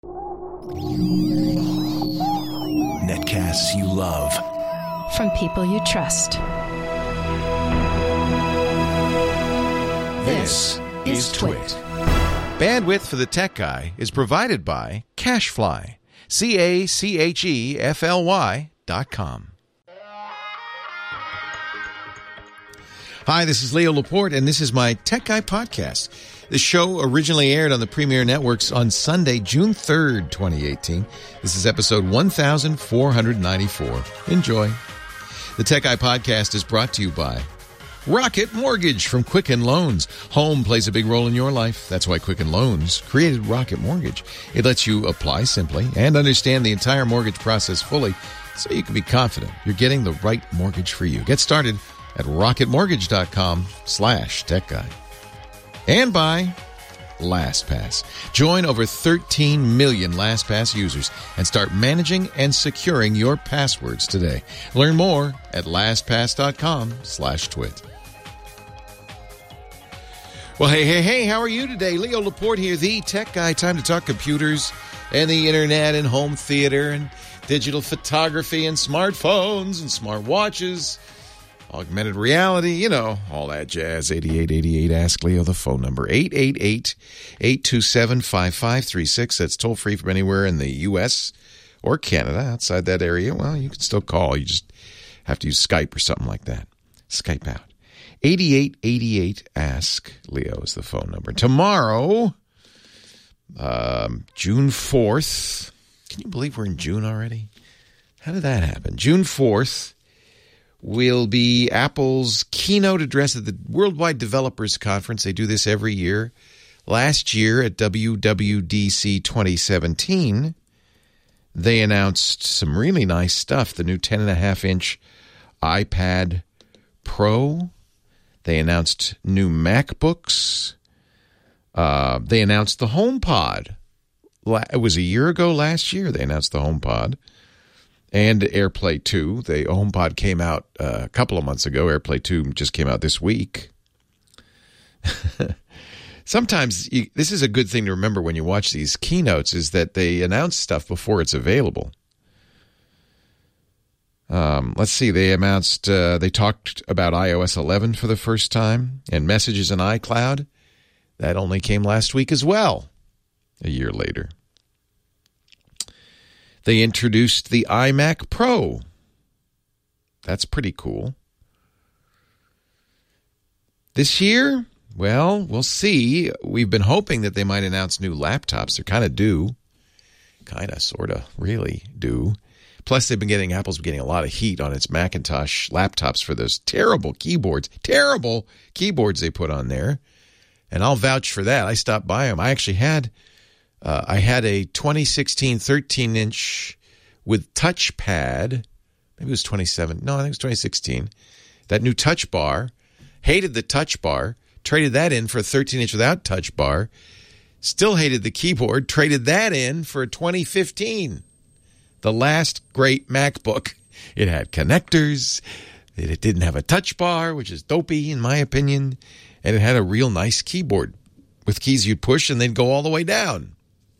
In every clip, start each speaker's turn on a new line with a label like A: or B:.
A: Netcasts you love.
B: From people you trust.
A: This is Twit.
C: Bandwidth for the Tech Guy is provided by CacheFly. CacheFly.com. Hi, this is Leo Laporte, and this is my Tech Guy podcast. The show originally aired on the Premier Networks on Sunday, June 3rd, 2018. This is episode 1494. Enjoy. The Tech Guy podcast is brought to you by Rocket Mortgage from Quicken Loans. Home plays a big role in your life. That's why Quicken Loans created Rocket Mortgage. It lets you apply simply and understand the entire mortgage process fully so you can be confident you're getting the right mortgage for you. Get started at rocketmortgage.com/techguy. And by LastPass. Join over 13 million LastPass users and start managing and securing your passwords today. Learn more at lastpass.com/twit. Well, hey, how are you today? Leo Laporte here, the Tech Guy. Time to talk computers and the internet and home theater and digital photography and smartphones and smartwatches. Augmented reality, you know, all that jazz. 8888 Ask Leo, the phone number. 888-827-5536. That's toll free from anywhere in the U.S. or Canada. Outside that area, well, you can still call. You just have to use Skype or something like that. Skype out. 8888 Ask Leo is the phone number. Tomorrow, June 4th. Can you believe we're in June already? How did that happen? June 4th. Will be Apple's keynote address at the Worldwide Developers Conference. They do this every year. Last year at WWDC 2017, they announced some really nice stuff. The new 10.5-inch iPad Pro. They announced new MacBooks. They announced the HomePod. It was a year ago last year they announced the HomePod. And AirPlay 2. The HomePod came out a couple of months ago. AirPlay 2 just came out this week. Sometimes, this is a good thing to remember when you watch these keynotes, is that they announce stuff before it's available. Let's see. They announced, they talked about iOS 11 for the first time, and Messages in iCloud. That only came last week as well, a year later. They introduced the iMac Pro. That's pretty cool. This year, well, we'll see. We've been hoping that they might announce new laptops. They're kind of due. Kind of, sort of, really due. Plus, Apple's been getting a lot of heat on its Macintosh laptops for those terrible keyboards they put on there. And I'll vouch for that. I stopped by them. I actually had... I had a 2016 13-inch with touchpad. Maybe it was 27. No, I think it was 2016. That new touch bar. Hated the touch bar. Traded that in for a 13-inch without touch bar. Still hated the keyboard. Traded that in for a 2015. The last great MacBook. It had connectors. It didn't have a touch bar, which is dopey in my opinion. And it had a real nice keyboard with keys you'd push and they'd go all the way down.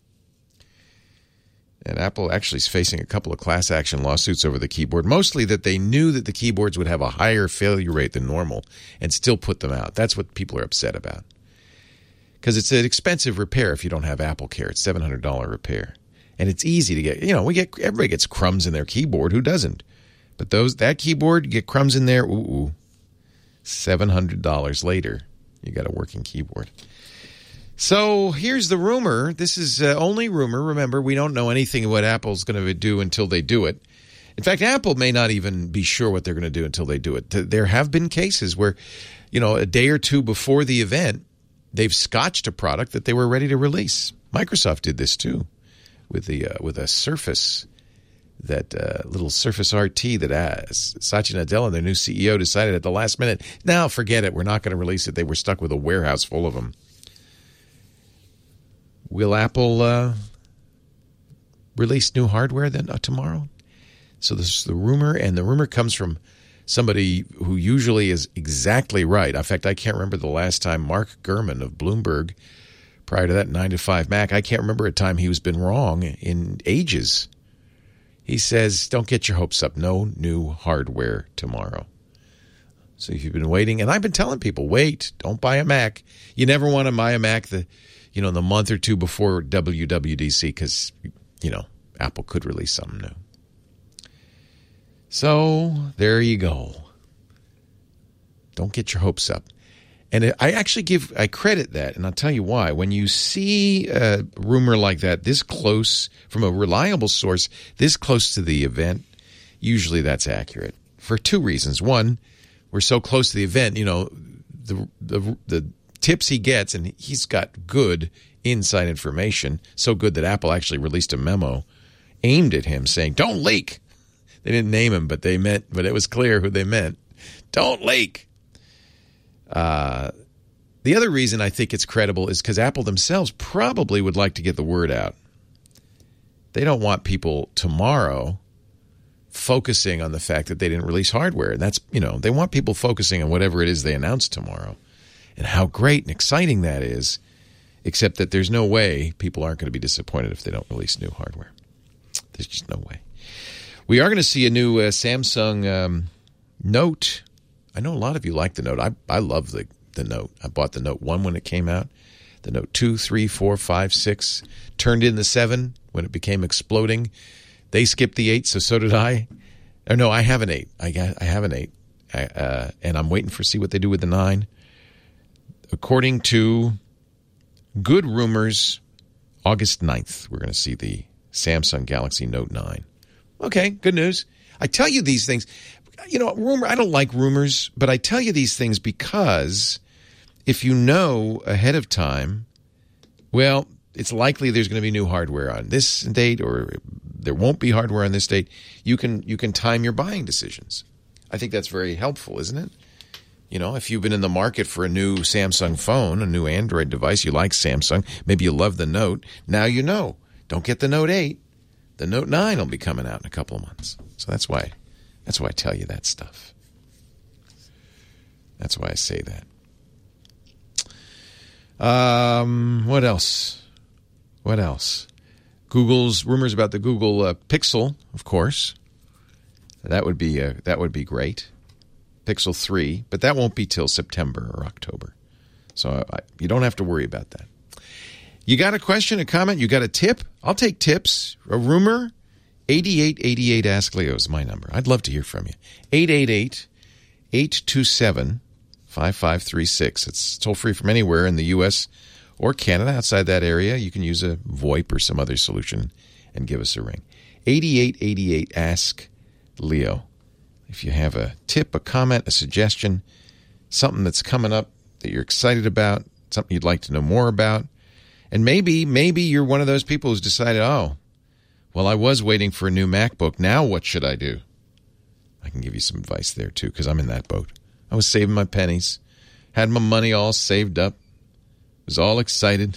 C: And Apple actually is facing a couple of class action lawsuits over the keyboard, mostly that they knew that the keyboards would have a higher failure rate than normal and still put them out. That's what people are upset about. Because it's an expensive repair if you don't have Apple Care. It's $700 repair. And it's easy to get. You know, everybody gets crumbs in their keyboard. Who doesn't? But that keyboard, you get crumbs in there, $700 later, you got a working keyboard. So here's the rumor. This is only rumor. Remember, we don't know anything of what Apple's going to do until they do it. In fact, Apple may not even be sure what they're going to do until they do it. There have been cases where, a day or two before the event, they've scotched a product that they were ready to release. Microsoft did this too with a Surface, that little Surface RT that Satya Nadella, their new CEO, decided at the last minute, now forget it, we're not going to release it. They were stuck with a warehouse full of them. Will Apple release new hardware then tomorrow? So this is the rumor, and the rumor comes from somebody who usually is exactly right. In fact, I can't remember the last time Mark Gurman of Bloomberg Prior to that, 9 to 5 Mac. I can't remember a time he was been wrong in ages. He says, don't get your hopes up. No new hardware tomorrow. So if you've been waiting, and I've been telling people, wait, don't buy a Mac. You never want to buy a Mac the month or two before WWDC because, Apple could release something new. So there you go. Don't get your hopes up. And I credit that, and I'll tell you why. When you see a rumor like that this close, from a reliable source, this close to the event, usually that's accurate for two reasons. One, we're so close to the event, the tips he gets, and he's got good inside information, so good that Apple actually released a memo aimed at him saying, don't leak. They didn't name him, but it was clear who they meant. Don't leak. The other reason I think it's credible is because Apple themselves probably would like to get the word out. They don't want people tomorrow focusing on the fact that they didn't release hardware. And that's, they want people focusing on whatever it is they announce tomorrow and how great and exciting that is, except that there's no way people aren't going to be disappointed if they don't release new hardware. There's just no way. We are going to see a new Samsung Note. I know a lot of you like the Note. I love the Note. I bought the Note 1 when it came out. The Note 2, 3, 4, 5, 6. Turned in the 7 when it became exploding. They skipped the 8, so did I. Or no, I have an 8. I have an 8. And I'm waiting see what they do with the 9. According to good rumors, August 9th, we're going to see the Samsung Galaxy Note 9. Okay, good news. I tell you these things. Rumor. I don't like rumors, but I tell you these things because if you know ahead of time, well, it's likely there's going to be new hardware on this date, or there won't be hardware on this date. You can time your buying decisions. I think that's very helpful, isn't it? If you've been in the market for a new Samsung phone, a new Android device, you like Samsung, maybe you love the Note. Now you know. Don't get the Note 8. The Note 9 will be coming out in a couple of months. So that's why I tell you that stuff. That's why I say that. What else? Google's rumors about the Google Pixel, of course. That would be great. Pixel 3, but that won't be till September or October. So you don't have to worry about that. You got a question, a comment? You got a tip? I'll take tips. A rumor? 8888 Ask Leo is my number. I'd love to hear from you. 888-827-5536. It's toll free from anywhere in the U.S. or Canada. Outside that area, you can use a VoIP or some other solution and give us a ring. 8888 Ask Leo. If you have a tip, a comment, a suggestion, something that's coming up that you're excited about, something you'd like to know more about, and maybe you're one of those people who's decided, I was waiting for a new MacBook. Now what should I do? I can give you some advice there, too, because I'm in that boat. I was saving my pennies, had my money all saved up, was all excited,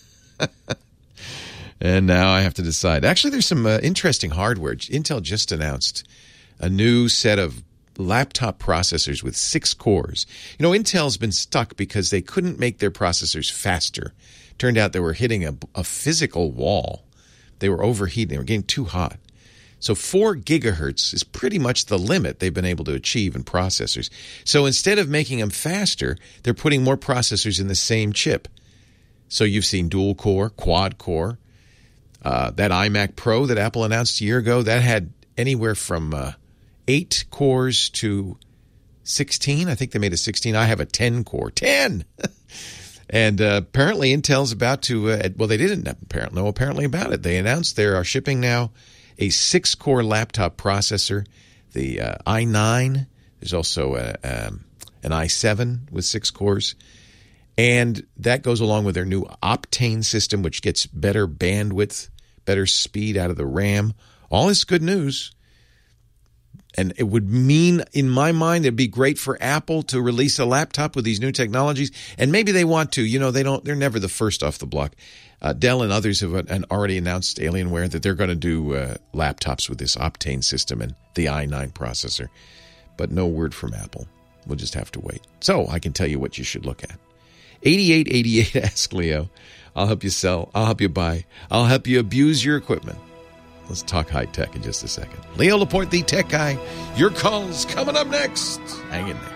C: and now I have to decide. Actually, there's some interesting hardware. Intel just announced a new set of laptop processors with 6 cores. Intel's been stuck because they couldn't make their processors faster. Turned out they were hitting a physical wall. They were overheating. They were getting too hot. So 4 gigahertz is pretty much the limit they've been able to achieve in processors. So instead of making them faster, they're putting more processors in the same chip. So you've seen dual core, quad core. That iMac Pro that Apple announced a year ago, that had anywhere from 8 cores to 16. I think they made a 16. I have a 10 core. 10! And apparently Intel's about to, they didn't know apparently about it. They announced they are shipping now a 6-core laptop processor, the i9. There's also an i7 with 6 cores. And that goes along with their new Optane system, which gets better bandwidth, better speed out of the RAM. All this good news. And it would mean, in my mind, it'd be great for Apple to release a laptop with these new technologies. And maybe they want to. They're never the first off the block. Dell and others have already announced, Alienware, that they're going to do laptops with this Optane system and the i9 processor. But no word from Apple. We'll just have to wait. So I can tell you what you should look at. 8888 Ask Leo I'll help you sell. I'll help you buy. I'll help you abuse your equipment. Let's talk high tech in just a second. Leo Laporte, the tech guy. Your call's coming up next. Hang in there.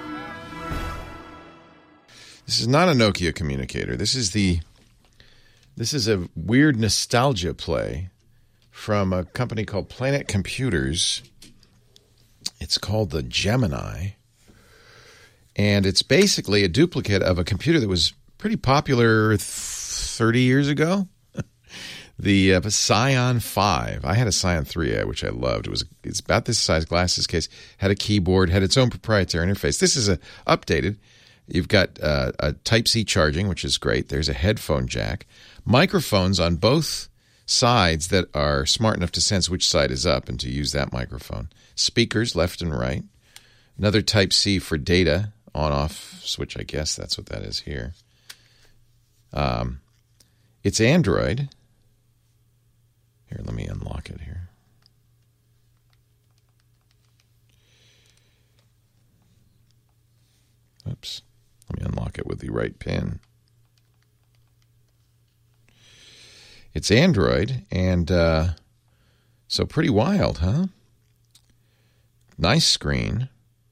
C: This is not a Nokia communicator. This is a weird nostalgia play from a company called Planet Computers. It's called the Gemini. And it's basically a duplicate of a computer that was pretty popular 30 years ago. The Scion 5. I had a Scion 3A, which I loved. It's about this size, glasses case, had a keyboard, had its own proprietary interface. This is updated. You've got a Type-C charging, which is great. There's a headphone jack. Microphones on both sides that are smart enough to sense which side is up and to use that microphone. Speakers left and right. Another Type-C for data, on-off switch, I guess that's what that is here. It's Android. Here, let me unlock it here. Oops. Let me unlock it with the right pin. It's Android, and so pretty wild, huh? Nice screen.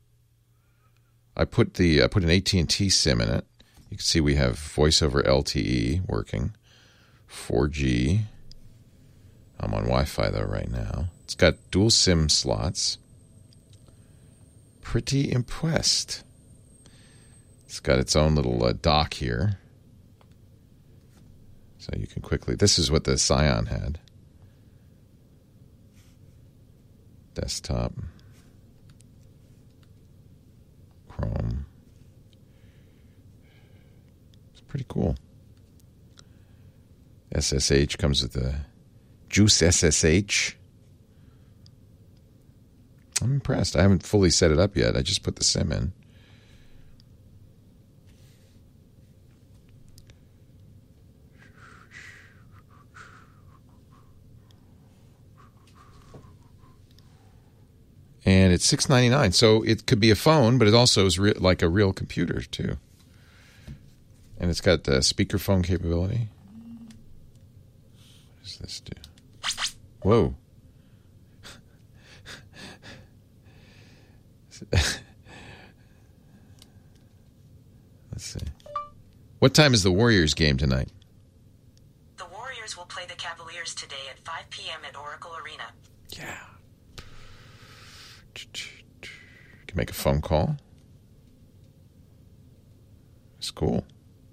C: I put an AT&T SIM in it. You can see we have voice over LTE working, 4G. I'm on Wi-Fi though right now. It's got dual SIM slots. Pretty impressed. It's got its own little dock here. So you can quickly... This is what the Scion had. Desktop. Chrome. It's pretty cool. SSH comes with the Juice SSH. I'm impressed. I haven't fully set it up yet. I just put the SIM in. And it's $6.99, so it could be a phone, but it also is like a real computer, too. And it's got the speakerphone capability. What does this do? Whoa. Let's see. What time is the Warriors game tonight?
D: The Warriors will play the Cavaliers today at 5 p.m. at Oracle Arena.
C: Yeah. Can make a phone call. It's cool.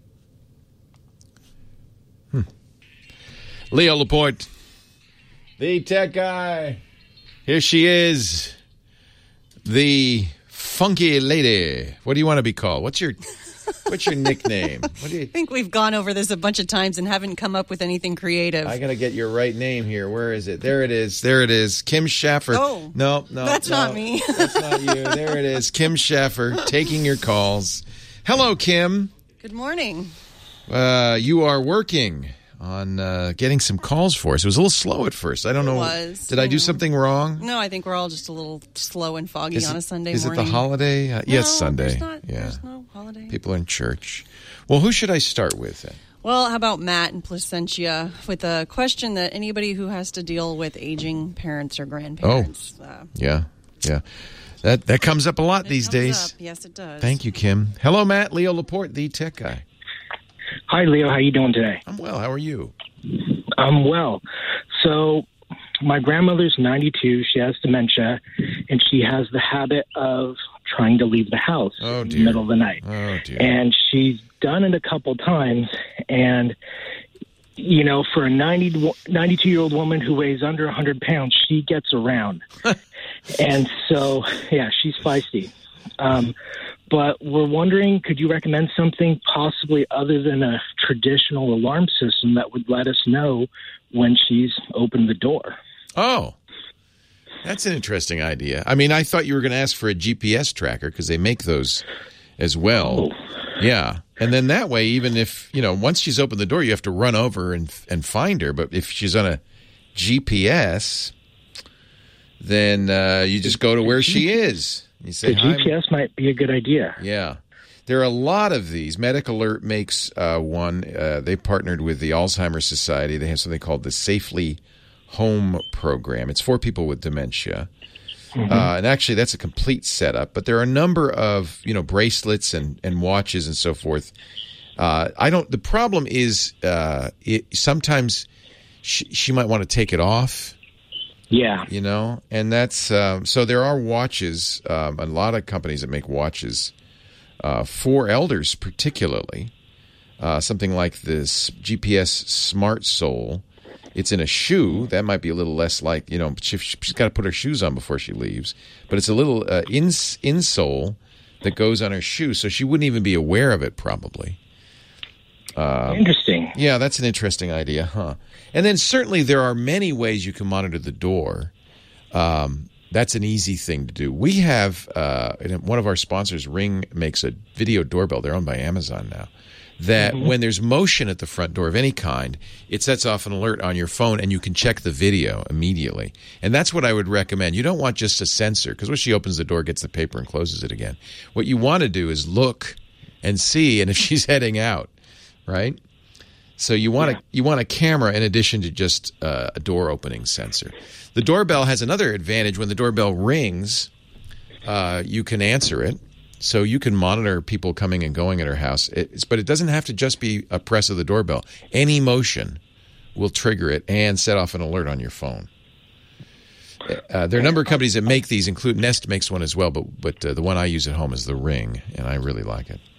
C: Leo Laporte, the tech guy. Here she is, the funky lady. What do you want to be called? What's your nickname? What do you...
E: I think we've gone over this a bunch of times and haven't come up with anything creative.
C: I got to get your right name here. Where is it? There it is. There it is. Kim Schaffer.
E: Oh.
C: No.
E: That's not me.
C: That's not you. There it is. Kim Schaffer taking your calls. Hello, Kim.
E: Good morning.
C: You are working on getting some calls for us. It was a little slow at first. I don't know. Did I do something wrong?
E: No, I think we're all just a little slow and foggy on a Sunday morning.
C: Is it the holiday? Yes, Sunday.
E: There's no holiday.
C: People are in church. Well, who should I start with then?
E: Well, how about Matt in Placentia with a question that anybody who has to deal with aging parents or grandparents.
C: Yeah. That comes up a lot these days.
E: Yes, it does.
C: Thank you, Kim. Hello, Matt. Leo Laporte, the tech guy.
F: Hi, Leo. How you doing today?
C: I'm well. How are you?
F: I'm well. So my grandmother's 92. She has dementia, and she has the habit of trying to leave the house in the middle of the night.
C: Oh, dear.
F: And she's done it a couple times, and, you know, for a 92-year-old woman who weighs under 100 pounds, she gets around. And so, yeah, she's feisty. But we're wondering, could you recommend something possibly other than a traditional alarm system that would let us know when she's opened the door?
C: Oh, that's an interesting idea. I mean, I thought you were going to ask for a GPS tracker because they make those as well.
F: Oh.
C: Yeah. And then that way, even if, you know, once she's opened the door, you have to run over and find her. But if she's on a GPS, then you just go to where she is. You say,
F: the GPS might be a good idea.
C: Yeah. There are a lot of these. Medic Alert makes one. They partnered with the Alzheimer's Society. They have something called the Safely Home program. It's for people with dementia. And actually, that's a complete setup. But there are a number of bracelets and watches and so forth. The problem is sometimes she might want to take it off.
F: Yeah.
C: And that's so there are watches, a lot of companies that make watches for elders particularly. Something like this GPS Smart Soul. It's in a shoe. That might be a little less like, she's got to put her shoes on before she leaves. But it's a little insole that goes on her shoe, so she wouldn't even be aware of it probably.
F: Interesting.
C: Yeah, that's an interesting idea, huh? And then certainly there are many ways you can monitor the door. That's an easy thing to do. We have, one of our sponsors, Ring, makes a video doorbell. They're owned by Amazon now. That when there's motion at the front door of any kind, it sets off an alert on your phone and you can check the video immediately. And that's what I would recommend. You don't want just a sensor, because when she opens the door, gets the paper and closes it again. What you want to do is look and see, and if she's heading out, right? So you want a camera in addition to just a door opening sensor. The doorbell has another advantage. When the doorbell rings, you can answer it. So you can monitor people coming and going at her house. But it doesn't have to just be a press of the doorbell. Any motion will trigger it and set off an alert on your phone. There are a number of companies that make these, include Nest makes one as well, but the one I use at home is the Ring, and I really like it.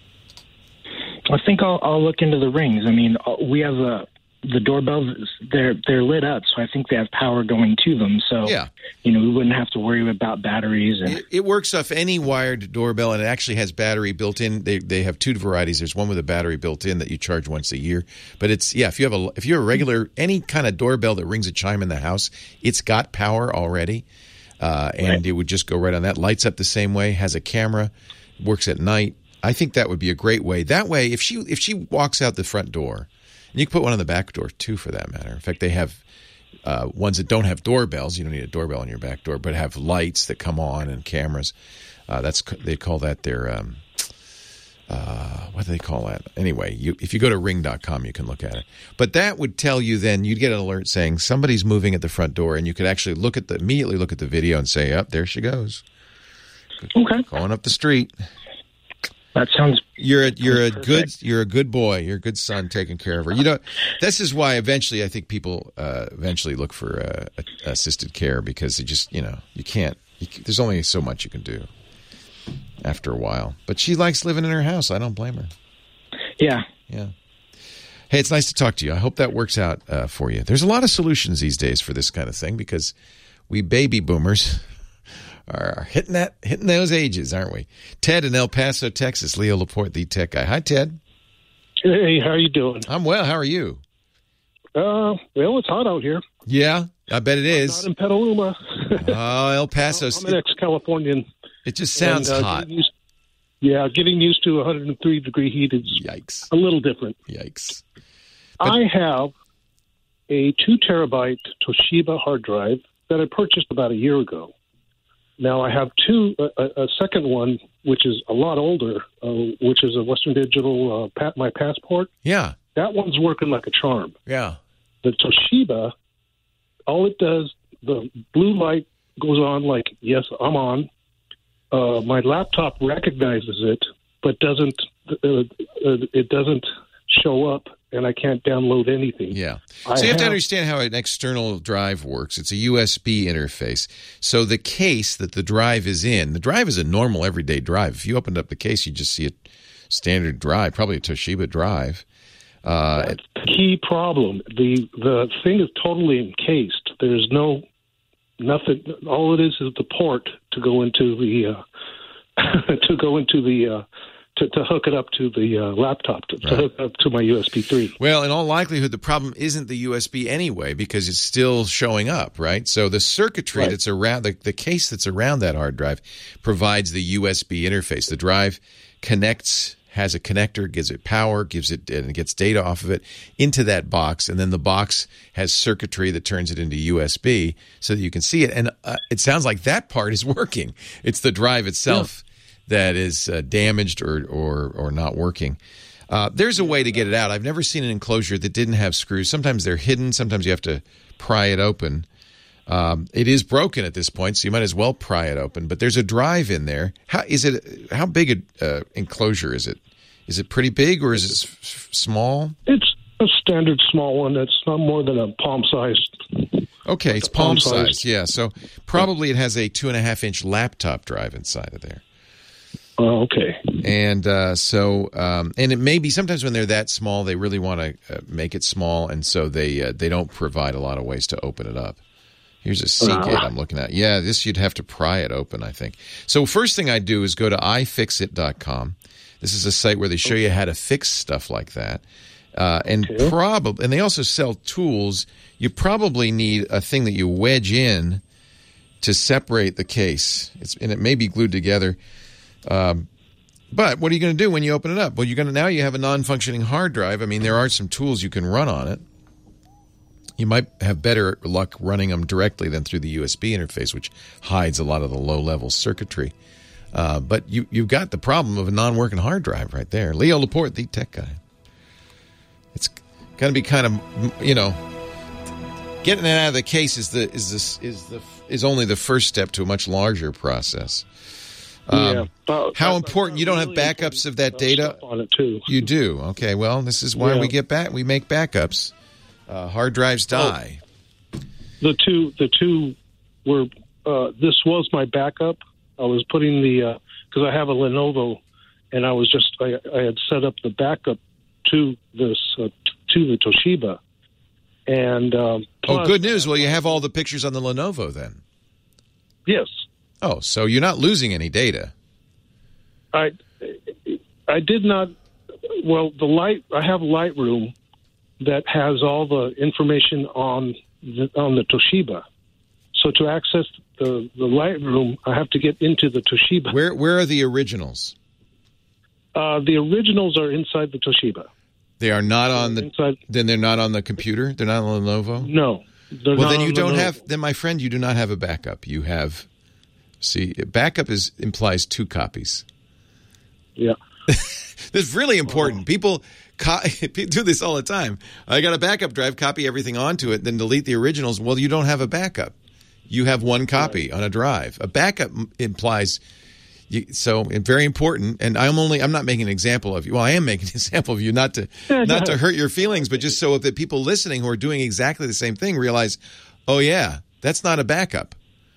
F: I think I'll look into the Rings. I mean, we have the doorbells, they're lit up, so I think they have power going to them. So, we wouldn't have to worry about batteries. And
C: it works off any wired doorbell, and it actually has battery built in. They have two varieties. There's one with a battery built in that you charge once a year. But it's if you have a regular, any kind of doorbell that rings a chime in the house, it's got power already, and it would just go right on that. Lights up the same way, has a camera, works at night. I think that would be a great way. That way, if she walks out the front door. And you can put one on the back door, too, for that matter. In fact, they have ones that don't have doorbells. You don't need a doorbell on your back door, but have lights that come on and cameras. They call that their what do they call that? Anyway, if you go to ring.com, you can look at it. But that would tell you then, you'd get an alert saying somebody's moving at the front door, and you could actually immediately look at the video and say, there she goes.
F: Okay.
C: Going up the street.
F: That sounds.
C: You're a good boy. You're a good son, taking care of her. This is why eventually I think people eventually look for assisted care, because you can't. There's only so much you can do after a while. But she likes living in her house. I don't blame her.
F: Yeah.
C: Yeah. Hey, it's nice to talk to you. I hope that works out for you. There's a lot of solutions these days for this kind of thing, because we baby boomers are hitting those ages, aren't we? Ted in El Paso, Texas. Leo Laporte, the tech guy. Hi, Ted.
G: Hey, how are you doing?
C: I'm well. How are you?
G: Well, it's hot out here.
C: Yeah, I bet it is.
G: Not in Petaluma.
C: Oh, El Paso.
G: I'm an ex-Californian.
C: It just sounds hot.
G: Getting used to 103-degree heat is a little different.
C: Yikes.
G: I have a 2-terabyte Toshiba hard drive that I purchased about a year ago. Now I have a second one, which is a lot older, which is a Western Digital My Passport.
C: Yeah.
G: That one's working like a charm.
C: Yeah.
G: The Toshiba, all it does, the blue light goes on like, yes, I'm on. My laptop recognizes it, but it doesn't show up, and I can't download anything.
C: Yeah. So you have to understand how an external drive works. It's a USB interface. So the case that the drive is in, the drive is a normal everyday drive. If you opened up the case, you just see a standard drive, probably a Toshiba drive.
G: That's the key problem. The thing is totally encased. There's nothing. All it is the port to go into the to hook it up to the laptop, to hook up to my USB 3.
C: Well, in all likelihood, the problem isn't the USB anyway, because it's still showing up, right? So the circuitry that's around, the case that's around that hard drive provides the USB interface. The drive connects, has a connector, gives it power, and it gets data off of it into that box, and then the box has circuitry that turns it into USB so that you can see it. And it sounds like that part is working. It's the drive itself that is damaged or not working. There's a way to get it out. I've never seen an enclosure that didn't have screws. Sometimes they're hidden. Sometimes you have to pry it open. It is broken at this point, so you might as well pry it open. But there's a drive in there. How big a enclosure is it? Is it pretty big or is it small?
G: It's a standard small one that's not more than a palm size.
C: Okay, it's palm size. Yeah, so probably it has a 2.5-inch laptop drive inside of there.
G: Oh, okay.
C: And and it may be sometimes when they're that small, they really want to make it small, and so they don't provide a lot of ways to open it up. Here's a Seagate I'm looking at. Yeah, this you'd have to pry it open, I think. So first thing I'd do is go to ifixit.com. This is a site where they show you how to fix stuff like that. And they also sell tools. You probably need a thing that you wedge in to separate the case. And it may be glued together. But what are you going to do when you open it up? Well, now you have a non-functioning hard drive. I mean, there are some tools you can run on it. You might have better luck running them directly than through the USB interface, which hides a lot of the low-level circuitry. But you've got the problem of a non-working hard drive right there. Leo Laporte, the tech guy. It's going to be kind of, getting it out of the case is only the first step to a much larger process. How important? You don't have backups of that data
G: on it too.
C: You do. Okay. Well, this is why we make backups. Hard drives die.
G: The two were. This was my backup. I was putting because I have a Lenovo, and I had set up the backup to this to the Toshiba. And
C: good news. Well, you have all the pictures on the Lenovo then.
G: Yes.
C: Oh, so you're not losing any data.
G: I did not. Well, I have Lightroom that has all the information on the Toshiba. So to access the Lightroom, I have to get into the Toshiba.
C: Where are the originals?
G: The originals are inside the Toshiba.
C: They are not on the. Inside. Then they're not on the computer. They're not on Lenovo.
G: No.
C: Well, then you don't have. Then, my friend, you do not have a backup. You have. See, backup implies 2 copies.
G: Yeah.
C: That's really important. People do this all the time. I got a backup drive, copy everything onto it, then delete the originals. Well, you don't have a backup. You have 1 copy on a drive. A backup implies, so very important. And I'm not making an example of you. Well, I am making an example of you, not to hurt your feelings, but just so that people listening who are doing exactly the same thing realize, oh yeah, that's not a backup.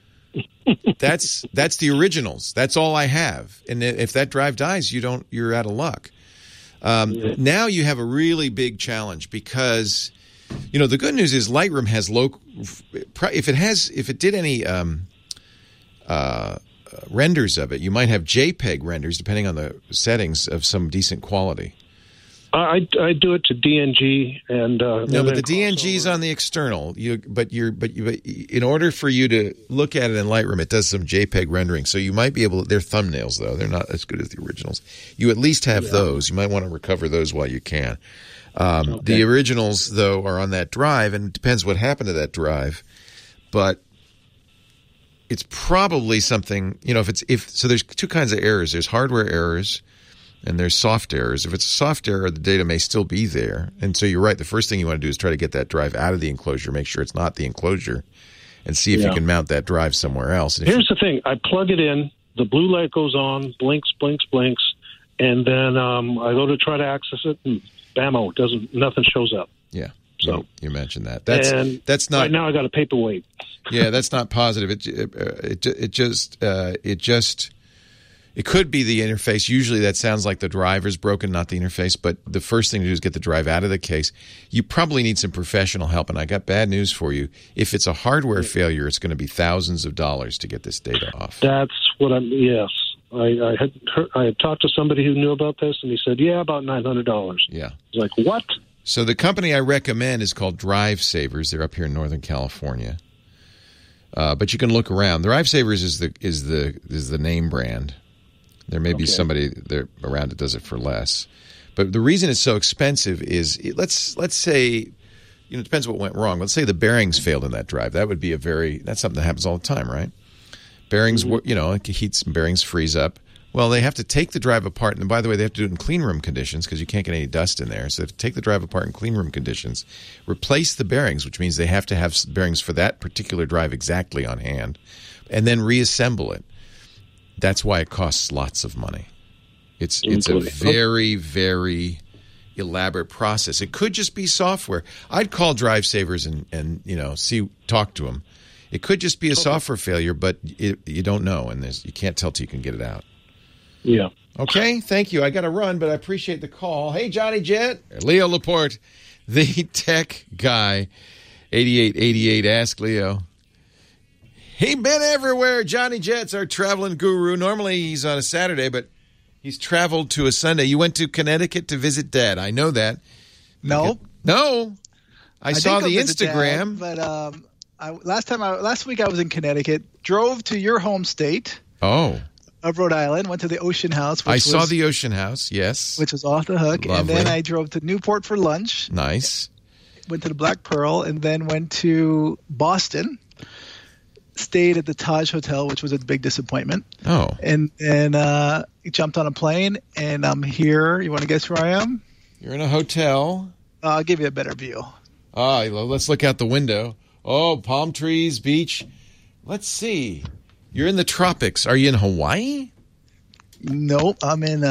C: That's the originals. That's all I have. And if that drive dies, you're out of luck. Now you have a really big challenge because, the good news is Lightroom has if it did any renders of it, you might have JPEG renders depending on the settings of some decent quality.
G: I do it to DNG and
C: no, but the DNG is on the external. But in order for you to look at it in Lightroom, it does some JPEG rendering. So you might be able to. They're thumbnails though; they're not as good as the originals. You at least have those. You might want to recover those while you can. The originals though are on that drive, and it depends what happened to that drive. But it's probably something. So there's 2 kinds of errors. There's hardware errors. And there's soft errors. If it's a soft error, the data may still be there. And so you're right. The first thing you want to do is try to get that drive out of the enclosure, make sure it's not the enclosure, and see if you can mount that drive somewhere else. And
G: here's the thing. I plug it in. The blue light goes on, blinks, blinks, blinks. And then I go to try to access it, and bammo, nothing shows up.
C: Yeah.
G: So
C: you mentioned that. That's not.
G: Right now I got a paperweight.
C: Yeah, that's not positive. It could be the interface. Usually that sounds like the drive is broken, not the interface. But the first thing to do is get the drive out of the case. You probably need some professional help. And I got bad news for you. If it's a hardware failure, it's going to be thousands of dollars to get this data off.
G: That's what yes. I had talked to somebody who knew about this, and he said, about $900.
C: Yeah.
G: I was like, what?
C: So the company I recommend is called Drive Savers. They're up here in Northern California. But you can look around. Drive Savers is the name brand. There may be somebody there around that does it for less. But the reason it's so expensive is, let's say, it depends what went wrong. Let's say the bearings failed in that drive. That would be that's something that happens all the time, right? Bearings, heats and bearings freeze up. Well, they have to take the drive apart. And by the way, they have to do it in clean room conditions because you can't get any dust in there. So they have to take the drive apart in clean room conditions, replace the bearings, which means they have to have bearings for that particular drive exactly on hand, and then reassemble it. That's why it costs lots of money. It's a very, very elaborate process. It could just be software. I'd call Drive Savers and talk to them. It could just be a software failure, but you don't know, and you can't tell till you can get it out.
G: Yeah.
C: Okay, thank you. I got to run, but I appreciate the call. Hey, Johnny Jet. Leo Laporte, the tech guy. 8888, Ask Leo. He been everywhere. Johnny Jet's our traveling guru. Normally he's on a Saturday, but he's traveled to a Sunday. You went to Connecticut to visit Dad. I know that.
H: No.
C: No. I saw the Instagram.
H: Dad, but last week I was in Connecticut, drove to your home state.
C: Oh.
H: Of Rhode Island, went to the Ocean House.
C: I saw the Ocean House, yes.
H: Which was off the hook.
C: Lovely.
H: And then I drove to Newport for lunch.
C: Nice.
H: Went to the Black Pearl, and then went to Boston. Stayed at the Taj Hotel, which was a big disappointment.
C: Oh.
H: And jumped on a plane, and I'm here. You want to guess where I am?
C: You're in a hotel.
H: I'll give you a better view.
C: Let's look out the window. Oh, palm trees, beach. Let's see. You're in the tropics. Are you in Hawaii?
H: Nope. I'm in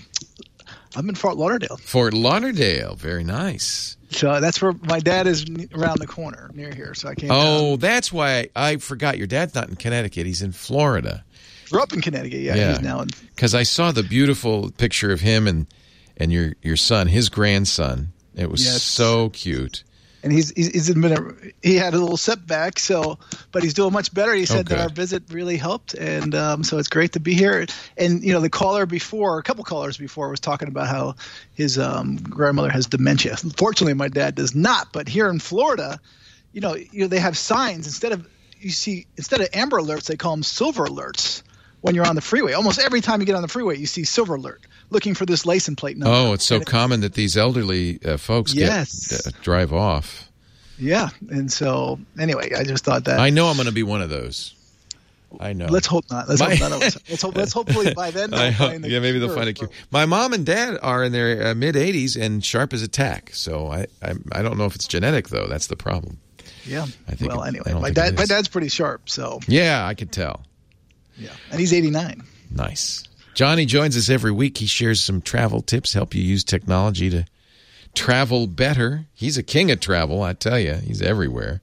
H: Fort Lauderdale.
C: Fort Lauderdale. Very nice.
H: So that's where my dad is around the corner near here. So I came down.
C: That's why I forgot. Your dad's not in Connecticut. He's in Florida.
H: Grew up in Connecticut. Yeah. He's now in. Because
C: I saw the beautiful picture of him and your son, his grandson. It was so cute.
H: And he had a little setback, but he's doing much better. He said that our visit really helped, and so it's great to be here. And the a couple callers before, was talking about how his grandmother has dementia. Fortunately, my dad does not. But here in Florida, they have signs instead of amber alerts, they call them silver alerts. When you're on the freeway, almost every time you get on the freeway, you see silver alert, looking for this license plate number.
C: Oh, it's so common that these elderly folks drive off.
H: Yeah, and so anyway, I just thought that.
C: I know I'm going to be one of those. I know.
H: Let's hope not. Let's hopefully by then.
C: Maybe they'll find a cure. My mom and dad are in their mid 80s and sharp as a tack. So I don't know if it's genetic though. That's the problem.
H: Yeah. Anyway, my dad's pretty sharp. So
C: yeah, I could tell.
H: Yeah, and he's 89.
C: Nice. Johnny joins us every week. He shares some travel tips, help you use technology to travel better. He's a king of travel, I tell you. He's everywhere.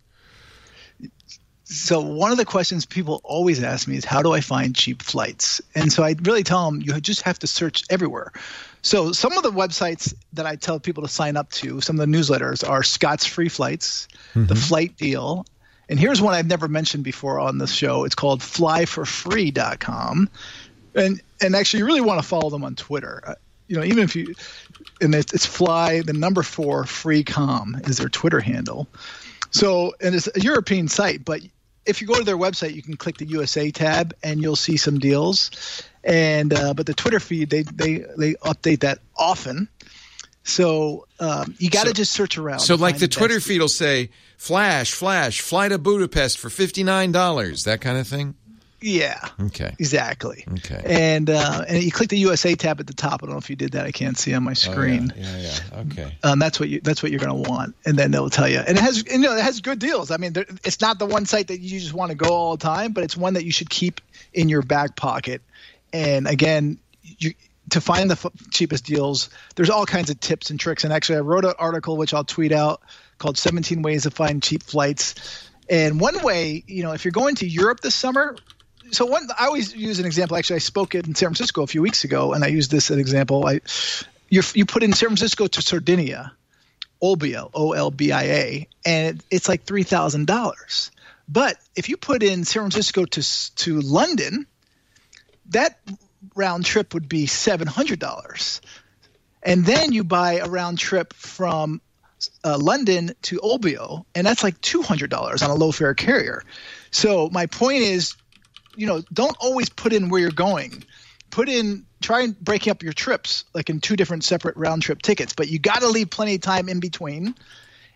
H: So one of the questions people always ask me is, how do I find cheap flights? And so I really tell them you just have to search everywhere. So some of the websites that I tell people to sign up to, some of the newsletters, are Scott's Free Flights, The Flight Deal. And here's one I've never mentioned before on this show. It's called flyforfree.com. And actually, you really want to follow them on Twitter. Even if you – and it's fly, the number 4, free.com is their Twitter handle. So – and it's a European site, but if you go to their website, you can click the USA tab and you'll see some deals. And but the Twitter feed, they update that often. So you got to just search around.
C: So like the Twitter feed will say – Flash, fly to Budapest for $59, that kind of thing?
H: Yeah.
C: Okay.
H: Exactly.
C: Okay.
H: And you click the USA tab at the top. I don't know if you did that. I can't see on my screen.
C: Oh, yeah. Okay.
H: That's what you're going to want, and then they'll tell you. And it has good deals. I mean, it's not the one site that you just want to go all the time, but it's one that you should keep in your back pocket. And again, to find the cheapest deals, there's all kinds of tips and tricks. And actually, I wrote an article which I'll tweet out called 17 Ways to Find Cheap Flights. And one way, if you're going to Europe this summer, I always use an example. Actually, I spoke in San Francisco a few weeks ago, and I used this as an example. You put in San Francisco to Sardinia, Olbia, Olbia, and it's like $3,000. But if you put in San Francisco to London, that round trip would be $700. And then you buy a round trip from London to Olbia, and that's like $200 on a low fare carrier. So my point is, don't always put in where you're going. Try and break up your trips like in 2 different separate round trip tickets, but you got to leave plenty of time in between.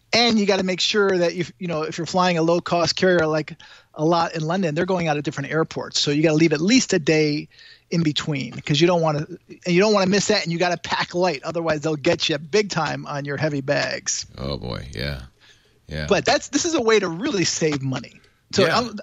H: And you got to make sure that if you're flying a low cost carrier like a lot in London, they're going out of different airports. So you got to leave at least a day in between because you don't want to miss that, and you got to pack light. Otherwise, they'll get you big time on your heavy bags.
C: Oh boy, yeah.
H: But this is a way to really save money. So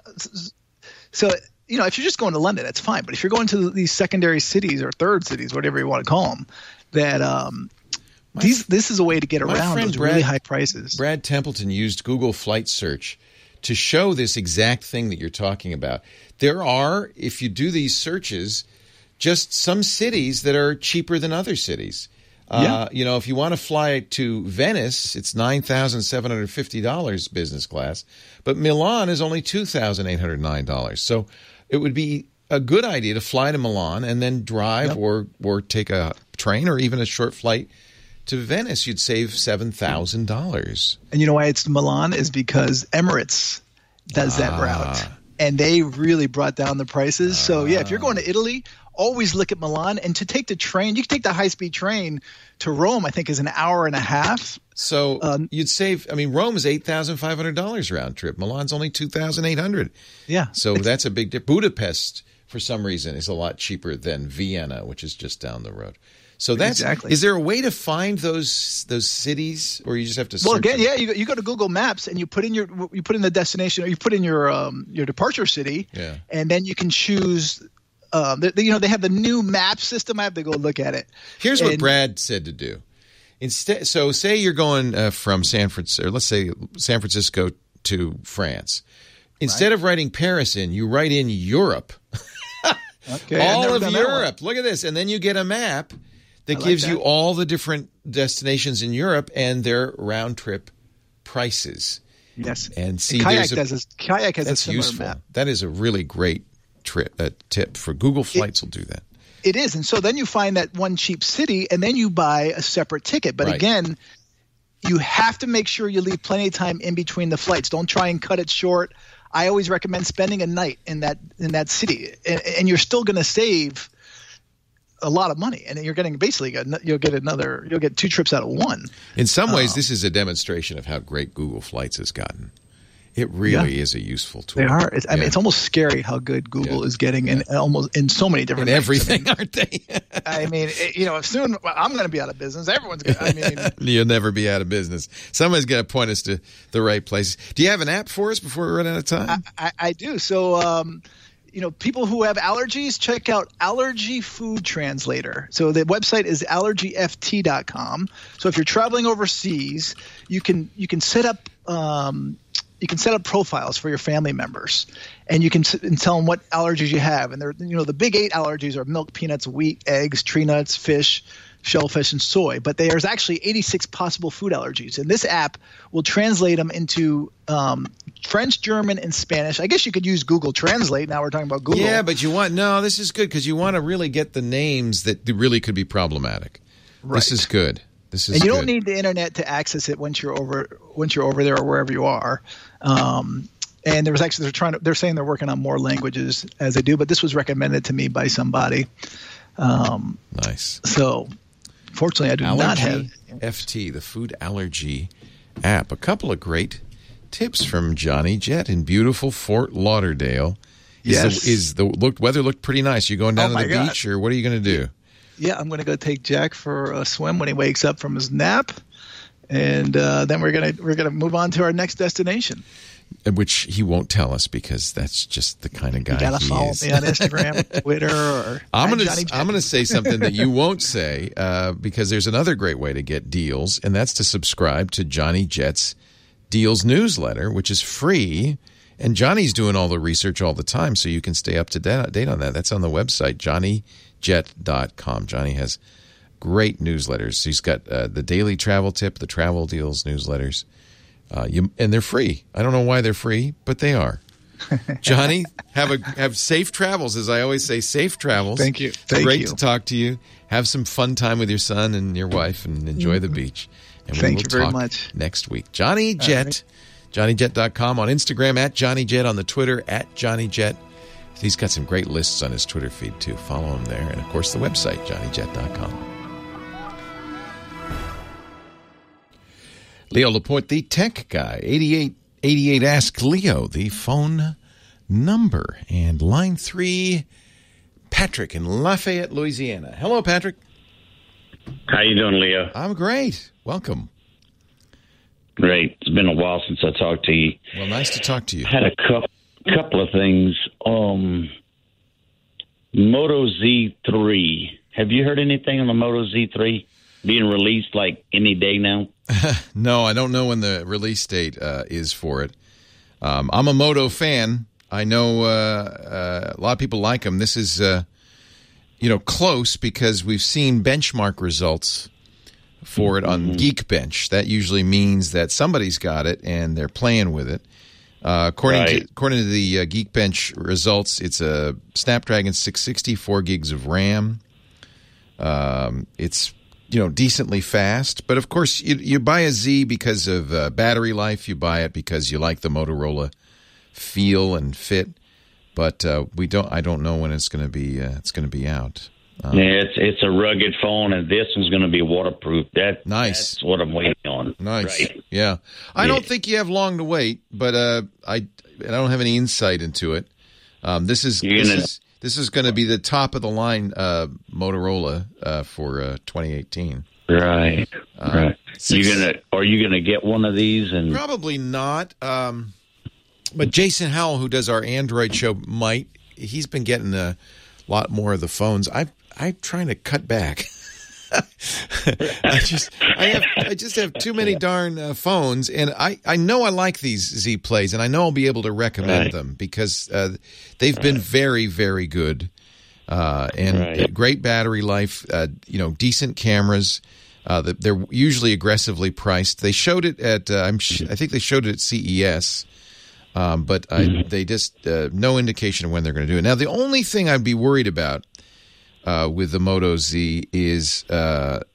H: if you're just going to London, that's fine. But if you're going to these secondary cities or third cities, whatever you want to call them, that this is a way to get around those really high prices.
C: Brad Templeton used Google Flight Search to show this exact thing that you're talking about. There are, if you do these searches, just some cities that are cheaper than other cities. If you want to fly to Venice, it's $9,750 business class, but Milan is only $2,809. So it would be a good idea to fly to Milan and then drive or take a train or even a short flight to Venice. You'd save $7,000. And
H: you know why it's Milan is because Emirates does that route, and they really brought down the prices. So if you're going to Italy, always look at Milan. And to take the train, you can take the high-speed train to Rome, I think is an hour and a half.
C: So you'd save, Rome is $8,500 round trip. Milan's only $2,800.
H: Yeah.
C: So that's a big difference. Budapest, for some reason, is a lot cheaper than Vienna, which is just down the road. So that's exactly. Is there a way to find those cities, or you just have to search?
H: Well, again, you go to Google Maps and you put in the destination, or you put in your departure city, and then you can choose. They have the new map system. I have to go look at it.
C: Here's what Brad said to do. Instead, so say you're going from San Francisco, or let's say San Francisco to France. Instead of writing Paris in, you write in Europe.
H: Okay,
C: all of Europe. Look at this, and then you get a map that gives you all the different destinations in Europe and their round trip prices.
H: Yes,
C: and see,
H: Kayak has a similar map.
C: That is a really great tip for Google Flights. Will do that.
H: It is, and so then you find that one cheap city, and then you buy a separate ticket. But again, you have to make sure you leave plenty of time in between the flights. Don't try and cut it short. I always recommend spending a night in that city, and you're still going to save a lot of money, and you're getting you'll get two trips out of one.
C: In some ways, this is a demonstration of how great Google Flights has gotten. It really is a useful tool.
H: They are. It's almost scary how good Google is getting in almost in so many different
C: everything, aren't they?
H: Soon I'm going to be out of business. Everyone's going to.
C: You'll never be out of business. Somebody's going to point us to the right places. Do you have an app for us before we run out of time?
H: I do. So, people who have allergies, check out Allergy Food Translator. So the website is allergyft.com. So if you're traveling overseas, you can set up profiles for your family members, and you can tell them what allergies you have. And the big 8 allergies are milk, peanuts, wheat, eggs, tree nuts, fish, shellfish, and soy. But there's actually 86 possible food allergies. And this app will translate them into French, German, and Spanish. I guess you could use Google Translate. Now we're talking about Google.
C: Yeah, but this is good because you want to really get the names that really could be problematic. Right. This is good.
H: And you don't need the internet to access it once you're over there or wherever you are. And there was actually they're saying they're working on more languages as they do, but this was recommended to me by somebody.
C: Nice.
H: So, fortunately, I do not have
C: FT, the food allergy app. A couple of great tips from Johnny Jet in beautiful Fort Lauderdale. Weather looked pretty nice? You going down to the beach, or what are you going to do?
H: Yeah, I'm going to go take Jack for a swim when he wakes up from his nap, and then we're gonna move on to our next destination,
C: which he won't tell us because that's just the kind of guy he is.
H: You got to follow me on Instagram, Twitter, or
C: I'm going to say something that you won't say because there's another great way to get deals, and that's to subscribe to Johnny Jet's Deals newsletter, which is free. And Johnny's doing all the research all the time, so you can stay up to date on that. That's on the website, JohnnyJet.com. Johnny has great newsletters. He's got the daily travel tip, the travel deals newsletters, and they're free. I don't know why they're free, but they are. Johnny, have safe travels, as I always say, safe travels.
H: Thank you.
C: Great to talk to you. Have some fun time with your son and your wife, and enjoy the beach. And
H: Thank you very much.
C: Next week. Johnny Jet. JohnnyJet.com on Instagram, at JohnnyJet on the Twitter, at JohnnyJet. He's got some great lists on his Twitter feed, too. Follow him there. And, of course, the website, JohnnyJet.com. Leo Laporte, the tech guy. 8888 Ask Leo, the phone number. And line 3, Patrick in Lafayette, Louisiana. Hello, Patrick.
I: How you doing, Leo?
C: I'm great. Welcome.
I: Great. It's been a while since I talked to you.
C: Well, nice to talk to you.
I: Had a couple of things. Moto Z3. Have you heard anything on the Moto Z3 being released like any day now?
C: No, I don't know when the release date is for it. I'm a Moto fan. I know a lot of people like them. This is, close because we've seen benchmark results for it on Geekbench. That usually means that somebody's got it and they're playing with it. According to the Geekbench results, it's a Snapdragon 660, 4 gigs of RAM. It's decently fast, but of course you buy a Z because of battery life. You buy it because you like the Motorola feel and fit. But I don't know when it's going to be. It's going to be out.
I: It's a rugged phone, and this one's going to be waterproof.
C: Nice.
I: That's what I'm waiting on.
C: Nice.
I: Right.
C: Yeah. I don't think you have long to wait, but I don't have any insight into it. This is going to be the top of the line Motorola for 2018.
I: Right. Right. Are you gonna get one of these? And
C: probably not. But Jason Howell, who does our Android show, might. He's been getting a lot more of the phones. I'm trying to cut back. I just have too many darn phones, and I know I like these Z Plays, and I know I'll be able to recommend them because they've been very, very good, and great battery life. Decent cameras. They're usually aggressively priced. They showed it at I think they showed it at CES. But they just no indication of when they're going to do it. Now, the only thing I'd be worried about with the Moto Z is that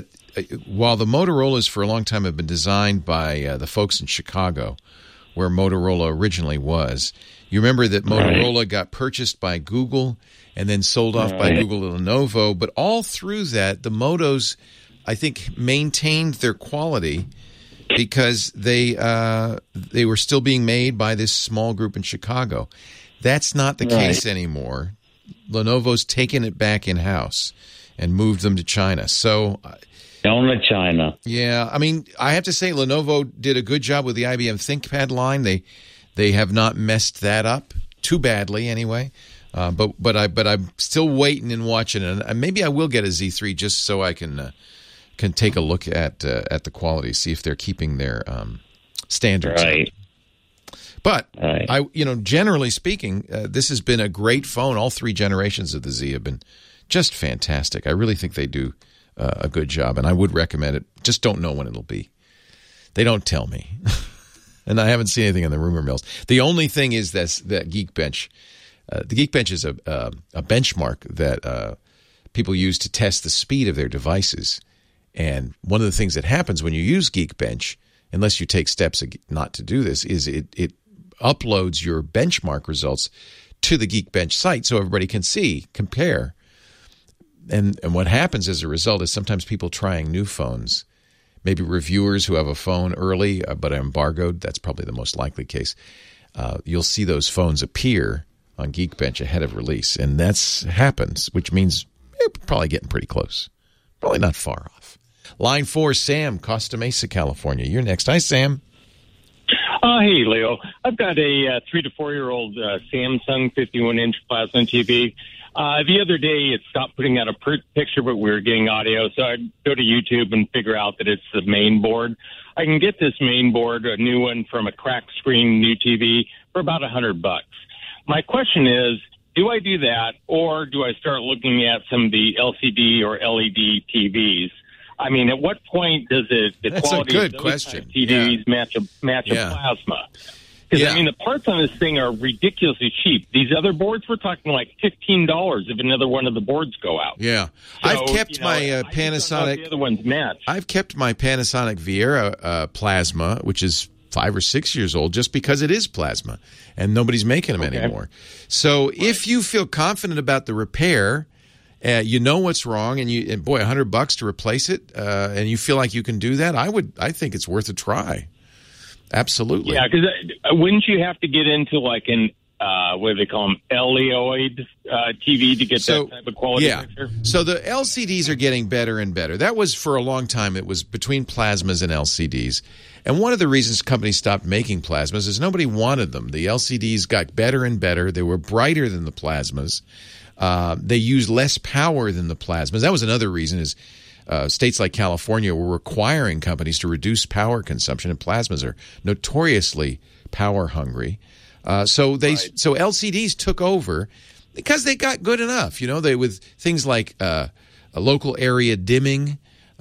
C: while the Motorola's for a long time have been designed by the folks in Chicago, where Motorola originally was, you remember that Motorola got purchased by Google and then sold off by Google to Lenovo. But all through that, the Motos, I think, maintained their quality because they were still being made by this small group in Chicago. That's not the case anymore. Lenovo's taken it back in-house and moved them to China. So,
I: only China.
C: Yeah, I mean, I have to say Lenovo did a good job with the IBM ThinkPad line. They have not messed that up too badly anyway. But I'm still waiting and watching, and maybe I will get a Z3 just so I can take a look at the quality, see if they're keeping their standards.
I: Right.
C: But generally speaking, this has been a great phone. All 3 generations of the Z have been just fantastic. I really think they do a good job, and I would recommend it. Just don't know when it'll be. They don't tell me, and I haven't seen anything in the rumor mills. The only thing is that Geekbench. The Geekbench is a benchmark that people use to test the speed of their devices. And one of the things that happens when you use Geekbench, unless you take steps not to do this, is it uploads your benchmark results to the Geekbench site so everybody can compare. And what happens as a result is sometimes people trying new phones, maybe reviewers who have a phone early but embargoed, that's probably the most likely case. You'll see those phones appear on Geekbench ahead of release, and that's happens, which means you're probably getting pretty close. Probably not far off. Line 4, Sam, Costa Mesa, California. You're next. Hi, Sam.
J: Hey, Leo. I've got a 3 to 4 year old Samsung 51-inch plasma TV. The other day, it stopped putting out a picture, but we were getting audio. So I'd go to YouTube and figure out that it's the main board. I can get this main board, a new one from a cracked screen new TV, for about $100. My question is, do I do that, or do I start looking at some of the LCD or LED TVs? I mean, at what point does the quality of those type TVs match a plasma? Because, I mean, the parts on this thing are ridiculously cheap. These other boards, we're talking like $15 if another one of the boards go out.
C: Yeah. So, I've kept my Panasonic.
J: The other ones match.
C: I've kept my Panasonic Viera plasma, which is 5 or 6 years old, just because it is plasma, and nobody's making them anymore. So if you feel confident about the repair you know what's wrong, and boy, $100 to replace it, and you feel like you can do that. I think it's worth a try. Absolutely.
J: Yeah, because wouldn't you have to get into like an what do they call them, LEOID TV to get that type of quality picture?
C: So the LCDs are getting better and better. That was for a long time. It was between plasmas and LCDs. And one of the reasons companies stopped making plasmas is nobody wanted them. The LCDs got better and better. They were brighter than the plasmas. They used less power than the plasmas. That was another reason is states like California were requiring companies to reduce power consumption, and plasmas are notoriously power hungry. So LCDs took over because they got good enough. They with things like a local area dimming,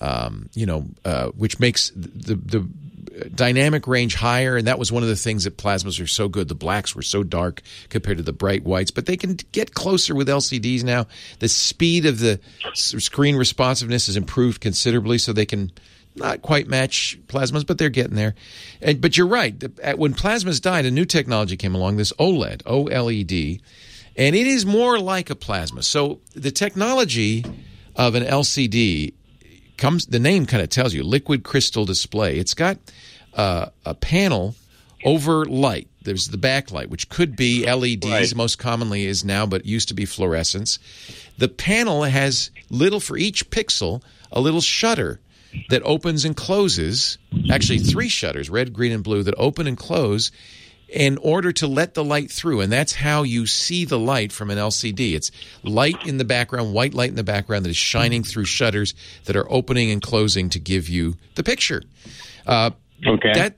C: which makes the dynamic range higher, and that was one of the things that plasmas are so good. The blacks were so dark compared to the bright whites, but they can get closer with LCDs now. The speed of the screen responsiveness has improved considerably, so they can not quite match plasmas, but they're getting there. But you're right. When plasmas died, a new technology came along, this OLED, OLED, and it is more like a plasma. So the technology of an LCD the name kind of tells you, liquid crystal display. It's got a panel over light. There's the backlight, which could be LEDs, most commonly is now, but used to be fluorescence. The panel has for each pixel, a little shutter that opens and closes, actually 3 shutters, red, green, and blue, that open and close in order to let the light through. And that's how you see the light from an LCD. It's light in the background, white light in the background that is shining through shutters that are opening and closing to give you the picture. Okay.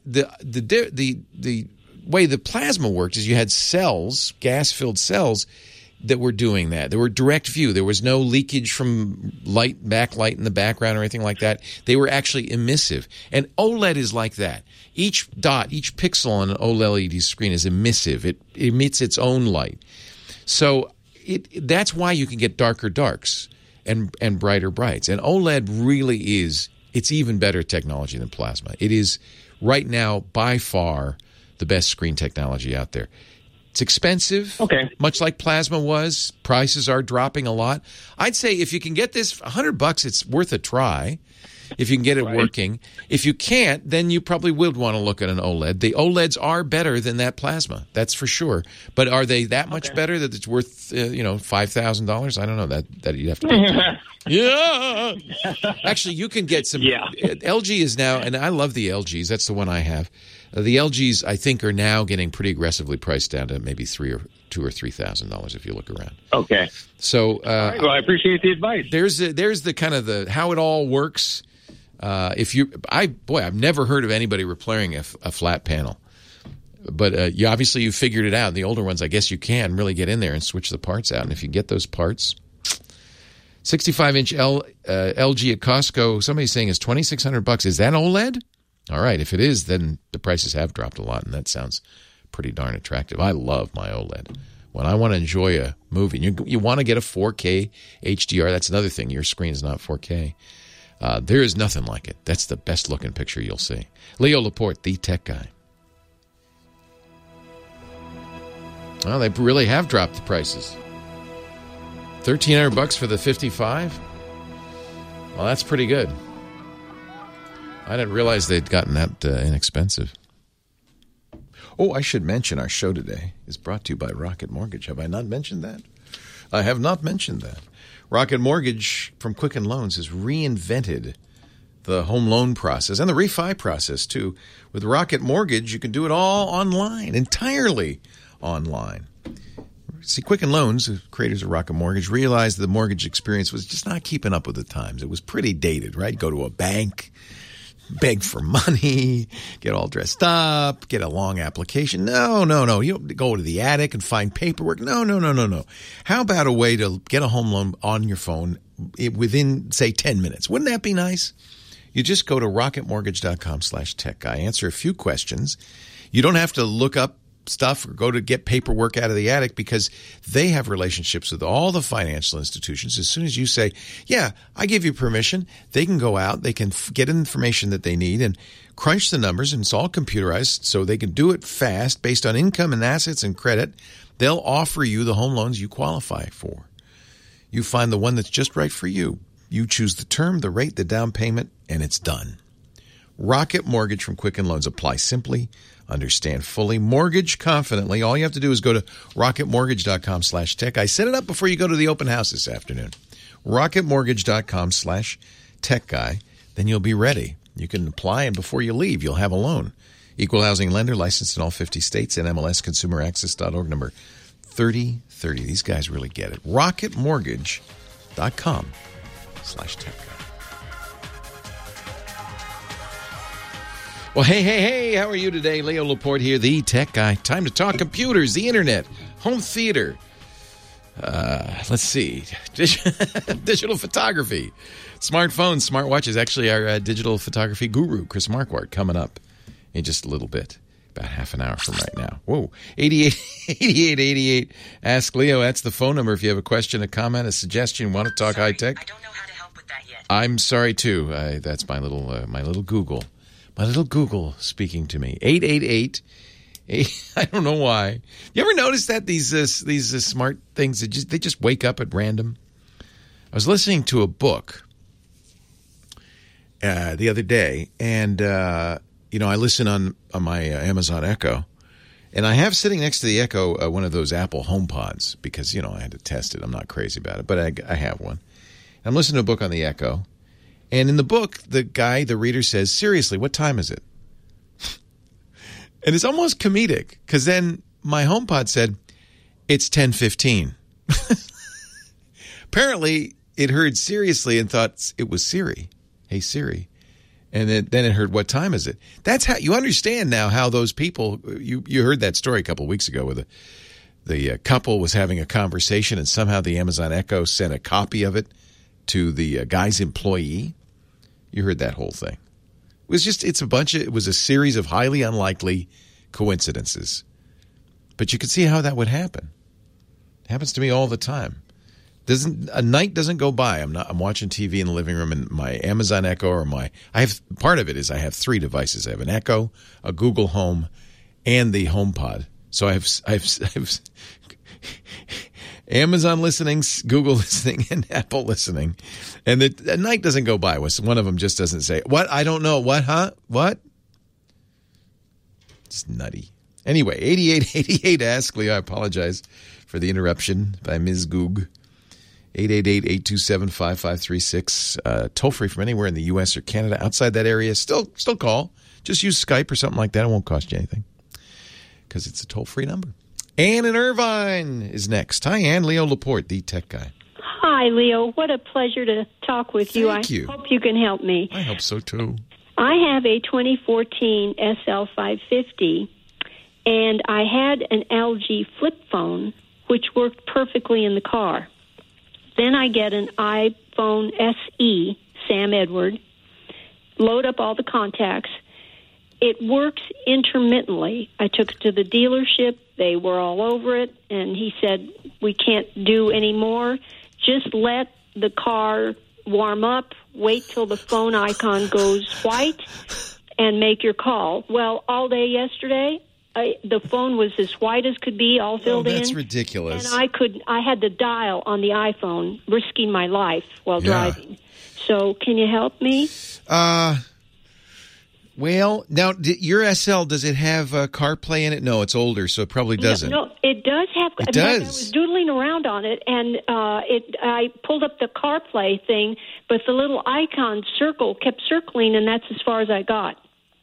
C: The way the plasma worked is you had cells, gas-filled cells, that were doing that. There were direct view. There was no leakage from backlight in the background or anything like that. They were actually emissive. And OLED is like that. Each dot, each pixel on an OLED screen is emissive. It emits its own light. So that's why you can get darker darks and brighter brights. And OLED really it's even better technology than plasma. It is right now by far the best screen technology out there. It's expensive, much like plasma was. Prices are dropping a lot. I'd say if you can get this $100, it's worth a try. If you can get it working. If you can't, then you probably would want to look at an OLED. The OLEDs are better than that plasma, that's for sure. But are they that much better that it's worth $5,000? I don't know. That you'd have to get. Yeah. Actually, you can get some. Yeah. LG is now, and I love the LGs. That's the one I have. The LGs, I think, are now getting pretty aggressively priced down to maybe $2,000 or $3,000 if you look around. Okay. So, all right, well, I appreciate the advice. There's the kind of the how it all works. I've never heard of anybody repairing a flat panel, but you obviously you figured it out. The older ones, I guess you can really get in there and switch the parts out. And if you get those parts, 65-inch LG at Costco, somebody's saying is $2,600. Is that OLED? All right, if it is, then the prices have dropped a lot, and that sounds pretty darn attractive. I love my OLED. When I want to enjoy a movie, you want to get a 4K HDR. That's another thing. Your screen is not 4K. There is nothing like it. That's the best-looking picture you'll see. Leo Laporte, the tech guy. Well, they really have dropped the prices. $1,300 for the 55? Well, that's pretty good. I didn't realize they'd gotten that inexpensive. Oh, I should mention our show today is brought to you by Rocket Mortgage. Have I not mentioned that? I have not mentioned that. Rocket Mortgage from Quicken Loans has reinvented the home loan process and the refi process, too. With Rocket Mortgage, you can do it all online, entirely online. See, Quicken Loans, the creators of Rocket Mortgage, realized the mortgage experience was just not keeping up with the times. It was pretty dated, right? Go to a bank, beg for money, get all dressed up, get a long application. No. You don't go to the attic and find paperwork. No. How about a way to get a home loan on your phone within, say, 10 minutes? Wouldn't that be nice? You just go to rocketmortgage.com/techguy, answer a few questions. You don't have to look up stuff or go to get paperwork out of the attic because they have relationships with all the financial institutions. As soon as you say, yeah, I give you permission, they can go out, they can get information that they need and crunch the numbers, and it's all computerized so they can do it fast based on income and assets and credit. They'll offer you the home loans you qualify for. You find the one that's just right for you. You choose the term, the rate, the down payment, and it's done. Rocket Mortgage from Quicken Loans. Apply simply, understand fully, mortgage confidently. All you have to do is go to rocketmortgage.com/tech. I set it up before you go to the open house this afternoon. rocketmortgage.com/tech guy. Then you'll be ready. You can apply, and before you leave, you'll have a loan. Equal housing lender, licensed in all 50 states, and MLSConsumerAccess.org, number 3030. These guys really get it. rocketmortgage.com/tech guy. Well, hey, how are you today? Leo Laporte here, the tech guy. Time to talk computers, the internet, home theater. Let's see. Digital photography, smartphones, smartwatches. Actually, our digital photography guru, Chris Marquardt, coming up in just a little bit, about half an hour from right now. Whoa, 8888. Ask Leo. That's the phone number if you have a question, a comment, a suggestion, want to talk high tech.
D: I don't know how to help with that yet.
C: I'm sorry too. That's my little Google. My little Google speaking to me. 888. I don't know why. You ever notice that these smart things they just wake up at random? I was listening to a book the other day, and I listen on my Amazon Echo, and I have sitting next to the Echo one of those Apple HomePods because I had to test it. I'm not crazy about it, but I have one. I'm listening to a book on the Echo. And in the book, the reader says, seriously, what time is it? And it's almost comedic because then my HomePod said, it's 10:15. Apparently, it heard seriously and thought it was Siri. Hey, Siri. And then it heard, what time is it? That's how you understand now how those people, you heard that story a couple of weeks ago where the couple was having a conversation and somehow the Amazon Echo sent a copy of it to the guy's employee. You heard that whole thing. It was a series of highly unlikely coincidences. But you could see how that would happen. It happens to me all the time. A night doesn't go by. I'm watching TV in the living room and my Amazon Echo part of it is I have 3 devices. I have an Echo, a Google Home, and the HomePod. So I have Amazon listening, Google listening, and Apple listening. And the night doesn't go by. One of them just doesn't say, what? I don't know. What? Huh? What? It's nutty. Anyway, 8888 Ask Leo. I apologize for the interruption by Ms. Goog. 888-827-5536. Toll free from anywhere in the U.S. or Canada. Outside that area, still call. Just use Skype or something like that. It won't cost you anything because it's a toll-free number. Ann in Irvine is next. Hi, Ann. Leo Laporte, the tech guy.
K: Hi, Leo. What a pleasure to talk with you.
C: Thank you.
K: I hope you can help me.
C: I hope so, too.
K: I have a 2014 SL550, and I had an LG flip phone, which worked perfectly in the car. Then I get an iPhone SE, Sam Edward, load up all the contacts. It works intermittently. I took it to the dealership. They were all over it, and he said, we can't do any more. Just let the car warm up, wait till the phone icon goes white, and make your call. Well, all day yesterday, the phone was as white as could be, all filled in.
C: That's ridiculous.
K: And I had to dial on the iPhone, risking my life while driving. So can you help me?
C: Well, now, your SL, does it have CarPlay in it? No, it's older, so it probably doesn't.
K: No, it does have.
C: It does.
K: I was doodling around on it, and I pulled up the CarPlay thing, but the little icon circle kept circling, and that's as far as I got.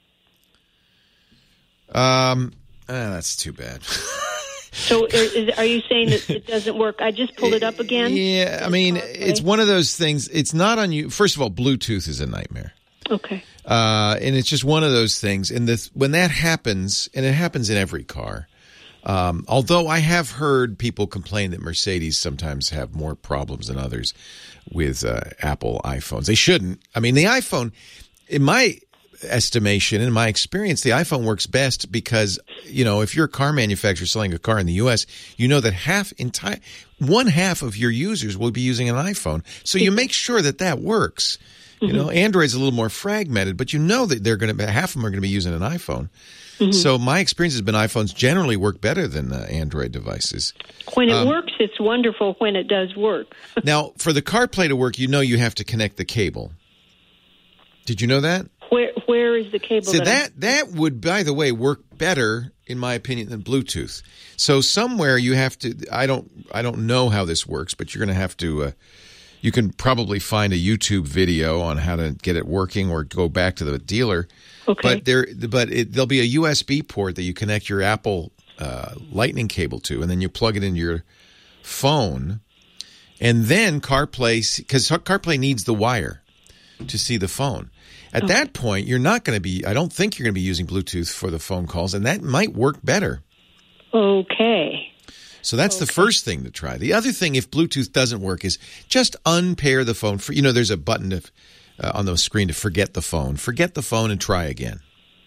C: That's too bad.
K: So are you saying that it doesn't work? I just pulled it up again?
C: Yeah, I mean, it's one of those things. It's not on you. First of all, Bluetooth is a nightmare.
K: Okay.
C: And it's just one of those things. And when that happens, and it happens in every car, although I have heard people complain that Mercedes sometimes have more problems than others with Apple iPhones. They shouldn't. I mean, the iPhone, in my estimation, in my experience, the iPhone works best because, if you're a car manufacturer selling a car in the U.S., you know that one half of your users will be using an iPhone. So you make sure that works. Android's a little more fragmented, but that they're half of them are going to be using an iPhone. So my experience has been iPhones generally work better than Android devices.
K: When it works, it's wonderful when it does work.
C: Now, for the CarPlay to work, you have to connect the cable. Did you know that?
K: Where is the cable?
C: So that would, by the way, work better, in my opinion, than Bluetooth. So somewhere you have to. I don't know how this works, but you're going to have to. You can probably find a YouTube video on how to get it working, or go back to the dealer.
K: Okay.
C: There'll be a USB port that you connect your Apple Lightning cable to, and then you plug it into your phone, and then CarPlay, because CarPlay needs the wire to see the phone. At that point, you're not going to be. I don't think you're going to be using Bluetooth for the phone calls, and that might work better.
K: Okay.
C: So that's the first thing to try. The other thing, if Bluetooth doesn't work, is just unpair the phone. There's a button on the screen to forget the phone. Forget the phone and try again.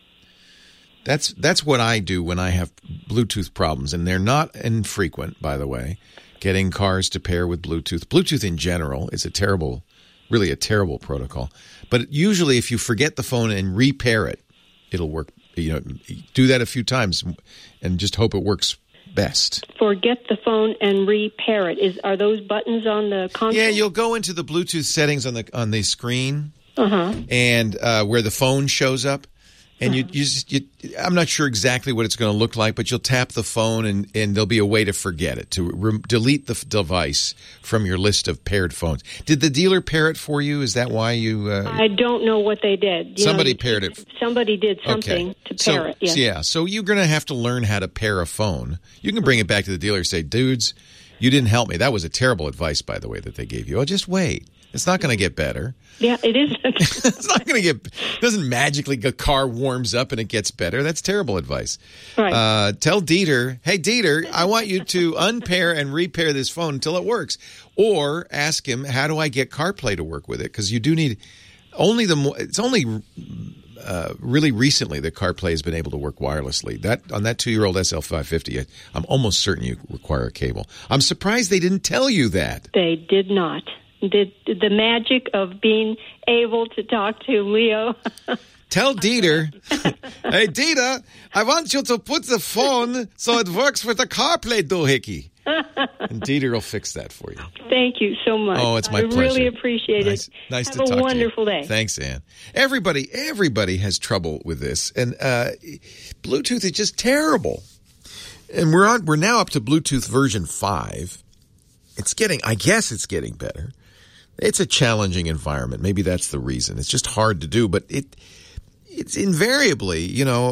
C: That's what I do when I have Bluetooth problems, and they're not infrequent, by the way. Getting cars to pair with Bluetooth. Bluetooth in general is really a terrible protocol. But usually, if you forget the phone and repair it, it'll work. Do that a few times, and just hope it works best.
K: Forget the phone and repair it. Are those buttons on the console?
C: Yeah, you'll go into the Bluetooth settings on the screen, and where the phone shows up, and I'm not sure exactly what it's going to look like, but you'll tap the phone, and there'll be a way to forget it, to delete the device from your list of paired phones. Did the dealer pair it for you? Is that why you?
K: I don't know what they did.
C: Somebody paired it.
K: Somebody did something to pair it. Yes.
C: Yeah. So you're going to have to learn how to pair a phone. You can bring it back to the dealer and say, "Dudes, you didn't help me. That was a terrible advice, by the way, that they gave you. Oh, just wait. It's not going to get better."
K: Yeah, it is.
C: It's not going to doesn't magically, the car warms up and it gets better. That's terrible advice.
K: Right.
C: Tell Dieter, hey, Dieter, I want you to unpair and repair this phone until it works. Or ask him, how do I get CarPlay to work with it? Because you do need it's only really recently that CarPlay has been able to work wirelessly. On that 2-year-old SL550, I'm almost certain you require a cable. I'm surprised they didn't tell you that.
K: They did not. The magic of being able to talk to Leo.
C: Tell Dieter, hey, Dieter, I want you to put the phone so it works with the CarPlay doohickey. And Dieter will fix that for you.
K: Thank you so much.
C: Oh, it's my pleasure.
K: I really appreciate it.
C: Nice to
K: Have
C: talk
K: a wonderful
C: to you.
K: day.
C: Thanks, Ann. Everybody has trouble with this, and Bluetooth is just terrible. And we're now up to Bluetooth version 5. I guess it's getting better. It's a challenging environment. Maybe that's the reason. It's just hard to do, but it's invariably,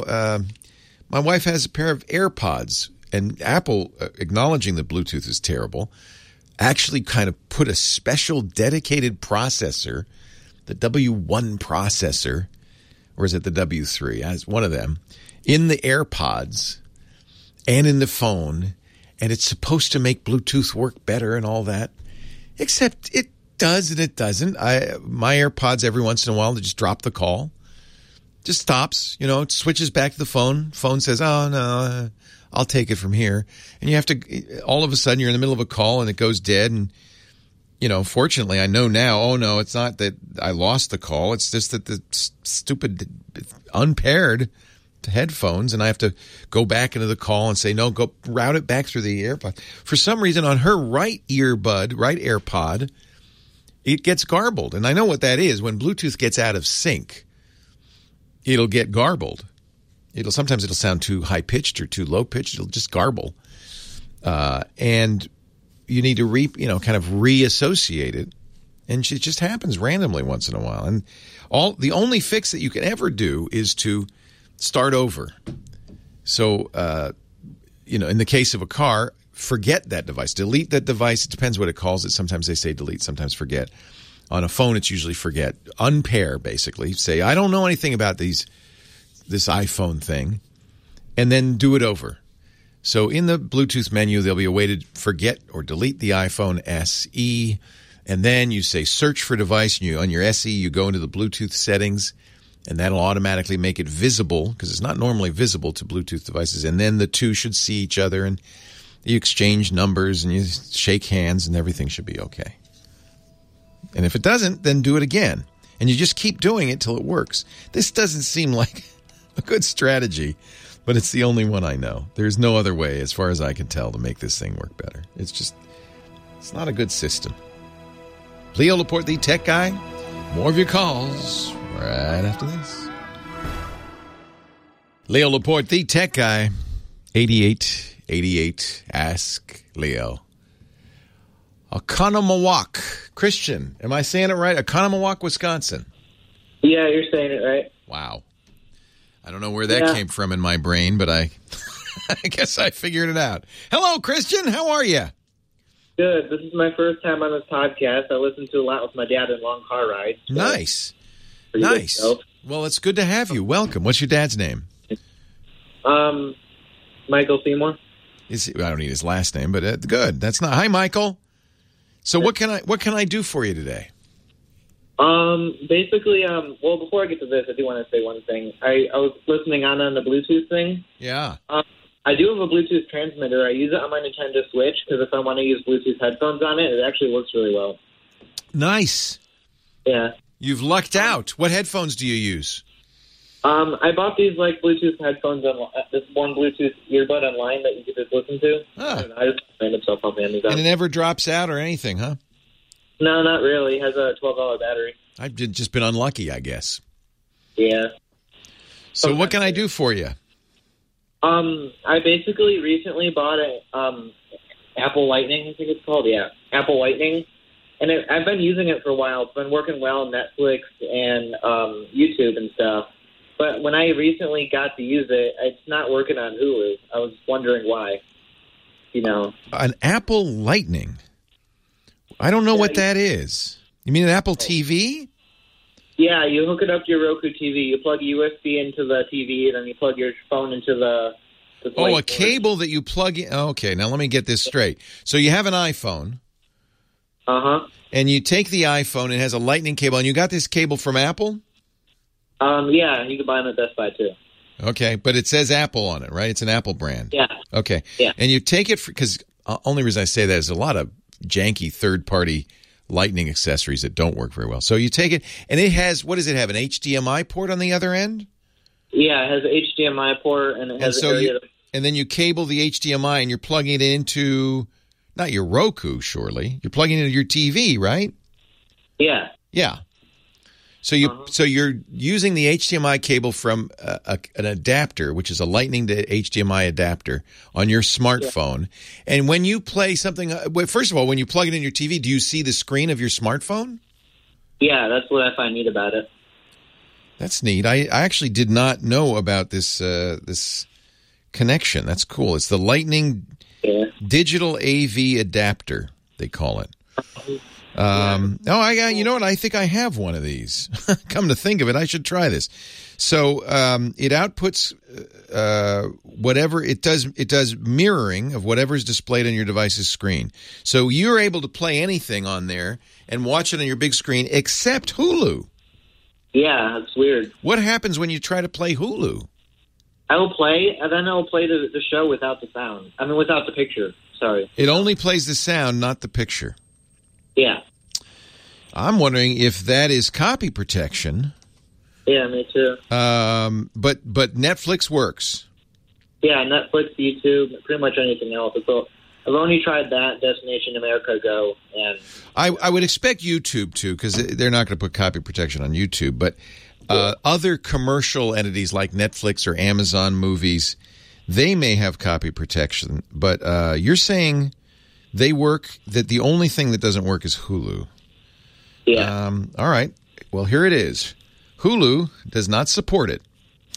C: my wife has a pair of AirPods, and Apple, acknowledging that Bluetooth is terrible, actually kind of put a special dedicated processor, the W1 processor, or is it the W3? As one of them, in the AirPods and in the phone, and it's supposed to make Bluetooth work better and all that, except it does and it doesn't. My AirPods, every once in a while, they just drop the call. Just stops, it switches back to the phone. Phone says, oh, no, I'll take it from here. And you have to, all of a sudden, you're in the middle of a call and it goes dead. And, fortunately, I know now, oh, no, it's not that I lost the call. It's just that the stupid unpaired headphones, and I have to go back into the call and say, no, go route it back through the AirPod. For some reason, on her right AirPod, it gets garbled. And I know what that is. When Bluetooth gets out of sync, it'll get garbled. Sometimes it'll sound too high-pitched or too low-pitched. It'll just garble. And you need to kind of reassociate it. And it just happens randomly once in a while. And the only fix that you can ever do is to start over. So, in the case of a car, forget that device. Delete that device. It depends what it calls it. Sometimes they say delete, sometimes forget. On a phone, it's usually forget. Unpair, basically. Say, I don't know anything about this iPhone thing, and then do it over. So in the Bluetooth menu, there'll be a way to forget or delete the iPhone SE, and then you say search for device, and on your SE, you go into the Bluetooth settings, and that'll automatically make it visible, because it's not normally visible to Bluetooth devices, and then the two should see each other, and you exchange numbers, and you shake hands, and everything should be okay. And if it doesn't, then do it again. And you just keep doing it till it works. This doesn't seem like a good strategy But it's the only one I know. There's no other way, as far as I can tell, to make this thing work better. It's not a good system. Leo Laporte, the tech guy. More of your calls right after this. Leo Laporte, the tech guy. 8888. Ask Leo. Oconomowoc. Christian, am I saying it right? Oconomowoc, Wisconsin.
L: Yeah, you're saying it right.
C: Wow. I don't know where that came from in my brain, but I guess I figured it out. Hello, Christian. How are you?
L: Good. This is my first time on this podcast. I listen to a lot with my dad in long car rides. So
C: Nice. Nice. Well, it's good to have you. Welcome. What's your dad's name?
L: Michael Seymour.
C: I don't need his last name, but good. That's not. Hi, Michael. So what can I do for you today?
L: Basically, well, before I get to this, I do want to say one thing. I was listening on the Bluetooth thing.
C: Yeah.
L: I do have a Bluetooth transmitter. I use it on my Nintendo Switch because if I want to use Bluetooth headphones on it, it actually works really well.
C: Nice.
L: Yeah.
C: You've lucked out. What headphones do you use?
L: I bought these Bluetooth headphones on this one Bluetooth earbud online that you could just listen to. I just random stuff off Amazon.
C: And it never drops out or anything, huh?
L: No, not really. It has a $12 battery.
C: I've just been unlucky, I guess.
L: Yeah.
C: So what can I do for you?
L: I basically recently bought a Apple Lightning, I think it's called. Yeah, Apple Lightning. And I've been using it for a while. It's been working well on Netflix and YouTube and stuff. But when I recently got to use it, it's not working on Hulu. I was wondering why.
C: An Apple Lightning? I don't know what that is. You mean an Apple TV?
L: Yeah, you hook it up to your Roku TV. You plug USB into the TV, and then you plug your phone into the
C: a cable that you plug in. Okay, now let me get this straight. So you have an iPhone.
L: Uh-huh.
C: And you take the iPhone, it has a lightning cable, and you got this cable from Apple?
L: Yeah, you can buy them at Best Buy, too.
C: Okay, but it says Apple on it, right? It's an Apple brand.
L: Yeah.
C: Okay.
L: Yeah.
C: And you take it, because only reason I say that is a lot of janky third-party lightning accessories that don't work very well. So you take it, and it has, what does it have, an HDMI port on the other end?
L: Yeah, it has an HDMI port, and it has
C: and then you cable the HDMI, and you're plugging it into, not your Roku, surely. You're plugging it into your TV, right?
L: Yeah.
C: Yeah. So you're using the HDMI cable from an adapter, which is a Lightning to HDMI adapter on your smartphone. Yeah. And when you play something, first of all, when you plug it in your TV, do you see the screen of your smartphone?
L: Yeah, that's what I find neat about it.
C: That's neat. I actually did not know about this this connection. That's cool. It's the Lightning Digital AV Adapter, they call it. You know what? I think I have one of these. Come to think of it, I should try this. So it outputs whatever it does. It does mirroring of whatever is displayed on your device's screen. So you're able to play anything on there and watch it on your big screen except Hulu.
L: Yeah, it's weird.
C: What happens when you try to play Hulu?
L: I will play, and then I will play the show without the sound. I mean, without the picture. Sorry.
C: It only plays the sound, not the picture.
L: Yeah.
C: I'm wondering if that is copy protection.
L: Yeah, me too.
C: But Netflix works.
L: Yeah, Netflix, YouTube, pretty much anything else. I've only tried that, Destination America Go, and
C: I would expect YouTube too, because they're not going to put copy protection on YouTube. But other commercial entities like Netflix or Amazon Movies, they may have copy protection. But you're saying they work, that the only thing that doesn't work is Hulu.
L: Yeah.
C: All right. Well, here it is. Hulu does not support it.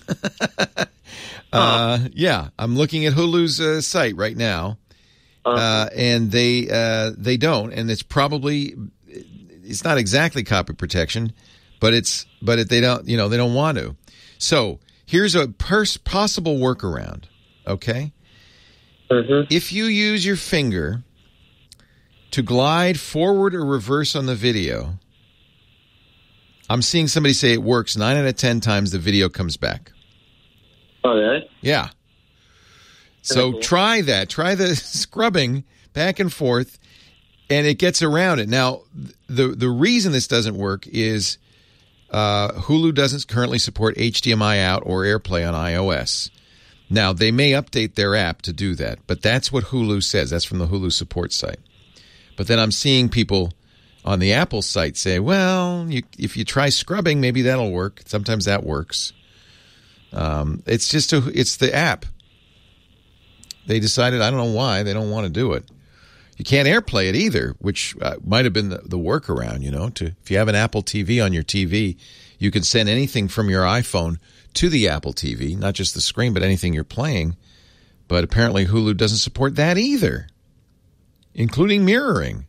C: Yeah, I'm looking at Hulu's site right now, and they don't, and it's not exactly copy protection, but they don't, they don't want to. So here's a possible workaround. Okay, if you use your finger to glide forward or reverse on the video, I'm seeing somebody say it works 9 out of 10 times the video comes back.
L: Oh, really?
C: Yeah. So cool. Try that. Try the scrubbing back and forth, and it gets around it. Now, the reason this doesn't work is Hulu doesn't currently support HDMI out or AirPlay on iOS. Now, they may update their app to do that, but that's what Hulu says. That's from the Hulu support site. But then I'm seeing people on the Apple site say, well, if you try scrubbing, maybe that'll work. Sometimes that works. It's the app. They decided, I don't know why, they don't want to do it. You can't AirPlay it either, which might have been the workaround, if you have an Apple TV on your TV, you can send anything from your iPhone to the Apple TV, not just the screen, but anything you're playing. But apparently Hulu doesn't support that either, including mirroring.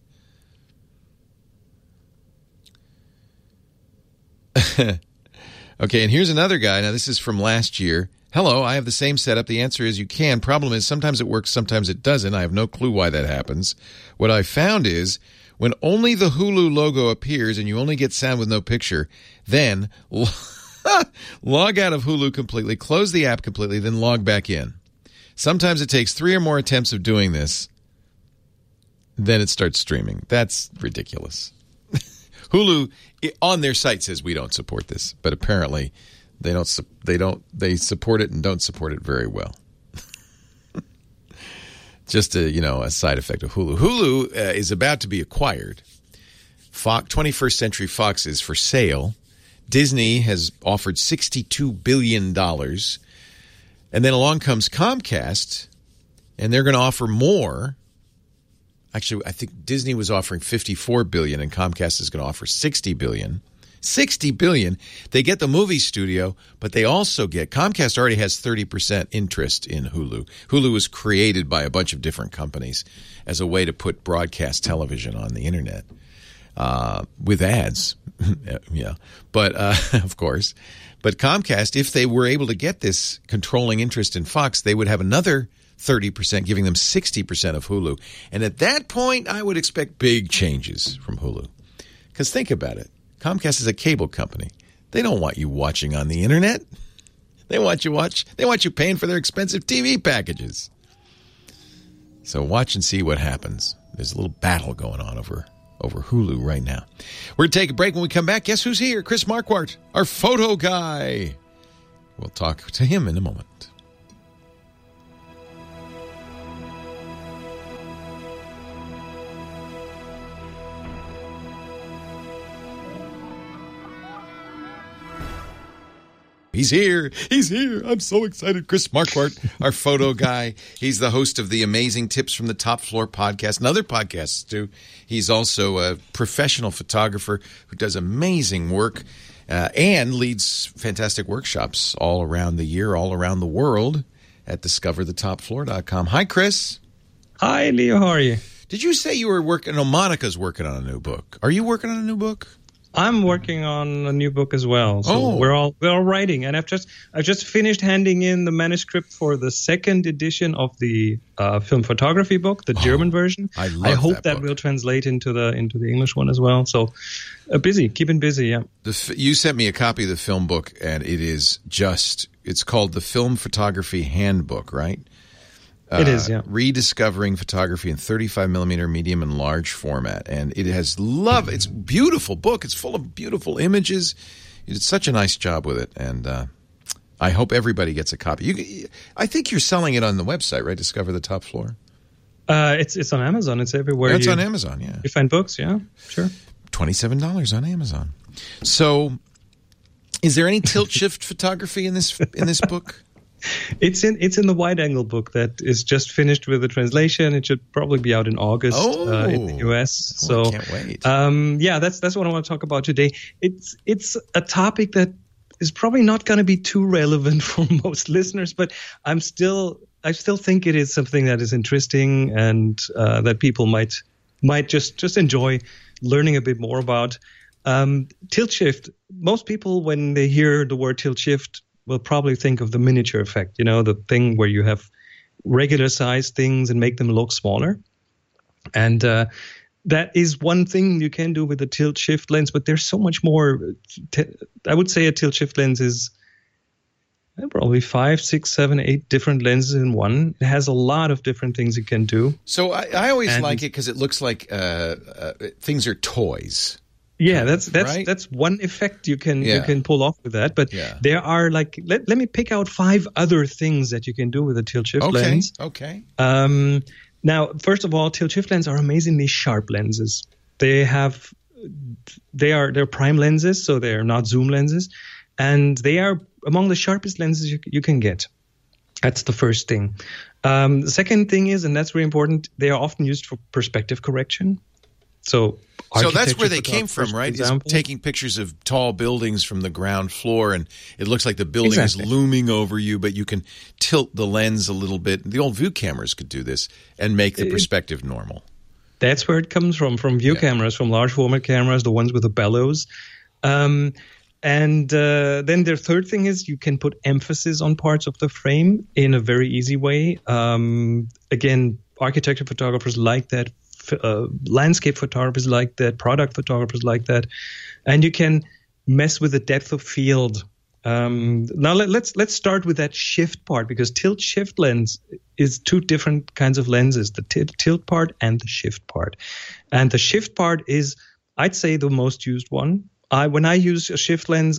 C: Okay, and here's another guy. Now, this is from last year. Hello, I have the same setup. The answer is you can. Problem is sometimes it works, sometimes it doesn't. I have no clue why that happens. What I found is when only the Hulu logo appears and you only get sound with no picture, then log out of Hulu completely, close the app completely, then log back in. Sometimes it takes 3 or more attempts of doing this, then it starts streaming. That's ridiculous. Hulu on their site says we don't support this, but apparently they support it and don't support it very well. Just a side effect of Hulu. Hulu is about to be acquired. 21st Century Fox is for sale. Disney has offered $62 billion. And then along comes Comcast, and they're going to offer more. Actually, I think Disney was offering $54 billion, and Comcast is going to offer $60 billion. $60 billion. They get the movie studio, but they also get – Comcast already has 30% interest in Hulu. Hulu was created by a bunch of different companies as a way to put broadcast television on the internet with ads. Yeah, but of course. But Comcast, if they were able to get this controlling interest in Fox, they would have another 30%, giving them 60% of Hulu. And at that point, I would expect big changes from Hulu. Because think about it. Comcast is a cable company. They don't want you watching on the internet. They want you paying for their expensive TV packages. So watch and see what happens. There's a little battle going on over Hulu right now. We're going to take a break. When we come back, guess who's here? Chris Marquardt, our photo guy. We'll talk to him in a moment. He's here. I'm so excited. Chris Marquardt, our photo guy. He's the host of the Amazing Tips from the Top Floor podcast and other podcasts, too. He's also a professional photographer who does amazing work and leads fantastic workshops all around the year, all around the world at discoverthetopfloor.com. Hi, Chris.
M: Hi, Leo. How are you?
C: Did you say you were working? No, Monica's working on a new book. Are you working on a new book?
M: I'm working on a new book as well. So we're all writing, and I've just finished handing in the manuscript for the second edition of the film photography book, the German version. I hope that will translate into the English one as well. So keeping busy. Yeah.
C: You sent me a copy of the film book, and it's called the Film Photography Handbook, right?
M: It is, yeah.
C: Rediscovering photography in 35 millimeter medium and large format. And it has it's a beautiful book. It's full of beautiful images. You did such a nice job with it. And I hope everybody gets a copy. I think you're selling it on the website, right? Discover the Top Floor.
M: It's on Amazon. It's everywhere.
C: It's on Amazon, yeah.
M: You find books, yeah, sure.
C: $27 on Amazon. So is there any tilt-shift photography in this book?
M: It's in the wide-angle book that is just finished with the translation. It should probably be out in August in the U.S. So
C: I can't wait.
M: That's what I want to talk about today. It's a topic that is probably not going to be too relevant for most listeners, but I still think it is something that is interesting and that people might just enjoy learning a bit more about. Tilt shift. Most people, when they hear the word tilt shift, will probably think of the miniature effect, the thing where you have regular sized things and make them look smaller. And that is one thing you can do with a tilt shift lens, but there's so much more. I would say a tilt shift lens is probably 5, 6, 7, 8 different lenses in one. It has a lot of different things it can do.
C: So I always like it because it looks like things are toys.
M: Yeah, that's
C: right?
M: that's one effect you can pull off with that. But there are let me pick out 5 other things that you can do with a tilt shift lens.
C: Okay.
M: Now, first of all, tilt shift lenses are amazingly sharp lenses. They're prime lenses, so they're not zoom lenses, and they are among the sharpest lenses you can get. That's the first thing. The second thing is, and that's very important, they are often used for perspective correction. So
C: that's where they came from, right? Is taking pictures of tall buildings from the ground floor, and it looks like the building is looming over you, but you can tilt the lens a little bit. The old view cameras could do this and make the perspective normal.
M: That's where it comes from view cameras, from large format cameras, the ones with the bellows. And then the third thing is you can put emphasis on parts of the frame in a very easy way. Again, architecture photographers like that. Landscape photographers like that, product photographers like that, and you can mess with the depth of field. Now let's start with that shift part, because tilt shift lens is 2 different kinds of lenses: the tilt part and the shift part. And the shift part is, I'd say, the most used one. When I use a shift lens,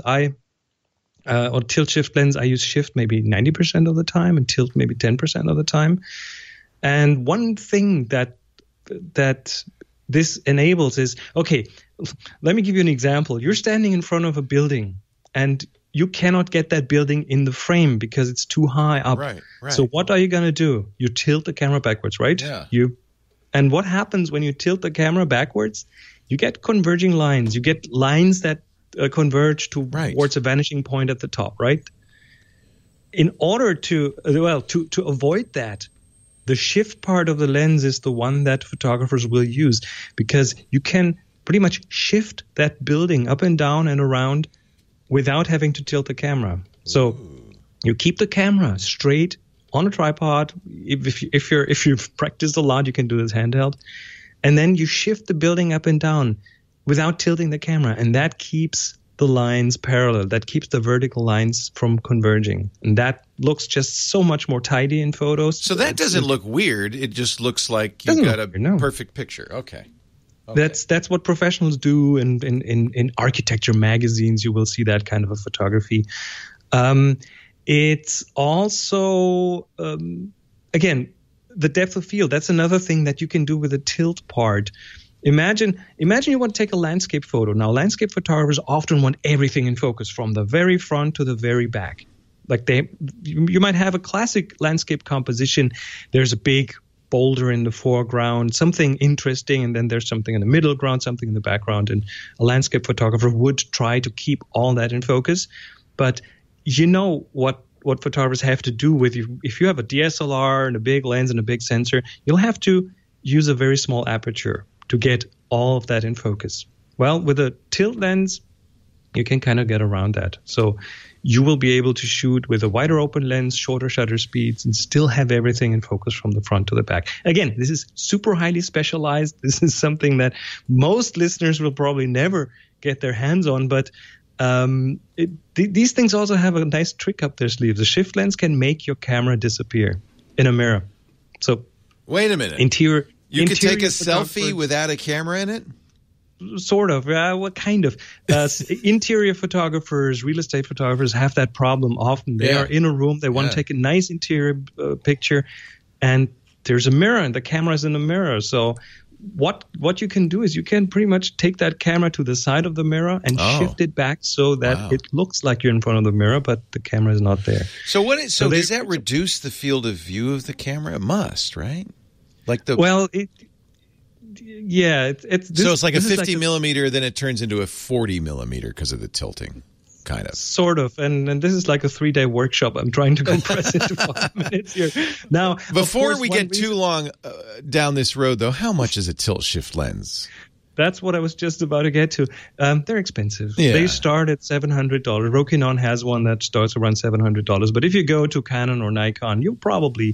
M: or tilt shift lens, I use shift maybe 90% of the time and tilt maybe 10% of the time. And one thing that this enables is, okay, let me give you an example. You're standing in front of a building and you cannot get that building in the frame because it's too high up.
C: Right.
M: So what are you going to do? You tilt the camera backwards, right?
C: Yeah.
M: And what happens when you tilt the camera backwards? You get converging lines. You get lines that converge towards a vanishing point at the top, right? In order to avoid that, the shift part of the lens is the one that photographers will use, because you can pretty much shift that building up and down and around without having to tilt the camera. So you keep the camera straight on a tripod. If you've practiced a lot, you can do this handheld. And then you shift the building up and down without tilting the camera. And that keeps the lines parallel. That keeps the vertical lines from converging. And that looks just so much more tidy in photos.
C: So that doesn't look weird. It just looks like you've got a perfect picture. Okay.
M: That's what professionals do. In architecture magazines, you will see that kind of a photography. It's also, again, the depth of field. That's another thing that you can do with the tilt part. Imagine you want to take a landscape photo. Now, landscape photographers often want everything in focus from the very front to the very back. Like you might have a classic landscape composition. There's a big boulder in the foreground, something interesting, and then there's something in the middle ground, something in the background. And a landscape photographer would try to keep all that in focus. But you know what photographers have to do with you. If you have a DSLR and a big lens and a big sensor, you'll have to use a very small aperture to get all of that in focus. Well, with a tilt lens, you can kind of get around that. So you will be able to shoot with a wider open lens, shorter shutter speeds, and still have everything in focus from the front to the back. Again, this is super highly specialized. This is something that most listeners will probably never get their hands on, but these things also have a nice trick up their sleeves. The shift lens can make your camera disappear in a mirror. So
C: wait a minute. You could take a selfie without a camera in it?
M: Sort of. What kind of? Interior photographers, real estate photographers have that problem often. They are in a room. They want to take a nice interior picture, and there's a mirror, and the camera is in the mirror. So what you can do is you can pretty much take that camera to the side of the mirror and shift it back so that it looks like you're in front of the mirror, but the camera is not there.
C: So does that reduce the field of view of the camera? It must, right? It's
M: like
C: a 50 millimeter, then it turns into a 40 millimeter because of the tilting, kind of.
M: Sort of, and this is like a 3-day workshop. I'm trying to compress it to 5 minutes here. Now,
C: before we get too long down this road, though, how much is a tilt shift lens?
M: That's what I was just about to get to. They're expensive. Yeah. They start at $700. Rokinon has one that starts around $700. But if you go to Canon or Nikon, you'll probably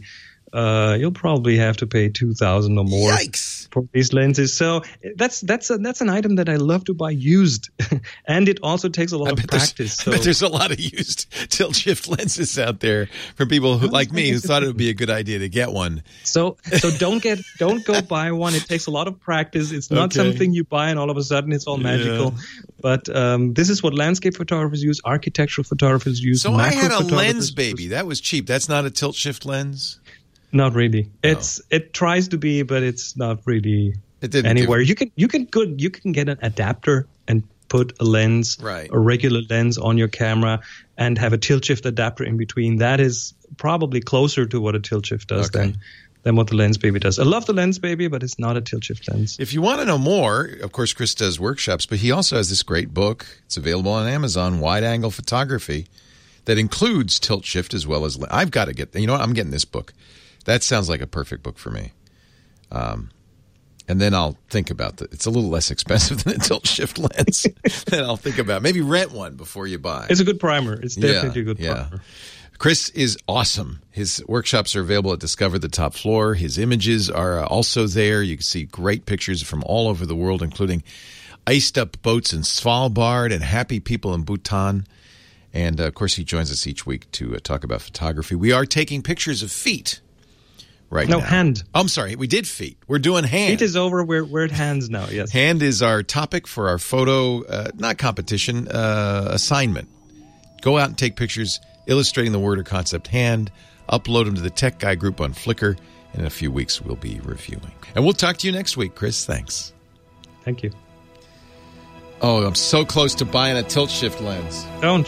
M: you'll probably have to pay $2,000 or more
C: Yikes.
M: for these lenses. So that's an item that I love to buy used, and it also takes a lot of practice.
C: I bet there's a lot of used tilt shift lenses out there for people who, like me, who thought it would be a good idea to get one.
M: So don't go buy one. It takes a lot of practice. It's not something you buy and all of a sudden it's all magical. But this is what landscape photographers use, architectural photographers use.
C: So I had a Lens Baby. That was cheap. That's not a tilt shift lens?
M: Not really. It tries to be, but it's not really anywhere. You can get an adapter and put a lens, a regular lens on your camera, and have a tilt shift adapter in between. That is probably closer to what a tilt shift does than what the Lens Baby does. I love the Lens Baby, but it's not a tilt shift lens.
C: If you want to know more, of course, Chris does workshops, but he also has this great book. It's available on Amazon, Wide Angle Photography, that includes tilt shift as well as. I've got to get. You know what? I'm getting this book. That sounds like a perfect book for me. And then I'll think about it's a little less expensive than a tilt shift lens. Then I'll think about maybe rent one before you buy.
M: It's a good primer. It's definitely a good primer.
C: Chris is awesome. His workshops are available at Discover the Top Floor. His images are also there. You can see great pictures from all over the world, including iced up boats in Svalbard and happy people in Bhutan. And, of course, he joins us each week to talk about photography. We are taking pictures of feet. Now.
M: Hand.
C: I'm sorry. We did feet. We're doing hand.
M: Feet is over. We're at hands now, yes.
C: Hand is our topic for our photo, not competition, assignment. Go out and take pictures illustrating the word or concept hand. Upload them to the Tech Guy group on Flickr. And in a few weeks, we'll be reviewing. And we'll talk to you next week, Chris. Thanks.
M: Thank you.
C: Oh, I'm so close to buying a tilt shift lens.
M: Don't.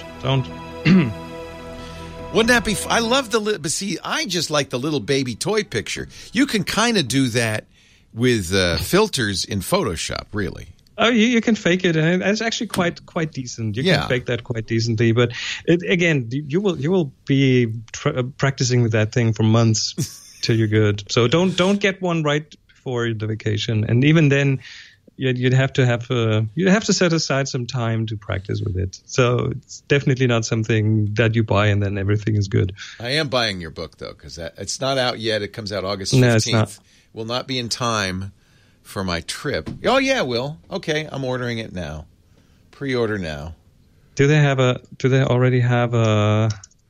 C: Wouldn't that be I love but see, I just like the little baby toy picture. You can kind of do that with filters in Photoshop, really.
M: Oh, you can fake it, and it's actually quite decent. You can fake that quite decently, but you will be practicing with that thing for months till you're good. So don't get one right before the vacation, and even then, you'd have to set aside some time to practice with it. So it's definitely not something that you buy and then everything is good.
C: I am buying your book though, because it's not out yet. It comes out August 15th.
M: No, it's not.
C: Will not be in time for my trip. Oh yeah, it will. Okay, I'm ordering it now. Pre-order now.
M: Do they already have the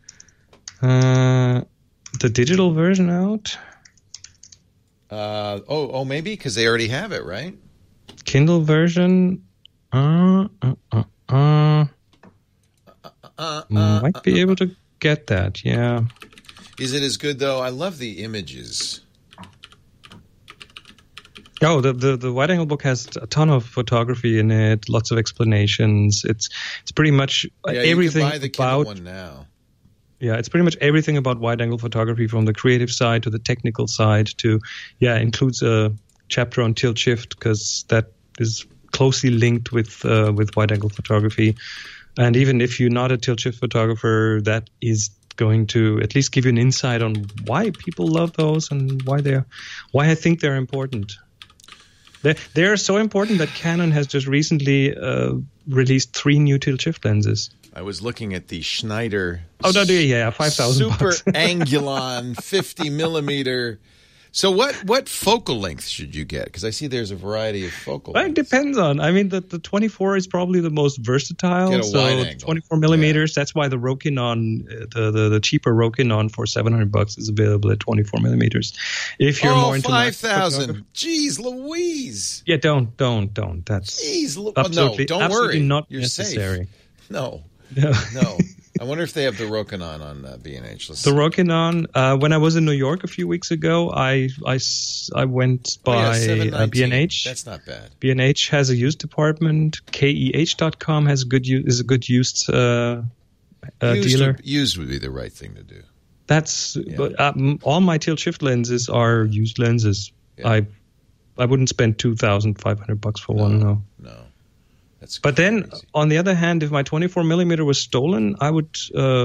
M: digital version out?
C: Maybe because they already have it, right?
M: Kindle version. Might be able to get that. Yeah.
C: Is it as good though? I love the images.
M: Oh, the Wide Angle book has a ton of photography in it, lots of explanations. It's pretty much everything
C: you can buy the Kindle one now.
M: Yeah, it's pretty much everything about wide angle photography, from the creative side to the technical side to includes a chapter on tilt shift, because that is closely linked with wide angle photography. And even if you're not a tilt shift photographer, that is going to at least give you an insight on why people love those and why I think they're important. They're so important that Canon has just recently released 3 new tilt shift lenses.
C: I was looking at the Schneider.
M: Oh, no, yeah, $5,000.
C: Super Angulon 50 millimeter. So what focal length should you get? Because I see there's a variety of focal lengths.
M: It depends on. I mean, the 24 is probably the most versatile.
C: Get a wide angle.
M: 24 millimeters. Yeah. That's why the Rokinon, the cheaper Rokinon for $700 is available at 24 millimeters. If you're more into
C: 5,000. Jeez, Louise.
M: Yeah, don't. That's absolutely,
C: don't
M: absolutely
C: worry.
M: not
C: You're
M: necessary.
C: Safe. No. I wonder if they have the Rokinon on B&H.
M: The Rokinon. When I was in New York a few weeks ago, I went by B&H.
C: That's not bad.
M: B&H has a used department. KEH.com is a good used dealer.
C: Used would be the right thing to do.
M: But all my tilt shift lenses are used lenses. Yeah. I wouldn't spend $2,500 for one. No.
C: That's
M: but
C: crazy.
M: Then, on the other hand, if my 24 millimeter was stolen, I would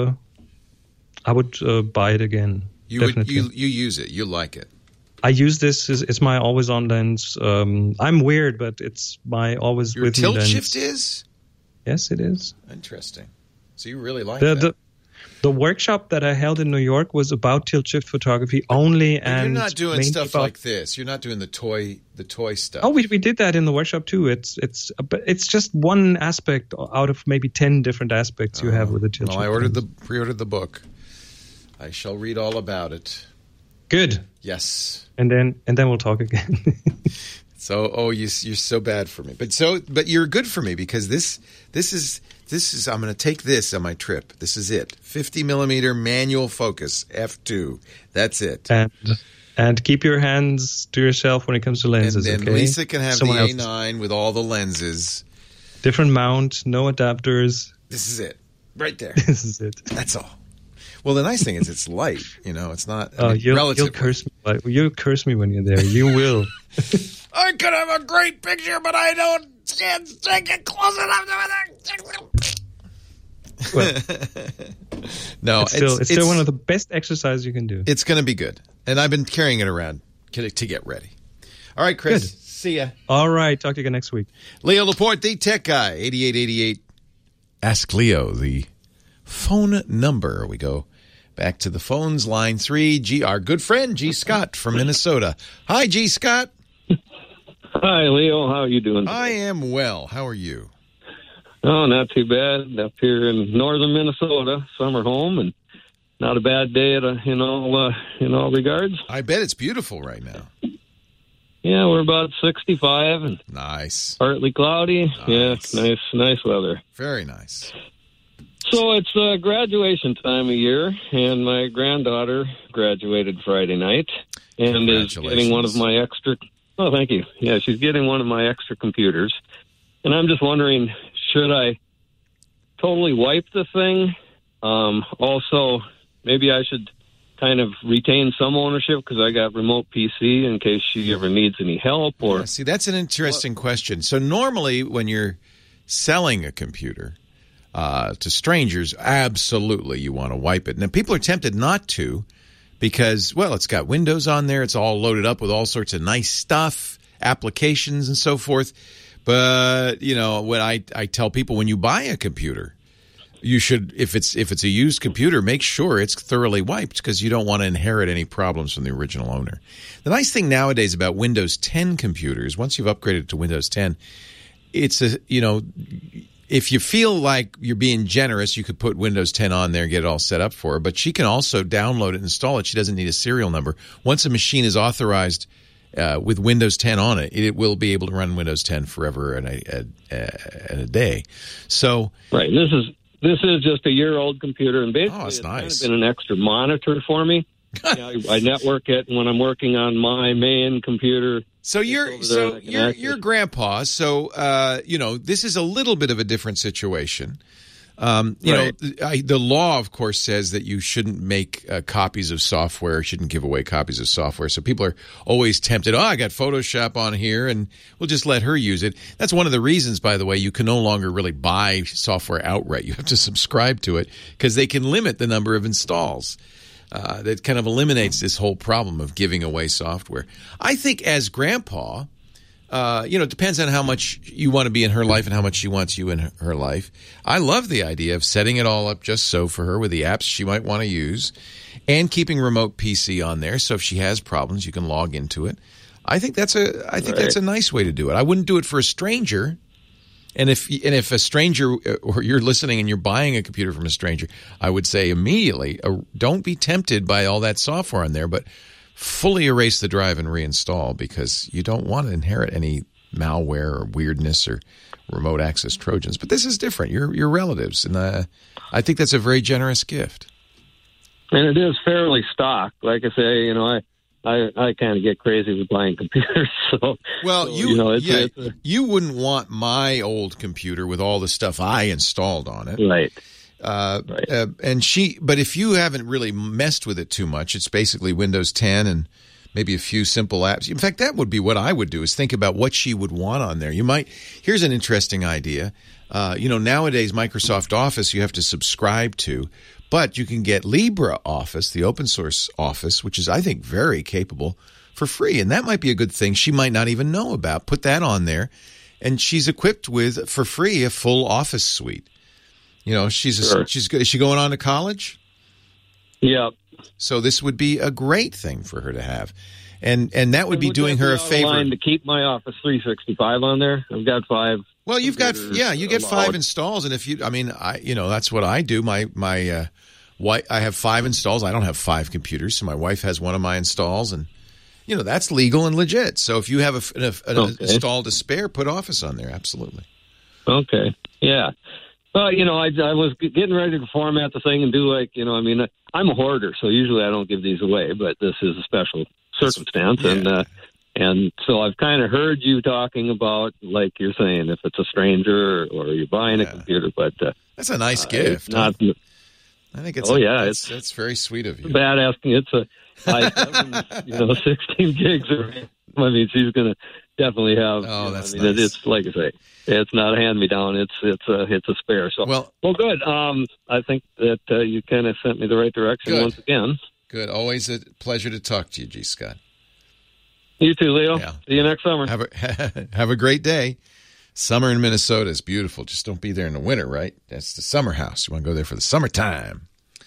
M: buy it again.
C: You use it. You like it.
M: I use this. It's my always on lens. I'm weird, but it's my always with me lens.
C: Your tilt shift is?
M: Yes, it is.
C: Interesting. So you really like that?
M: The workshop that I held in New York was about tilt-shift photography only, and
C: you're not doing
M: mainly
C: stuff
M: about-
C: like this. You're not doing the toy stuff.
M: Oh, we did that in the workshop too. It's just one aspect out of maybe 10 different aspects you have with the tilt.
C: Well, I pre-ordered the book. I shall read all about it.
M: Good.
C: Yes.
M: And then we'll talk again.
C: So, you're so bad for me, but you're good for me because this is I'm going to take this on my trip. This is it. 50 millimeter manual focus f2. That's it.
M: And keep your hands to yourself when it comes to lenses.
C: And
M: okay?
C: Lisa can have
M: Someone
C: the
M: else.
C: A9 with all the lenses.
M: Different mount, no adapters.
C: This is it, right there.
M: This is it.
C: That's all. Well, the nice thing is it's light. It's not.
M: You'll curse me. You'll curse me when you're there. You will.
C: I could have a great picture, but I can't take it close enough to it. No,
M: it's still one of the best exercises you can do.
C: It's going to be good, and I've been carrying it around to get ready. All right, Chris.
M: Good.
C: See ya.
M: All right, talk to you again next week.
C: Leo Laporte, the tech guy, 8888. Ask Leo the phone number. We go back to the phones, line 3. Our good friend G. Scott from Minnesota. Hi, G. Scott.
N: Hi, Leo. How are you doing today?
C: I am well. How are you?
N: Oh, not too bad. Up here in northern Minnesota, summer home, and not a bad day in all regards.
C: I bet it's beautiful right now.
N: Yeah, we're about 65 and
C: nice,
N: partly cloudy.
C: Nice.
N: Yeah, nice weather.
C: Very nice.
N: So it's graduation time of year, and my granddaughter graduated Friday night and is getting one of my extra. Oh, thank you. Yeah, she's getting one of my extra computers, and I'm just wondering, should I totally wipe the thing? Also, maybe I should kind of retain some ownership because I got remote PC in case she ever needs any help. Or
C: see, that's an interesting question. So normally when you're selling a computer to strangers, absolutely you want to wipe it. Now, people are tempted not to because, well, it's got Windows on there. It's all loaded up with all sorts of nice stuff, applications and so forth. But, when I tell people when you buy a computer, you should, if it's a used computer, make sure it's thoroughly wiped because you don't want to inherit any problems from the original owner. The nice thing nowadays about Windows 10 computers, once you've upgraded to Windows 10, it's if you feel like you're being generous, you could put Windows 10 on there and get it all set up for her. But she can also download it and install it. She doesn't need a serial number. Once a machine is authorized with Windows 10 on it, it will be able to run Windows 10 forever and a day. So
N: right, this is just a year-old computer, and basically it's
C: nice.
N: Kind of been an extra monitor for me. I network it when I'm working on my main computer.
C: So your grandpa. So this is a little bit of a different situation. The law, of course, says that you shouldn't make copies of software, shouldn't give away copies of software. So people are always tempted. Oh, I got Photoshop on here, and we'll just let her use it. That's one of the reasons, by the way, you can no longer really buy software outright. You have to subscribe to it because they can limit the number of installs. That kind of eliminates this whole problem of giving away software. I think as grandpa, it depends on how much you want to be in her life and how much she wants you in her life. I love the idea of setting it all up just so for her with the apps she might want to use and keeping remote PC on there. So if she has problems, you can log into it. I think that's a nice way to do it. I wouldn't do it for a stranger. And if a stranger, or you're listening and you're buying a computer from a stranger, I would say immediately, don't be tempted by all that software on there, but fully erase the drive and reinstall because you don't want to inherit any malware or weirdness or remote access Trojans. But this is different. You're relatives, and I think that's a very generous gift.
N: And it is fairly stock. Like I say, I kind of get crazy with buying computers.
C: You wouldn't want my old computer with all the stuff I installed on it,
N: right?
C: But if you haven't really messed with it too much, it's basically Windows 10 and maybe a few simple apps. In fact, that would be what I would do: is think about what she would want on there. Here's an interesting idea. Nowadays Microsoft Office you have to subscribe to. But you can get LibreOffice, the open source Office, which is, I think, very capable, for free. And that might be a good thing she might not even know about. Put that on there. And she's equipped with, for free, a full Office suite. You know, she's good. Is she going on to college?
N: Yeah.
C: So this would be a great thing for her to have. And that would be doing her a favor.
N: To keep my Office 365 on there. I've got 5.
C: Well, you get 5 installs, and that's what I do. My wife, I have 5 installs. I don't have 5 computers, so my wife has one of my installs, and that's legal and legit. So if you have an install to spare, put Office on there. Absolutely.
N: Okay. Yeah. Well, I was getting ready to format the thing and do I'm a hoarder, so usually I don't give these away, but this is a special circumstance, and so I've kind of heard you talking about, like you're saying, if it's a stranger or you're buying a computer, but
C: that's a nice gift.
N: Not,
C: I think it's. It's very sweet of you.
N: Bad asking. It's a i7, 16 gigs. She's going to definitely have.
C: Oh, that's
N: nice.
C: Nice.
N: It's like I say, it's not a hand-me-down. It's a spare. So well, good. I think that you kind of sent me the right direction once again.
C: Good. Always a pleasure to talk to you, G. Scott.
N: You too, Leo.
C: Yeah.
N: See you next summer.
C: Have a great day. Summer in Minnesota is beautiful. Just don't be there in the winter, right? That's the summer house. You want to go there for the summertime.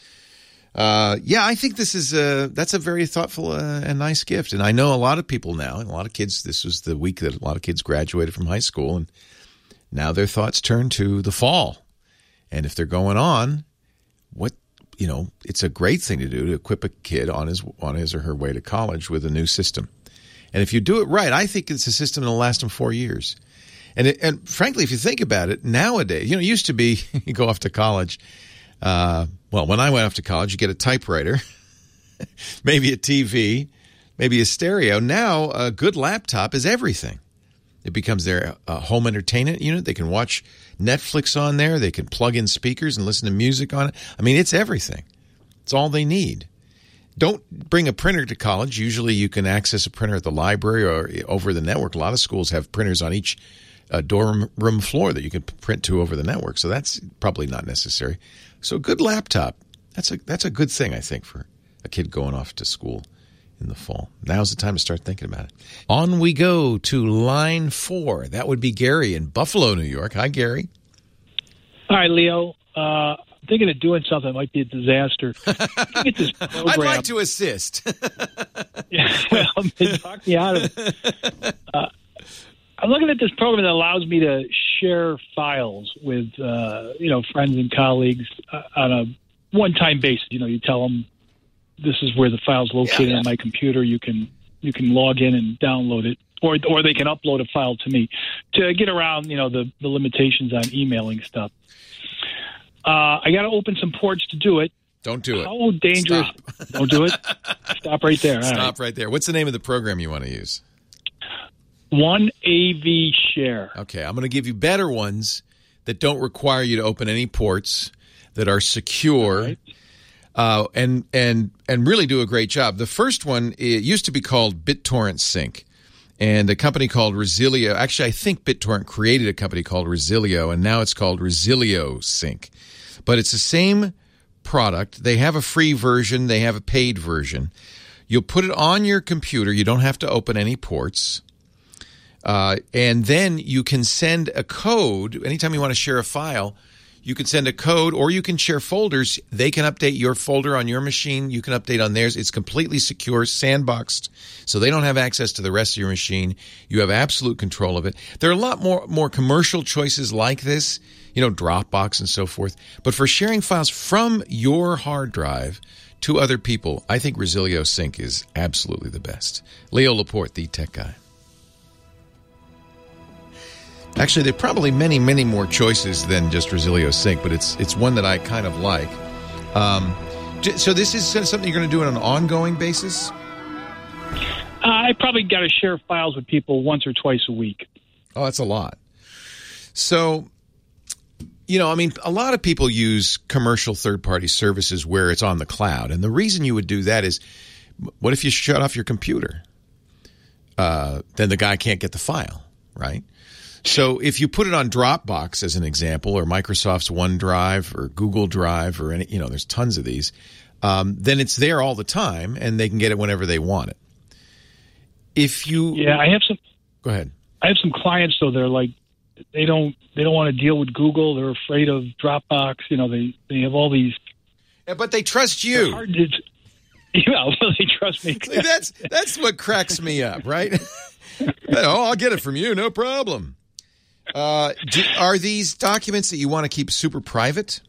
C: I think that's a very thoughtful and nice gift. And I know a lot of people now, and a lot of kids, this was the week that a lot of kids graduated from high school, and now their thoughts turn to the fall. And if they're going on, it's a great thing to do to equip a kid on his or her way to college with a new system. And if you do it right, I think it's a system that'll last them 4 years. And frankly, if you think about it, nowadays, it used to be you go off to college. When I went off to college, you get a typewriter, maybe a TV, maybe a stereo. Now, a good laptop is everything. It becomes their home entertainment unit. They can watch Netflix on there. They can plug in speakers and listen to music on it. I mean, it's everything. It's all they need. Don't bring a printer to college. Usually you can access a printer at the library or over the network. A lot of schools have printers on each dorm room floor that you can print to over the network. So that's probably not necessary. So a good laptop, that's a good thing, I think, for a kid going off to school in the fall. Now's the time to start thinking about it. On we go to line 4. That would be Gary in Buffalo, New York. Hi, Gary.
O: Hi, Leo. I'm thinking of doing something that might be a disaster. Get this program.
C: I'd like to assist.
O: Talk me out of it. I'm looking at this program that allows me to share files with, friends and colleagues on a one-time basis. You tell them this is where the file's located on my computer. You can log in and download it, or they can upload a file to me to get around, the limitations on emailing stuff. I got to open some ports to do it.
C: Don't do it.
O: How dangerous? Stop. Don't do it. Stop right there.
C: Stop right there. What's the name of the program you want to use?
O: One AV Share.
C: Okay, I'm going to give you better ones that don't require you to open any ports, that are secure, and really do a great job. The first one, it used to be called BitTorrent Sync, and a company called Resilio. Actually, I think BitTorrent created a company called Resilio, and now it's called Resilio Sync. But it's the same product. They have a free version. They have a paid version. You'll put it on your computer. You don't have to open any ports. And then you can send a code. Anytime you want to share a file, you can send a code, or you can share folders. They can update your folder on your machine. You can update on theirs. It's completely secure, sandboxed, so they don't have access to the rest of your machine. You have absolute control of it. There are a lot more commercial choices like this, Dropbox and so forth. But for sharing files from your hard drive to other people, I think Resilio Sync is absolutely the best. Leo Laporte, the tech guy. Actually, there are probably many, many more choices than just Resilio Sync, but it's one that I kind of like. So this is something you're going to do on an ongoing basis?
O: I probably got to share files with people once or twice a week.
C: Oh, that's a lot. So, a lot of people use commercial third-party services where it's on the cloud. And the reason you would do that is, what if you shut off your computer? Then the guy can't get the file, right? So if you put it on Dropbox as an example, or Microsoft's OneDrive, or Google Drive, or any, there's tons of these, then it's there all the time, and they can get it whenever they want it.
O: I have some.
C: Go ahead.
O: I have some clients though. They're like they don't want to deal with Google. They're afraid of Dropbox. They have all these.
C: Yeah, but they trust you.
O: They trust me.
C: See, that's what cracks me up, right? I'll get it from you, no problem. Are these documents that you want to keep super private?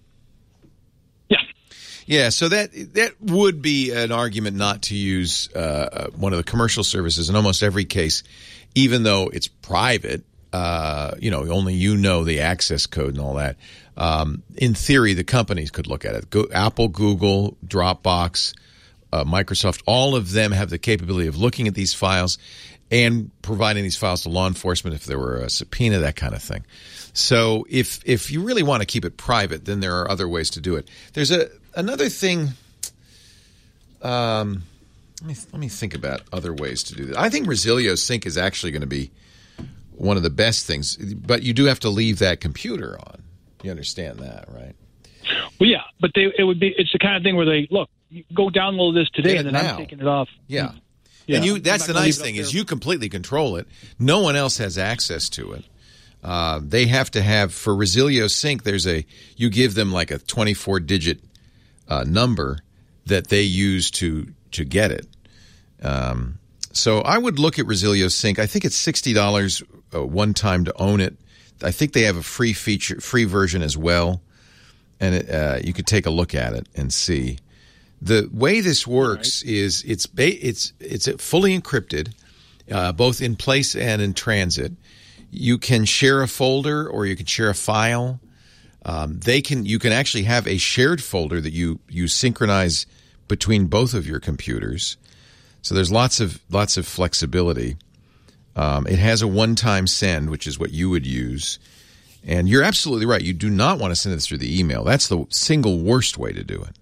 C: Yeah, so that would be an argument not to use one of the commercial services in almost every case, even though it's private. Only you know the access code and all that. In theory, the companies could look at it. Apple, Google, Dropbox, Microsoft, all of them have the capability of looking at these files and providing these files to law enforcement if there were a subpoena, that kind of thing. So if you really want to keep it private, then there are other ways to do it. There's another thing. Let me think about other ways to do that. I think Resilio Sync is actually going to be one of the best things, but you do have to leave that computer on. You understand that, right?
O: Well, yeah, but it's the kind of thing where they look, go download this today, and then I'm taking it off.
C: Yeah. And that's the nice thing is you completely control it. No one else has access to it. They have to have, for Resilio Sync, you give them like a 24-digit number that they use to get it. So I would look at Resilio Sync. I think it's $60 one time to own it. I think they have a free version as well, and you could take a look at it and see. The way this works is it's fully encrypted, both in place and in transit. You can share a folder or you can share a file. You can actually have a shared folder that you synchronize between both of your computers. So there's lots of flexibility. It has a one-time send, which is what you would use. And you're absolutely right. You do not want to send it through the email. That's the single worst way to do it.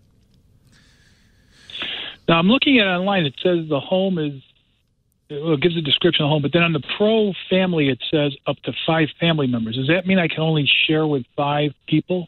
O: Now, I'm looking at it online. It says the home it gives a description of the home, but then on the Pro Family, it says up to 5 family members. Does that mean I can only share with 5 people?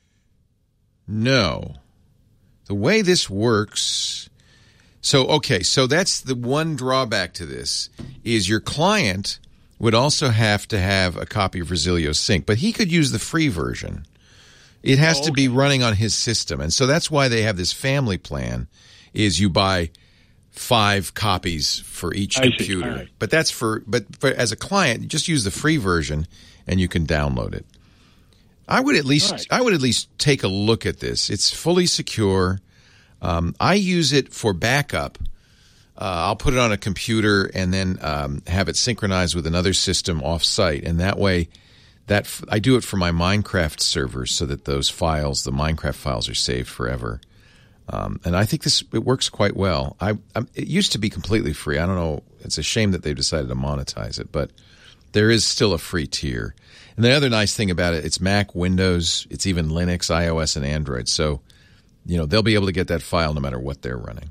C: No. The way this works... So that's the one drawback to this, is your client would also have to have a copy of Resilio Sync, but he could use the free version. It has to be running on his system, and so that's why they have this family plan, is you buy 5 copies for each computer. Right. But that's for as a client, just use the free version and you can download it. I would at least take a look at this. It's fully secure. I use it for backup. I'll put it on a computer and then have it synchronized with another system off-site, and that way I do it for my Minecraft servers so that those files, the Minecraft files, are saved forever. And I think it works quite well. It used to be completely free. I don't know. It's a shame that they've decided to monetize it, but there is still a free tier. And the other nice thing about it, it's Mac, Windows, it's even Linux, iOS, and Android. So, they'll be able to get that file no matter what they're running.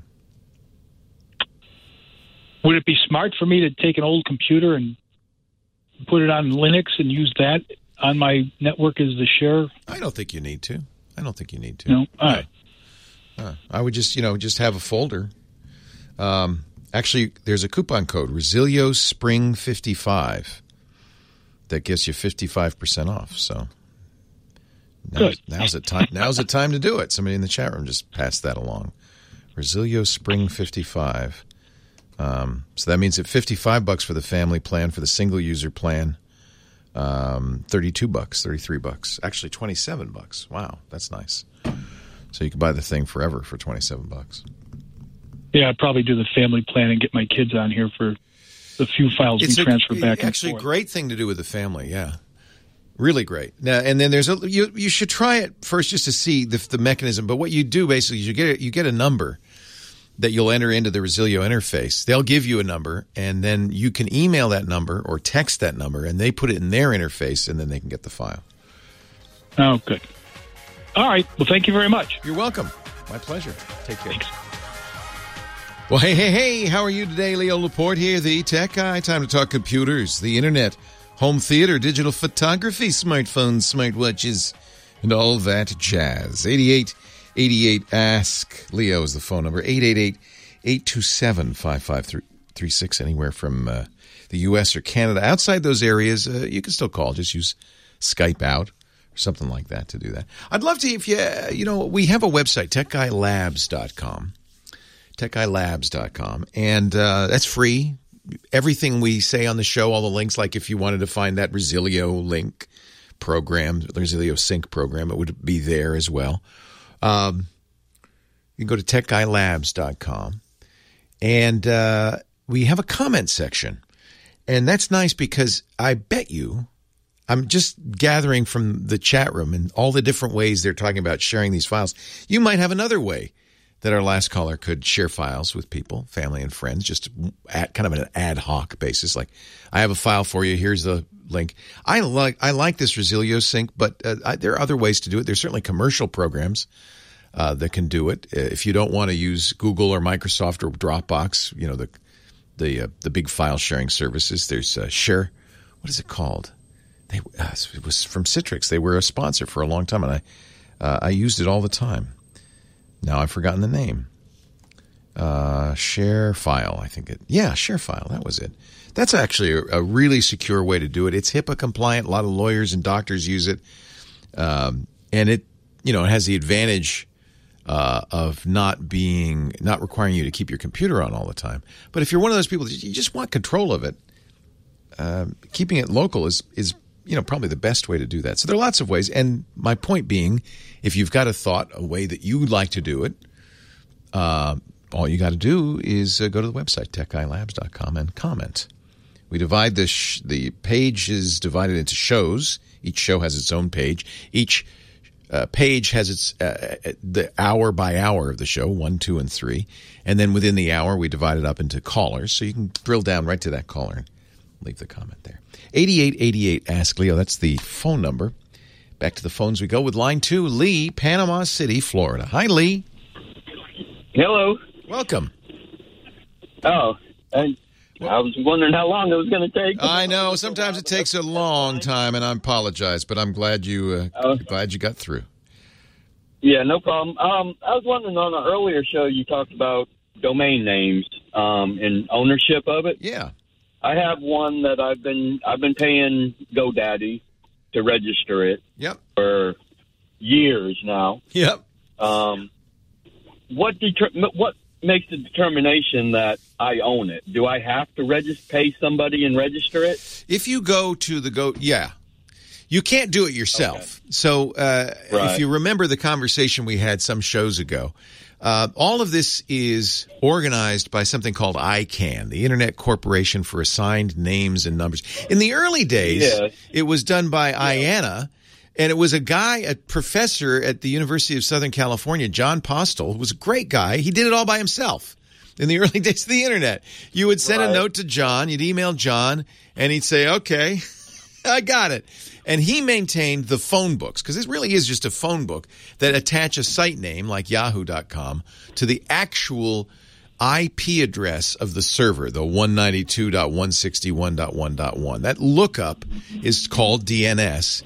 O: Would it be smart for me to take an old computer and put it on Linux and use that on my network as the share?
C: I don't think you need to.
O: No? All right.
C: I would just have a folder. Actually, there's a coupon code, Resilio Spring 55, that gets you 55% off. So now's the time to do it. Somebody in the chat room just passed that along. Resilio Spring 55. So that means at $55 for the family plan, for the single user plan, $32, $33, actually $27. Wow, that's nice. So you can buy the thing forever for $27.
O: Yeah, I'd probably do the family plan and get my kids on here for the few files we transfer back and forth.
C: Actually, a great thing to do with the family, yeah. Really great. Now, and then there's you should try it first just to see the mechanism. But what you do basically is you get a number that you'll enter into the Resilio interface. They'll give you a number, and then you can email that number or text that number, and they put it in their interface, and then they can get the file.
O: Oh, good. All right. Well, thank you very much.
C: You're welcome. My pleasure. Take care. Thanks. Well, hey, how are you today? Leo Laporte here, the tech guy. Time to talk computers, the internet, home theater, digital photography, smartphones, smartwatches, and all that jazz. 8888 Leo is the phone number. 888-827-5536, anywhere from the U.S. or Canada. Outside those areas, you can still call. Just use Skype out or something like that to do that. I'd love to, if we have a website, techguylabs.com. techguylabs.com. And that's free. Everything we say on the show, all the links, like if you wanted to find that Resilio link program, Resilio Sync program, it would be there as well. You can go to techguylabs.com. And we have a comment section. And that's nice because I bet you, I'm just gathering from the chat room and all the different ways they're talking about sharing these files. You might have another way that our last caller could share files with people, family and friends, just at kind of an ad hoc basis. Like, I have a file for you. Here's the link. I like this Resilio Sync, but there are other ways to do it. There's certainly commercial programs that can do it. If you don't want to use Google or Microsoft or Dropbox, the big file sharing services, there's Share. What is it called? It was from Citrix. They were a sponsor for a long time, and I used it all the time. Now I've forgotten the name. ShareFile, I think ShareFile. That was it. That's actually a really secure way to do it. It's HIPAA compliant. A lot of lawyers and doctors use it, and it has the advantage of not requiring you to keep your computer on all the time. But if you're one of those people that you just want control of it, keeping it local is probably the best way to do that. So there are lots of ways. And my point being, if you've got a way that you would like to do it, all you got to do is go to the website, techguylabs.com, and comment. We divide the page is divided into shows. Each show has its own page. Each page has its the hour by hour of the show, 1, 2, and 3. And then within the hour, we divide it up into callers. So you can drill down right to that caller and leave the comment there. 8888 Ask Leo. That's the phone number. Back to the phones we go with line 2, Lee, Panama City, Florida. Hi, Lee.
P: Hello.
C: Welcome.
P: Oh, I was wondering how long it was going to take.
C: I know. Sometimes it takes a long time, and I apologize, but I'm glad you got through.
P: Yeah, no problem. I was wondering, on an earlier show, you talked about domain names and ownership of it.
C: Yeah.
P: I have one that I've been paying GoDaddy to register it.
C: Yep.
P: For years now.
C: Yep.
P: What makes the determination that I own it? Do I have to pay somebody and register it?
C: If you go to you can't do it yourself. Okay. So if you remember the conversation we had some shows ago, all of this is organized by something called ICANN, the Internet Corporation for Assigned Names and Numbers. In the early days, it was done by IANA, and it was a professor at the University of Southern California, John Postel, who was a great guy. He did it all by himself in the early days of the Internet. You would send a note to John, you'd email John, and he'd say, okay, I got it. And he maintained the phone books, because this really is just a phone book that attach a site name like yahoo.com to the actual IP address of the server, the 192.161.1.1. That lookup is called DNS.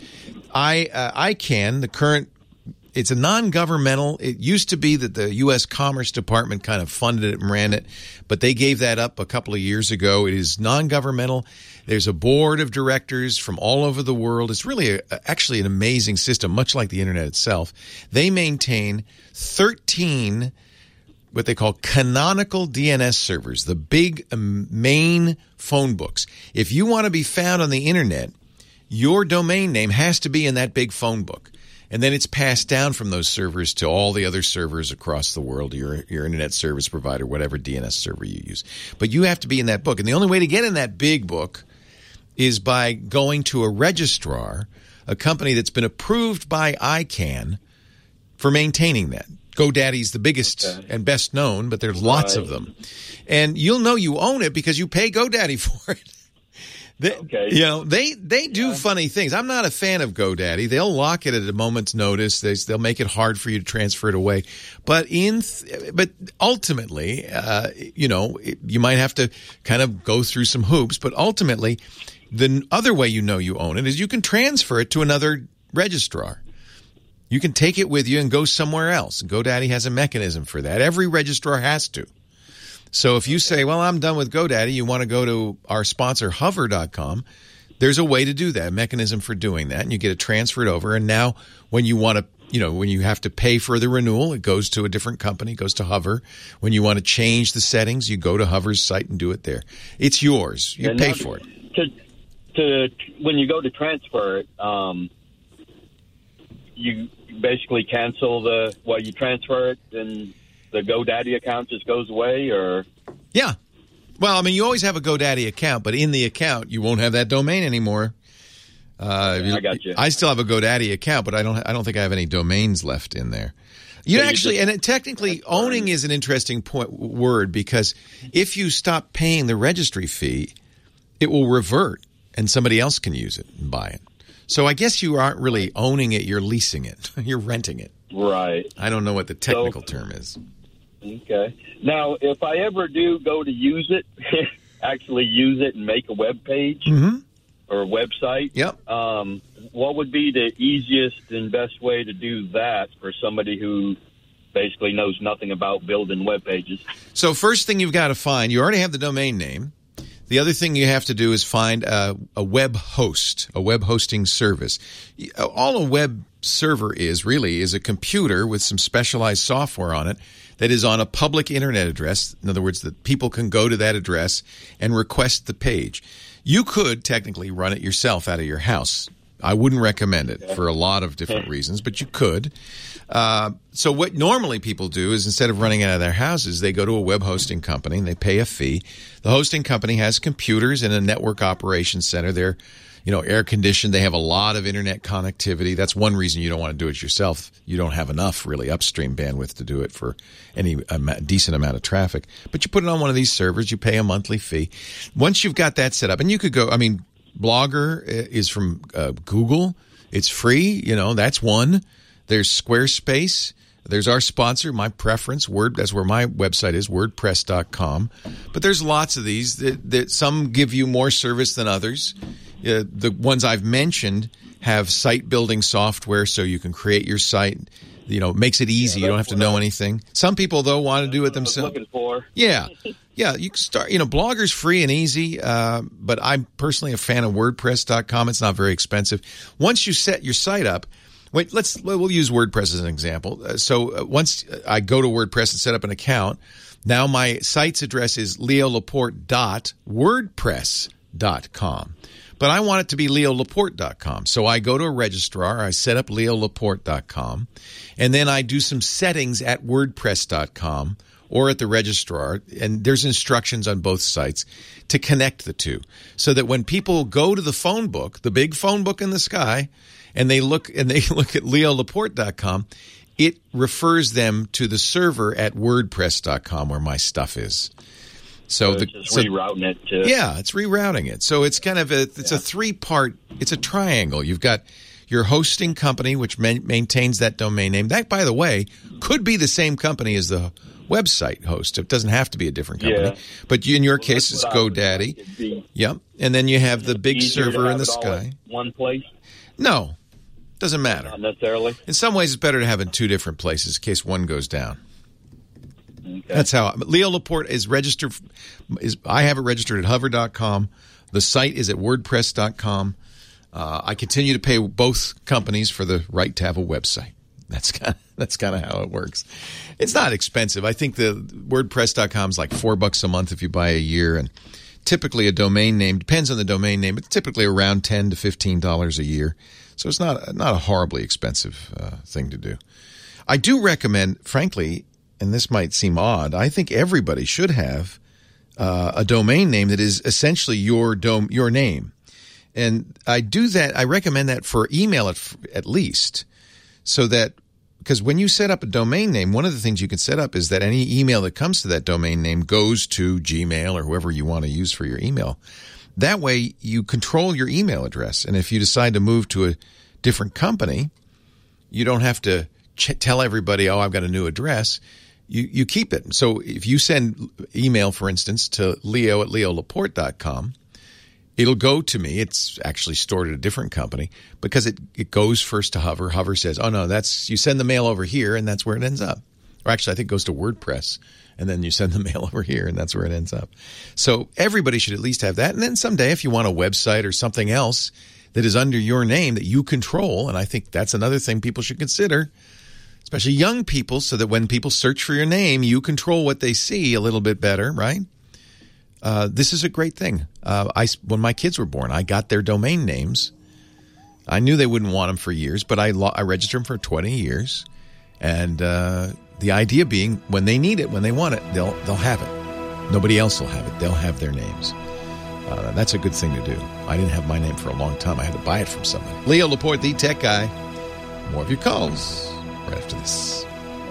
C: ICANN, it's a non-governmental. It used to be that the U.S. Commerce Department kind of funded it and ran it, but they gave that up a couple of years ago. It is non-governmental. There's a board of directors from all over the world. It's really actually an amazing system, much like the Internet itself. They maintain 13 what they call canonical DNS servers, the big main phone books. If you want to be found on the Internet, your domain name has to be in that big phone book. And then it's passed down from those servers to all the other servers across the world, your Internet service provider, whatever DNS server you use. But you have to be in that book. And the only way to get in that big book is by going to a registrar, a company that's been approved by ICANN for maintaining that. GoDaddy's the biggest and best known, but there's lots of them. And you'll know you own it because you pay GoDaddy for it. They do funny things. I'm not a fan of GoDaddy. They'll lock it at a moment's notice. They'll make it hard for you to transfer it away. But ultimately, you might have to kind of go through some hoops. But ultimately, the other way you know you own it is you can transfer it to another registrar. You can take it with you and go somewhere else. GoDaddy has a mechanism for that. Every registrar has to. So if you say, well, I'm done with GoDaddy, you want to go to our sponsor, Hover.com, there's a way to do that, a mechanism for doing that, and you get it transferred over. And now when you want to, when you have to pay for the renewal, it goes to a different company, goes to Hover. When you want to change the settings, you go to Hover's site and do it there. It's yours. You pay for it.
P: When you go to transfer it, you basically cancel you transfer it and the GoDaddy account just goes away, or?
C: Yeah. Well, I mean, you always have a GoDaddy account, but in the account, you won't have that domain anymore.
P: I got you.
C: I still have a GoDaddy account, but I don't think I have any domains left in there. Technically, owning is an interesting word, because if you stop paying the registry fee, it will revert and somebody else can use it and buy it. So I guess you aren't really owning it, you're leasing it. You're renting it.
P: Right.
C: I don't know what the technical term is.
P: Okay. Now, if I ever do go to use it, actually use it and make a web page or a website, what would be the easiest and best way to do that for somebody who basically knows nothing about building web pages?
C: So first thing you've got to find, you already have the domain name. The other thing you have to do is find a web host, a web hosting service. All a web server is a computer with some specialized software on it that is on a public internet address. In other words, that people can go to that address and request the page. You could technically run it yourself out of your house. I wouldn't recommend it for a lot of different reasons, but you could. So what normally people do is, instead of running it out of their houses, they go to a web hosting company and they pay a fee. The hosting company has computers and a network operations center. They're, air conditioned. They have a lot of internet connectivity. That's one reason you don't want to do it yourself. You don't have enough really upstream bandwidth to do it for any decent amount of traffic. But you put it on one of these servers. You pay a monthly fee. Once you've got that set up, and you could go, Blogger is from Google. It's free. That's one. There's Squarespace. There's our sponsor, my preference, that's where my website is, WordPress.com. But there's lots of these that some give you more service than others. The ones I've mentioned have site building software, so you can create your site. Makes it easy. You don't have to know anything. Some people, though, want to do it themselves.
P: Looking for.
C: Yeah, you can start. Blogger's free and easy, but I'm personally a fan of WordPress.com. It's not very expensive. Once you set your site up, we'll use WordPress as an example. So once I go to WordPress and set up an account, now my site's address is leolaporte.wordpress.com. But I want it to be leolaporte.com. So I go to a registrar, I set up leolaporte.com, and then I do some settings at wordpress.com or at the registrar, and there's instructions on both sites to connect the two, so that when people go to the phone book, the big phone book in the sky, and they look at leolaporte.com, it refers them to the server at wordpress.com where my stuff is. So
P: rerouting it to...
C: Yeah, it's rerouting it. So it's kind of a three-part, it's a triangle. You've got your hosting company, which maintains that domain name. That, by the way, could be the same company as the website host. It doesn't have to be a different company. Yeah. But in your case, it's GoDaddy. Yep. And then you have the big server in the sky.
P: One place?
C: No. Doesn't matter.
P: Not necessarily.
C: In some ways, it's better to have it in two different places in case one goes down. Okay. That's how Leo Laporte is registered. I have it registered at hover.com. The site is at wordpress.com. I continue to pay both companies for the right to have a website. That's kind of how it works. It's not expensive. I think the WordPress.com is like $4 a month if you buy a year, and typically a domain name depends on the domain name. It's typically around $10 to $15 a year, so it's not a horribly expensive thing to do. I do recommend, frankly, and this might seem odd, I think everybody should have a domain name that is essentially your name. And I do that. I recommend that for email at least, so that, because when you set up a domain name, one of the things you can set up is that any email that comes to that domain name goes to Gmail or whoever you want to use for your email. That way you control your email address. And if you decide to move to a different company, you don't have to tell everybody, oh, I've got a new address. You keep it. So if you send email, for instance, to Leo at leolaporte.com, it'll go to me. It's actually stored at a different company because it goes first to Hover. Hover says, oh, no, you send the mail over here, and that's where it ends up. Or actually, I think it goes to WordPress, and then you send the mail over here, and that's where it ends up. So everybody should at least have that. And then someday, if you want a website or something else that is under your name that you control, and I think that's another thing people should consider, especially young people, so that when people search for your name, you control what they see a little bit better, right? This is a great thing. When my kids were born, I got their domain names. I knew they wouldn't want them for years, but I registered them for 20 years. And the idea being, when they need it, when they want it, they'll have it. Nobody else will have it. They'll have their names. That's a good thing to do. I didn't have my name for a long time. I had to buy it from somebody. Leo Laporte, the tech guy. More of your calls right after this.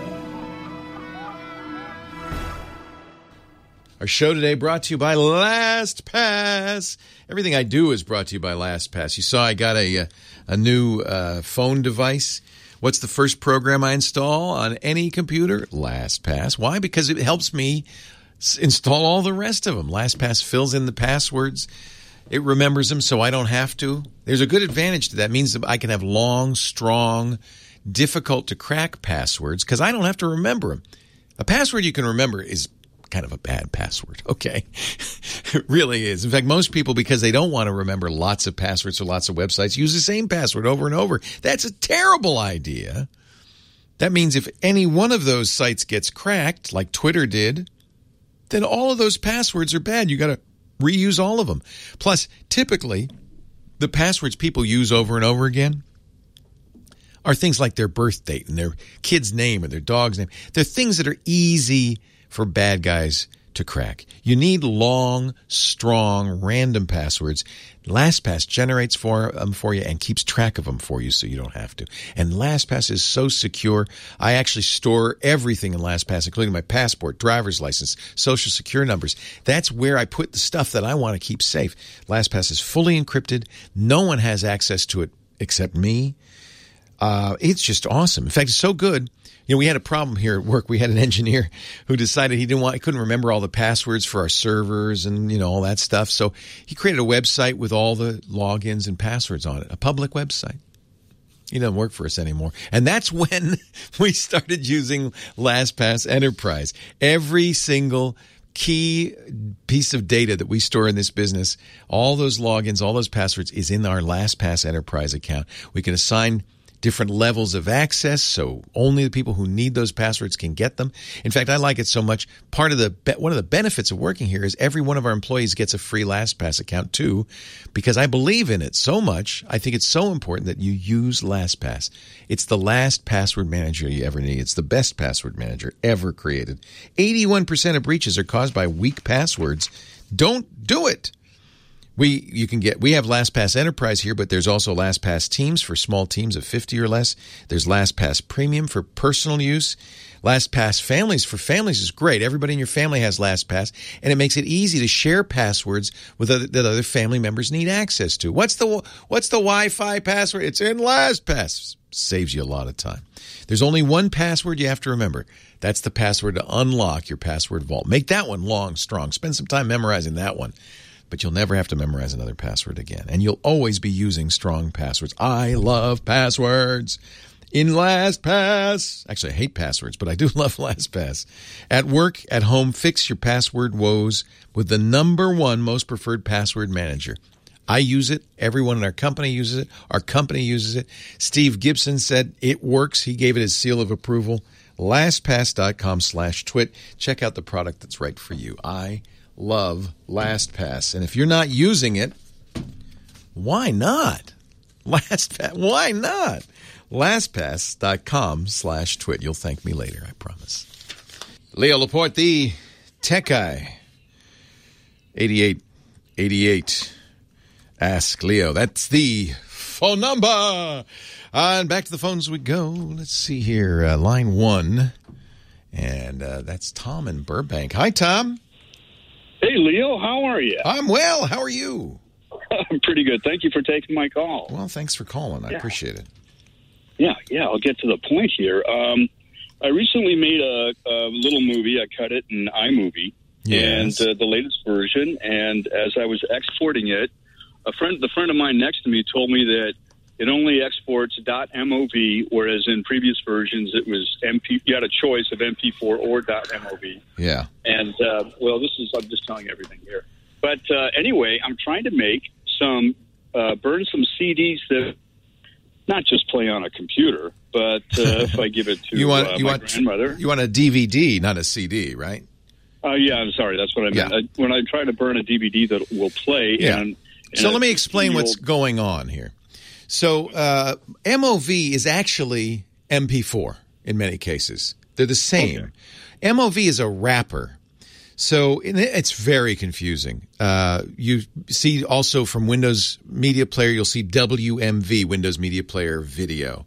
C: Our show today brought to you by LastPass. Everything I do is brought to you by LastPass. You saw I got a new phone device. What's the first program I install on any computer? LastPass. Why? Because it helps me install all the rest of them. LastPass fills in the passwords. It remembers them so I don't have to. There's a good advantage to that. It means that I can have long, strong, difficult-to-crack passwords because I don't have to remember them. A password you can remember is kind of a bad password, okay? It really is. In fact, most people, because they don't want to remember lots of passwords or lots of websites, use the same password over and over. That's a terrible idea. That means if any one of those sites gets cracked, like Twitter did, then all of those passwords are bad. You got to reuse all of them. Plus, typically, the passwords people use over and over again are things like their birth date and their kid's name or their dog's name. They're things that are easy for bad guys to crack. You need long, strong, random passwords. LastPass generates them for you and keeps track of them for you so you don't have to. And LastPass is so secure. I actually store everything in LastPass, including my passport, driver's license, social security numbers. That's where I put the stuff that I want to keep safe. LastPass is fully encrypted. No one has access to it except me. It's just awesome. In fact, it's so good. You know, we had a problem here at work. We had an engineer who decided he couldn't remember all the passwords for our servers and, all that stuff. So he created a website with all the logins and passwords on it, a public website. He doesn't work for us anymore. And that's when we started using LastPass Enterprise. Every single key piece of data that we store in this business, all those logins, all those passwords is in our LastPass Enterprise account. We can assign different levels of access, so only the people who need those passwords can get them. In fact, I like it so much. One of the benefits of working here is every one of our employees gets a free LastPass account too, because I believe in it so much. I think it's so important that you use LastPass. It's the last password manager you ever need. It's the best password manager ever created. 81% of breaches are caused by weak passwords. Don't do it. We have LastPass Enterprise here, but there's also LastPass Teams for small teams of 50 or less. There's LastPass Premium for personal use. LastPass Families for families is great. Everybody in your family has LastPass, and it makes it easy to share passwords that other family members need access to. What's the Wi-Fi password? It's in LastPass. Saves you a lot of time. There's only one password you have to remember. That's the password to unlock your password vault. Make that one long, strong. Spend some time memorizing that one. But you'll never have to memorize another password again. And you'll always be using strong passwords. I love passwords in LastPass. Actually, I hate passwords, but I do love LastPass. At work, at home, fix your password woes with the #1 most preferred password manager. I use it. Everyone in our company uses it. Our company uses it. Steve Gibson said it works. He gave it his seal of approval. LastPass.com/twit. Check out the product that's right for you. I love LastPass. And if you're not using it, why not? LastPass, why not? LastPass.com/twit. You'll thank me later, I promise. Leo Laporte, the tech guy. 8888. Ask Leo. That's the phone number. And back to the phones we go. Let's see here. Line 1. And that's Tom in Burbank. Hi, Tom.
Q: Hey, Leo, how are you?
C: I'm well. How are you?
Q: I'm pretty good. Thank you for taking my call.
C: Well, thanks for calling. I appreciate it.
Q: Yeah, I'll get to the point here. I recently made a little movie. I cut it in iMovie,
C: yes.
Q: And the latest version. And as I was exporting it, the friend of mine next to me told me that it only exports .mov, whereas in previous versions it was MP. You had a choice of MP4 or .mov.
C: Yeah.
Q: And I'm just telling you everything here. But anyway, I'm trying to make burn some CDs that not just play on a computer, but if I give it to my grandmother.
C: You want a DVD, not a CD, right?
Q: Yeah, I'm sorry. That's what I meant.
C: Yeah.
Q: When I try to burn a DVD that will play.
C: Yeah. So let me explain
Q: 15-year-old
C: what's going on here. So MOV is actually MP4 in many cases. They're the same. Okay. MOV is a wrapper. So it's very confusing. You see also from Windows Media Player, you'll see WMV, Windows Media Player Video.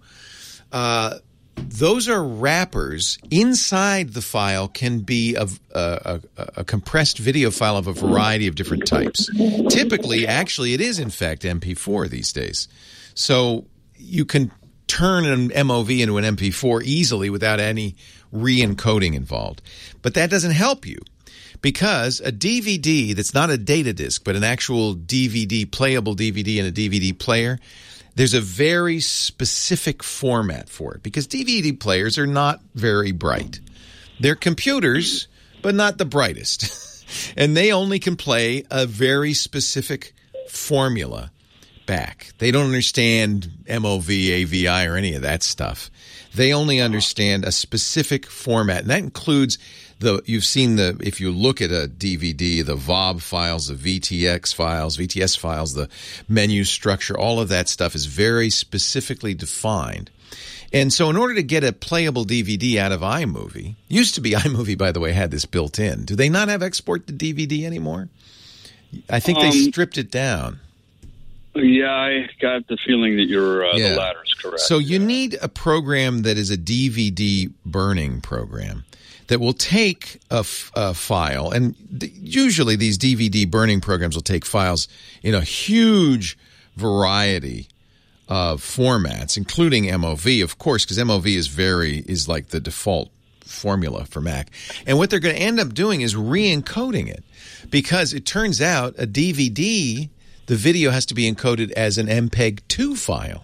C: Those are wrappers. Inside the file can be a compressed video file of a variety of different types. Typically, actually, it is in fact MP4 these days. So you can turn an MOV into an MP4 easily without any re-encoding involved. But that doesn't help you. Because a DVD that's not a data disc, but an actual DVD, playable DVD and a DVD player, there's a very specific format for it. Because DVD players are not very bright. They're computers, but not the brightest. And they only can play a very specific formula back. They don't understand MOV, AVI, or any of that stuff. They only understand a specific format. And that includes... You've seen if you look at a DVD, the VOB files, the VTS files, the menu structure, all of that stuff is very specifically defined. And so in order to get a playable DVD out of iMovie, used to be iMovie, by the way, had this built in. Do they not have export to DVD anymore? I think they stripped it down.
Q: Yeah, I got the feeling that the latter is correct.
C: So you need a program that is a DVD burning program that will take a file, and usually these DVD burning programs will take files in a huge variety of formats, including MOV, of course, because MOV is like the default formula for Mac. And what they're going to end up doing is re-encoding it, because it turns out a DVD, the video has to be encoded as an MPEG-2 file.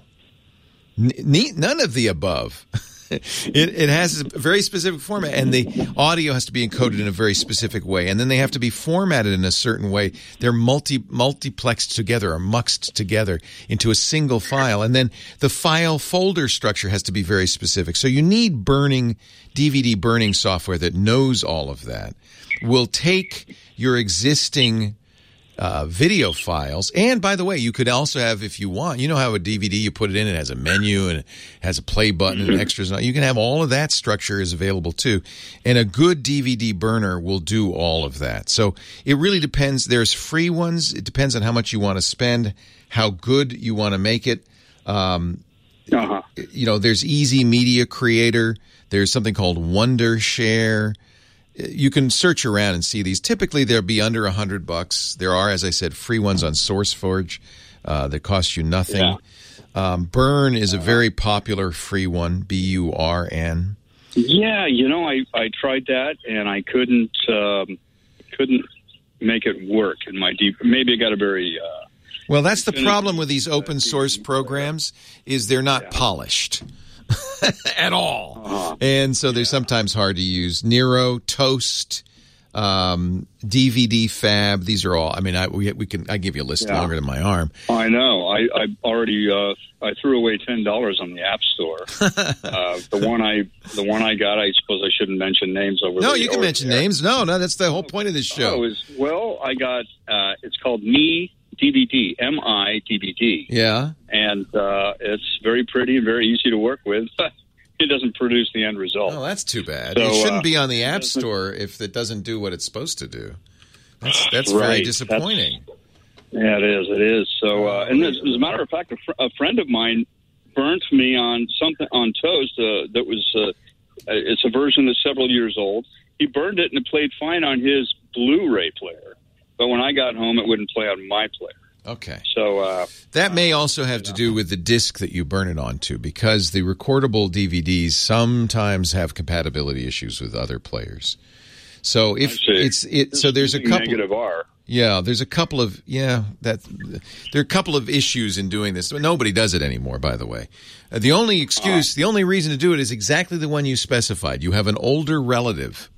C: None of the above. It has a very specific format, and the audio has to be encoded in a very specific way, and then they have to be formatted in a certain way. They're multiplexed together or muxed together into a single file, and then the file folder structure has to be very specific. So you need DVD burning software that knows all of that. Will take your existing video files. And by the way, you could also have, if you want, you know how a DVD, you put it in, it has a menu and it has a play button and extras. You can have all of that structure is available too. And a good DVD burner will do all of that. So it really depends. There's free ones. It depends on how much you want to spend, how good you want to make it. There's Easy Media Creator. There's something called Wondershare. You can search around and see these. Typically, they'll be under $100. There are, as I said, free ones on SourceForge that cost you nothing. Yeah. Burn is a very popular free one, BURN.
Q: Yeah, I tried that and I couldn't make it work in my deep. Maybe I got a very.
C: Well, that's the problem with these open source programs is they're not polished. At all. And so they're sometimes hard to use. Nero, Toast, DVD Fab, these are all, I mean, I give you a list longer than my arm.
Q: I know. I already I threw away $10 on the App Store. The one I got, I suppose I shouldn't mention names over
C: No, you can mention names. No, that's the whole point of this show.
Q: I got it's called Me DVD, MI-DVD.
C: Yeah.
Q: And it's very pretty and very easy to work with. It doesn't produce the end result.
C: Oh, that's too bad. So, it shouldn't be on the App Store if it doesn't do what it's supposed to do. That's right. Very disappointing.
Q: It is. So, and as a matter of fact, a friend of mine burnt me on something on Toast that was it's a version that's several years old. He burned it and it played fine on his Blu-ray player. But when I got home, it wouldn't play on my player.
C: Okay.
Q: So
C: that may also have to do with the disc that you burn it onto, because the recordable DVDs sometimes have compatibility issues with other players. So so there's a couple
Q: negative R.
C: Yeah, there's a couple of there are a couple of issues in doing this. Nobody does it anymore, by the way. The only excuse, the only reason to do it is exactly the one you specified. You have an older relative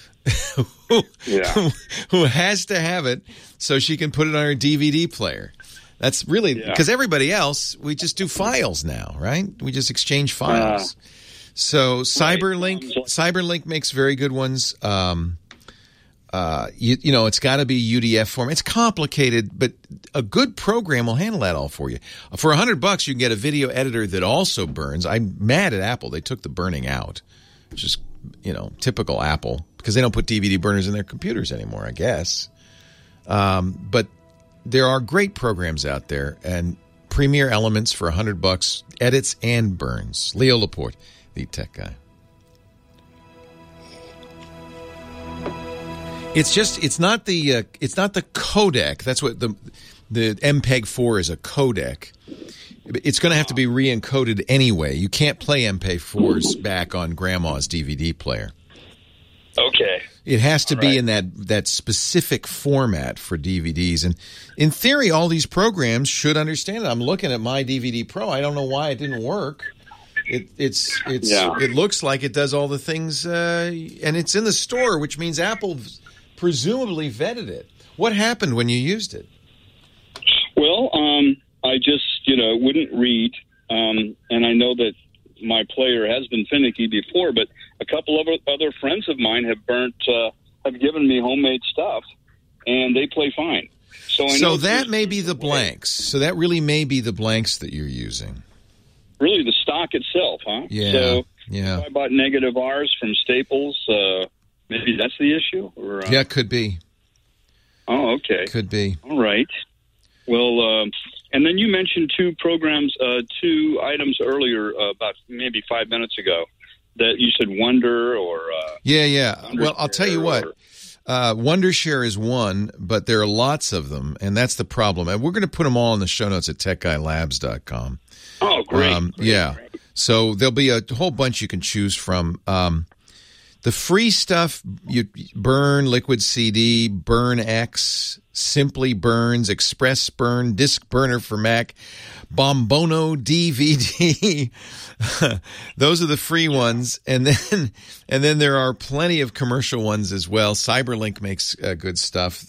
C: who has to have it so she can put it on her DVD player. That's really because everybody else, we just do files now, right? We just exchange files. So Cyberlink makes very good ones. It's got to be UDF form. It's complicated, but a good program will handle that all for you. For $100, you can get a video editor that also burns. I'm mad at Apple. They took the burning out, which is, typical Apple, because they don't put DVD burners in their computers anymore, I guess. But there are great programs out there, and Premiere Elements for $100 edits and burns. Leo Laporte, the tech guy. It's not the codec. That's what the MPEG-4 is, a codec. It's going to have to be re-encoded anyway. You can't play MPEG-4s back on grandma's DVD player.
Q: Okay.
C: It has to be in that specific format for DVDs. And in theory, all these programs should understand it. I'm looking at my DVD Pro. I don't know why it didn't work. It looks like it does all the things, and it's in the store, which means Apple presumably vetted it. What happened when you used it?
Q: Well, I just, wouldn't read, and I know that my player has been finicky before, but a couple of other friends of mine have have given me homemade stuff, and they play fine. So
C: that may be the blanks. So that really may be the blanks that you're using.
Q: Really, the stock itself, huh?
C: Yeah.
Q: So if I bought negative R's from Staples, maybe that's the issue? Or,
C: yeah, could be.
Q: Oh, okay.
C: Could be.
Q: All right. Well, and then you mentioned two items earlier, about maybe 5 minutes ago, that you said Wonder or...
C: Well, I'll tell you what. Wondershare is one, but there are lots of them, and that's the problem. And we're going to put them all in the show notes at techguylabs.com.
Q: Oh, great.
C: Great. So there'll be a whole bunch you can choose from. The free stuff, you Burn, Liquid CD, Burn X, Simply Burns, Express Burn, Disc Burner for Mac, Bombono DVD. Those are the free ones, and then there are plenty of commercial ones as well. Cyberlink makes good stuff.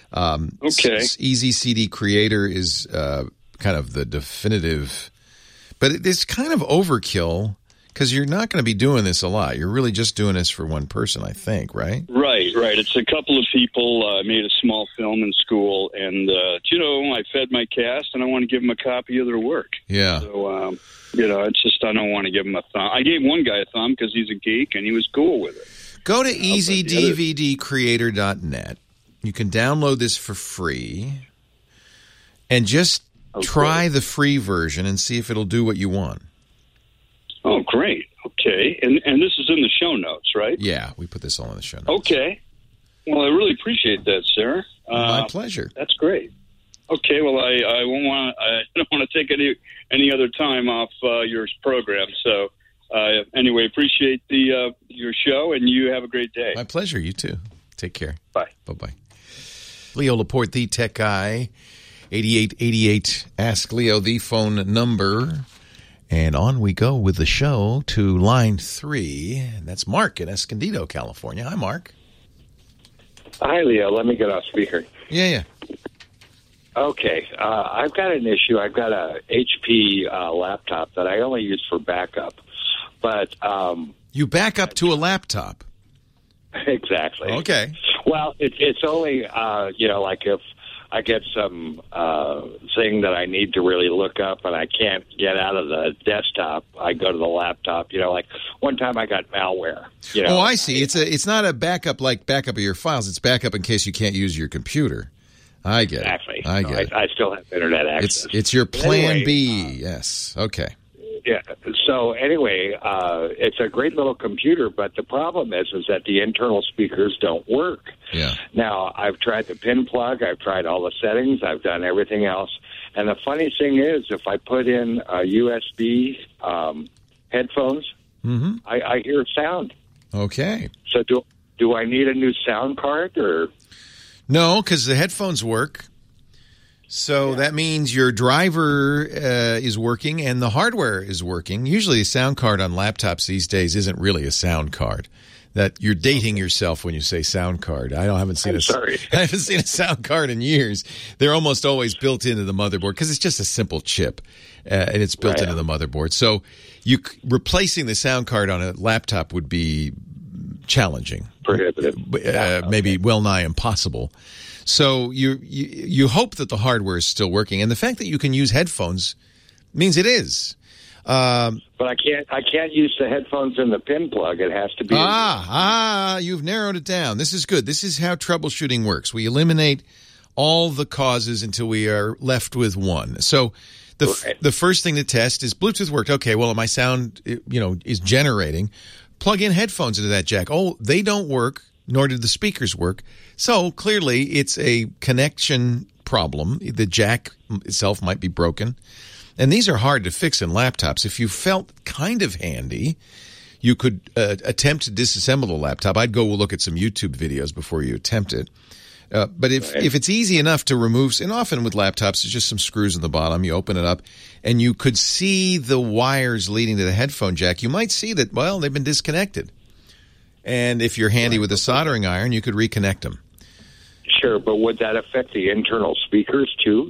C: Easy CD Creator is kind of the definitive, but it's kind of overkill. Because you're not going to be doing this a lot. You're really just doing this for one person, I think, right?
Q: Right. It's a couple of people made a small film in school, and, I fed my cast, and I want to give them a copy of their work.
C: Yeah.
Q: So, it's just I don't want to give them a thumb. I gave one guy a thumb because he's a geek, and he was cool with it.
C: Go to easydvdcreator.net. You can download this for free, and just try the free version and see if it'll do what you want.
Q: Oh, great. Okay. And this is in the show notes, right?
C: Yeah, we put this all in the show notes.
Q: Okay. Well, I really appreciate that, sir.
C: My pleasure.
Q: That's great. Okay. Well, I don't want to take any other time off your program. So anyway, appreciate your show, and you have a great day.
C: My pleasure. You too. Take care.
Q: Bye.
C: Bye-bye. Leo Laporte, the tech guy, 8888 Ask Leo, the phone number. And on we go with the show to line 3. And that's Mark in Escondido, California. Hi, Mark.
R: Hi, Leo. Let me get off speaker.
C: Yeah.
R: Okay. I've got an issue. I've got a HP laptop that I only use for backup. But
C: you back up to a laptop?
R: Exactly.
C: Okay.
R: Well, it's only, like if I get some thing that I need to really look up and I can't get out of the desktop, I go to the laptop. Like one time I got malware.
C: Oh, I see. It's not a backup like backup of your files. It's backup in case you can't use your computer. I get it.
R: Exactly.
C: I get it.
R: I still have internet access.
C: It's your plan B. Yes. Okay.
R: Yeah. So anyway, it's a great little computer, but the problem is that the internal speakers don't work.
C: Yeah.
R: Now, I've tried the pin plug. I've tried all the settings. I've done everything else. And the funny thing is, if I put in USB headphones, I hear sound.
C: Okay.
R: So do I need a new sound card or?
C: No, because the headphones work. So that means your driver is working and the hardware is working. Usually a sound card on laptops these days isn't really a sound card. That you're dating yourself when you say sound card. I haven't seen a sound card in years. They're almost always built into the motherboard because it's just a simple chip, and it's built into the motherboard. So replacing the sound card on a laptop would be challenging,
R: prohibitive,
C: maybe well nigh impossible. So you hope that the hardware is still working, and the fact that you can use headphones means it is.
R: But I can't use the headphones in the pin plug. It has to be.
C: You've narrowed it down. This is good. This is how troubleshooting works. We eliminate all the causes until we are left with one. So the first thing to test is Bluetooth worked. Okay, well, my sound is generating. Plug in headphones into that jack. Oh, they don't work, nor did the speakers work. So clearly it's a connection problem. The jack itself might be broken. And these are hard to fix in laptops. If you felt kind of handy, you could attempt to disassemble the laptop. I'd go look at some YouTube videos before you attempt it. But if it's easy enough to remove, and often with laptops, there's just some screws in the bottom. You open it up, and you could see the wires leading to the headphone jack. You might see that, well, they've been disconnected. And if you're handy with a soldering iron, you could reconnect them.
R: Sure, but would that affect the internal speakers, too?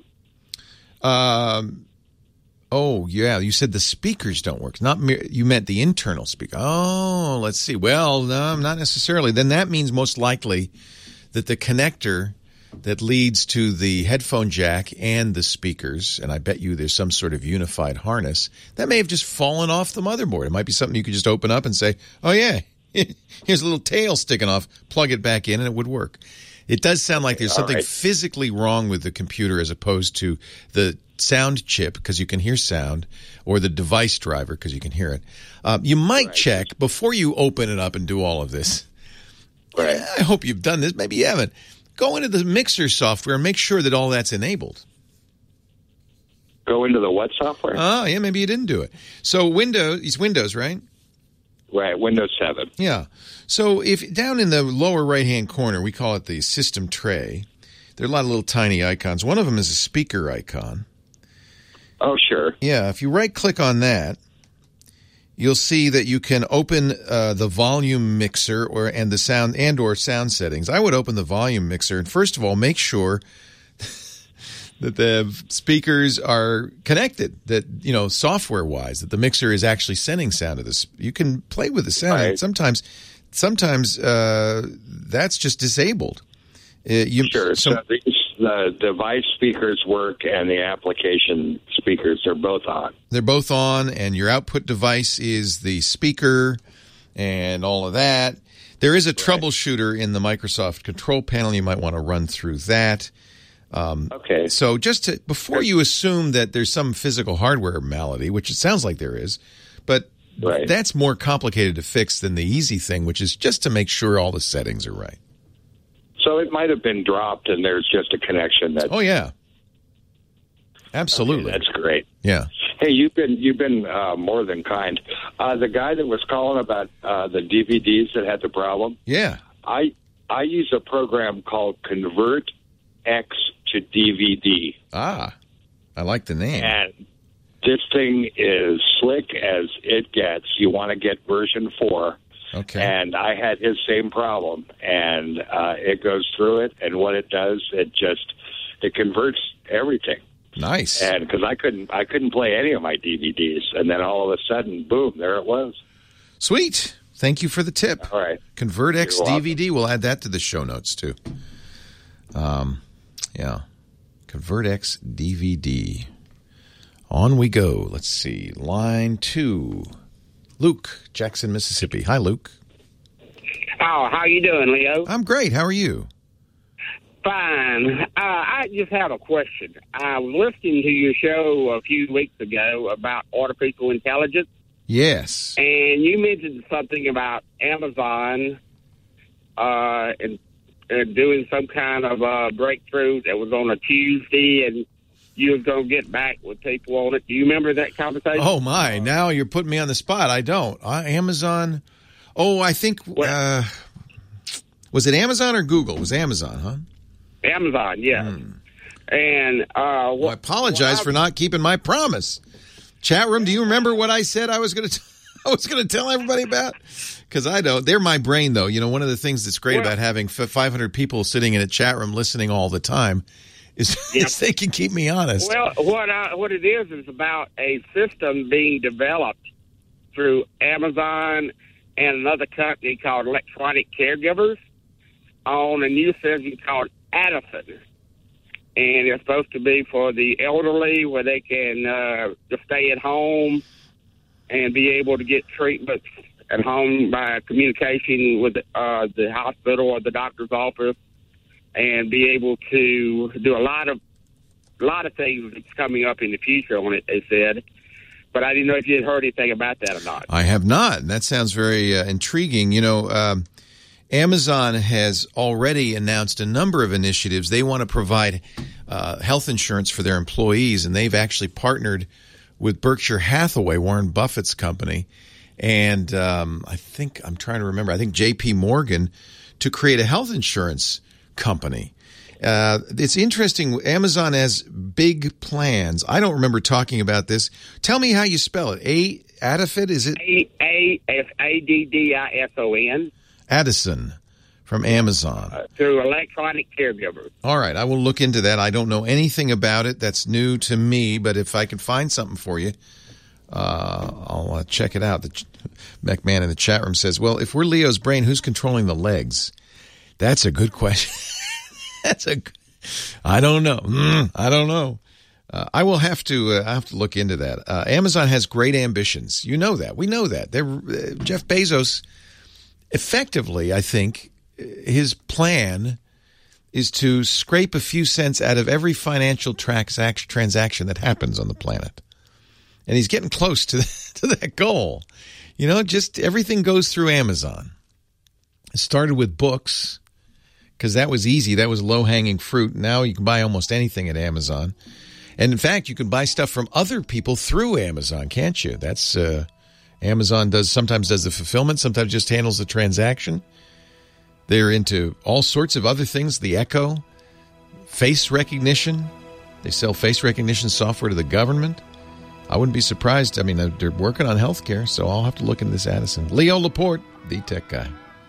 C: Oh, yeah, you said the speakers don't work. You meant the internal speaker. Oh, let's see. Well, no, not necessarily. Then that means most likely that the connector that leads to the headphone jack and the speakers, and I bet you there's some sort of unified harness, that may have just fallen off the motherboard. It might be something you could just open up and say, oh, yeah, here's a little tail sticking off, plug it back in, and it would work. It does sound like there's something physically wrong with the computer as opposed to the sound chip, because you can hear sound, or the device driver, because you can hear it. You might check before you open it up and do all of this. Right. I hope you've done this. Maybe you haven't. Go into the Mixer software and make sure that all that's enabled.
R: Go into the what software?
C: Oh, yeah, maybe you didn't do it. So it's Windows, right?
R: Right, Windows 7.
C: Yeah. So if down in the lower right-hand corner, we call it the system tray, there are a lot of little tiny icons. One of them is a speaker icon.
R: Oh, sure.
C: Yeah, if you right-click on that, you'll see that you can open the volume mixer and the sound and/or sound settings. I would open the volume mixer, and first of all, make sure that the speakers are connected. That software-wise, that the mixer is actually sending sound to this. You can play with the sound.
R: Right.
C: Sometimes that's just disabled.
R: Sure. So the device speakers work and the application speakers are both on.
C: They're both on, and your output device is the speaker and all of that. There is a troubleshooter in the Microsoft control panel. You might want to run through that.
R: Okay.
C: So before you assume that there's some physical hardware malady, which it sounds like there is, but that's more complicated to fix than the easy thing, which is just to make sure all the settings are right.
R: So it might have been dropped, and there's just a connection.
C: Oh yeah, absolutely.
R: Okay, that's great.
C: Yeah.
R: Hey, you've been more than kind. The guy that was calling about the DVDs that had the problem.
C: Yeah.
R: I use a program called ConvertX to DVD.
C: Ah, I like the name.
R: And this thing is slick as it gets. You want to get version 4.
C: Okay.
R: And I had his same problem, and it goes through it, and what it does, it converts everything.
C: Nice.
R: And because I couldn't play any of my DVDs, and then all of a sudden, boom, there it was.
C: Sweet. Thank you for the tip.
R: All right.
C: ConvertX DVD. We'll add that to the show notes too. Yeah. ConvertX DVD. On we go. Let's see. Line 2. Luke, Jackson, Mississippi. Hi, Luke.
S: Oh, how you doing, Leo?
C: I'm great. How are you?
S: Fine. I just have a question. I was listening to your show a few weeks ago about artificial intelligence.
C: Yes.
S: And you mentioned something about Amazon and doing some kind of breakthrough that was on a Tuesday, and you was going to get back with people on it. Do you remember that conversation?
C: Oh, my. Now you're putting me on the spot. I don't. Amazon. Oh, I think Was it Amazon or Google? It was Amazon, huh?
S: Amazon, yes. And
C: I apologize for not keeping my promise. Chat room, do you remember what I said I was going to tell everybody about? Because I don't. They're my brain, though. You know, one of the things that's great about having 500 people sitting in a chat room listening all the time is they can keep me honest.
S: Well, what it is about a system being developed through Amazon and another company called Electronic Caregivers on a new system called Addison. And it's supposed to be for the elderly where they can just stay at home and be able to get treatment at home by communication with the hospital or the doctor's office, and be able to do a lot of things that's coming up in the future on it, they said. But I didn't know if you had heard anything about that or not.
C: I have not. And that sounds very intriguing. You know, Amazon has already announced a number of initiatives. They want to provide health insurance for their employees, and they've actually partnered with Berkshire Hathaway, Warren Buffett's company, and I think J.P. Morgan, to create a health insurance company. It's interesting. Amazon has big plans. I don't remember talking about this. Tell me how you spell it. Addison, is it?
S: Addison.
C: Addison from Amazon.
S: Through Electronic Caregivers.
C: All right. I will look into that. I don't know anything about it. That's new to me, but if I can find something for you, I'll check it out. The McMahon in the chat room says, well, if we're Leo's brain, who's controlling the legs? That's a good question. I don't know. I don't know. I will have to look into that. Amazon has great ambitions. You know that. We know that. Jeff Bezos, effectively, I think, his plan is to scrape a few cents out of every financial transaction that happens on the planet. And he's getting close to that goal. You know, just everything goes through Amazon. It started with books, because that was easy. That was low-hanging fruit. Now you can buy almost anything at Amazon. And, in fact, you can buy stuff from other people through Amazon, can't you? That's Amazon sometimes does the fulfillment, sometimes just handles the transaction. They're into all sorts of other things, the Echo, face recognition. They sell face recognition software to the government. I wouldn't be surprised. I mean, they're working on healthcare, so I'll have to look into this, Addison. Leo Laporte, the tech guy.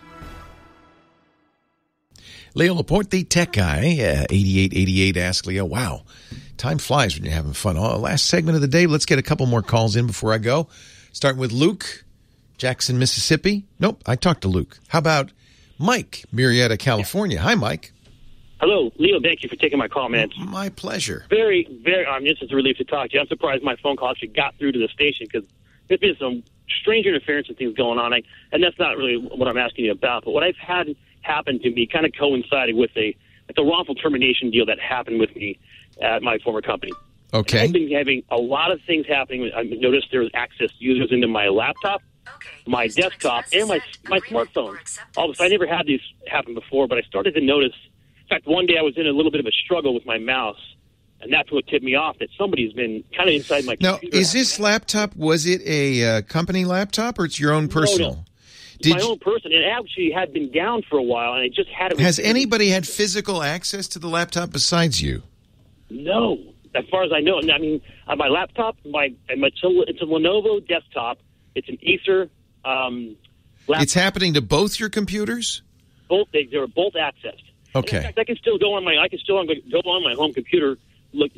C: Leo Laporte, the tech guy, 8888 Ask Leo. Wow, time flies when you're having fun. Last segment of the day. Let's get a couple more calls in before I go. Starting with Luke, Jackson, Mississippi. Nope, I talked to Luke. How about Mike, Murrieta, California? Hi, Mike.
T: Hello, Leo. Thank you for taking my call, man.
C: My pleasure.
T: Very, very. This is a relief to talk to you. I'm surprised my phone call actually got through to the station because there's been some strange interference and things going on, and that's not really what I'm asking you about. But what I've had happen to me kind of coincided with the wrongful termination deal that happened with me at my former company.
C: Okay.
T: And I've been having a lot of things happening. I've noticed there's access users into my laptop, my desktop, and my smartphone. All of a sudden, I never had these happen before, but I started to notice. In fact, one day I was in a little bit of a struggle with my mouse, and that's what tipped me off, that somebody's been kind of inside my computer.
C: Now, is this laptop, was it a company laptop, or it's your own personal?
T: No. My own person. It actually had been down for a while, and I just had it.
C: Has anybody had physical access to the laptop besides you?
T: No. As far as I know. I mean, on my laptop, it's a Lenovo desktop. It's an Acer laptop.
C: It's happening to both your computers?
T: Both. They're both accessed.
C: Okay.
T: In fact, I can still go on my home computer, look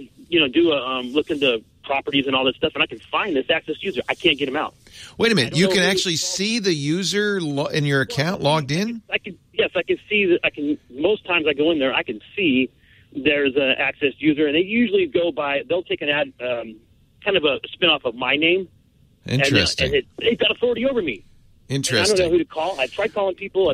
T: into properties and all this stuff, and I can find this access user. I can't get him out.
C: Wait a minute. You can actually see the user in your account logged in?
T: I can see that. Most times I go in there, I can see there's an access user, and they usually they'll take an ad, kind of a spin-off of my name.
C: Interesting.
T: And they've got authority over me.
C: Interesting.
T: And I don't know who to call. I tried calling people.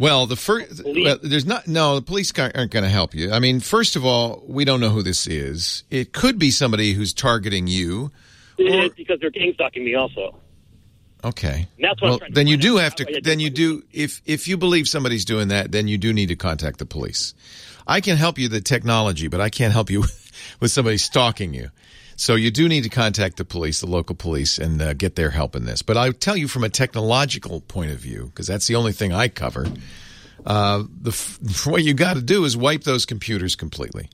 C: The police aren't going to help you. I mean, first of all, we don't know who this is. It could be somebody who's targeting you.
T: Because they're gang stalking me also.
C: Okay.
T: And that's what
C: then you do have to. Then you do. If you believe somebody's doing that, then you do need to contact the police. I can help you with the technology, but I can't help you with somebody stalking you. So you do need to contact the police, the local police, and get their help in this. But I'll tell you from a technological point of view, because that's the only thing I cover, What you got to do is wipe those computers completely.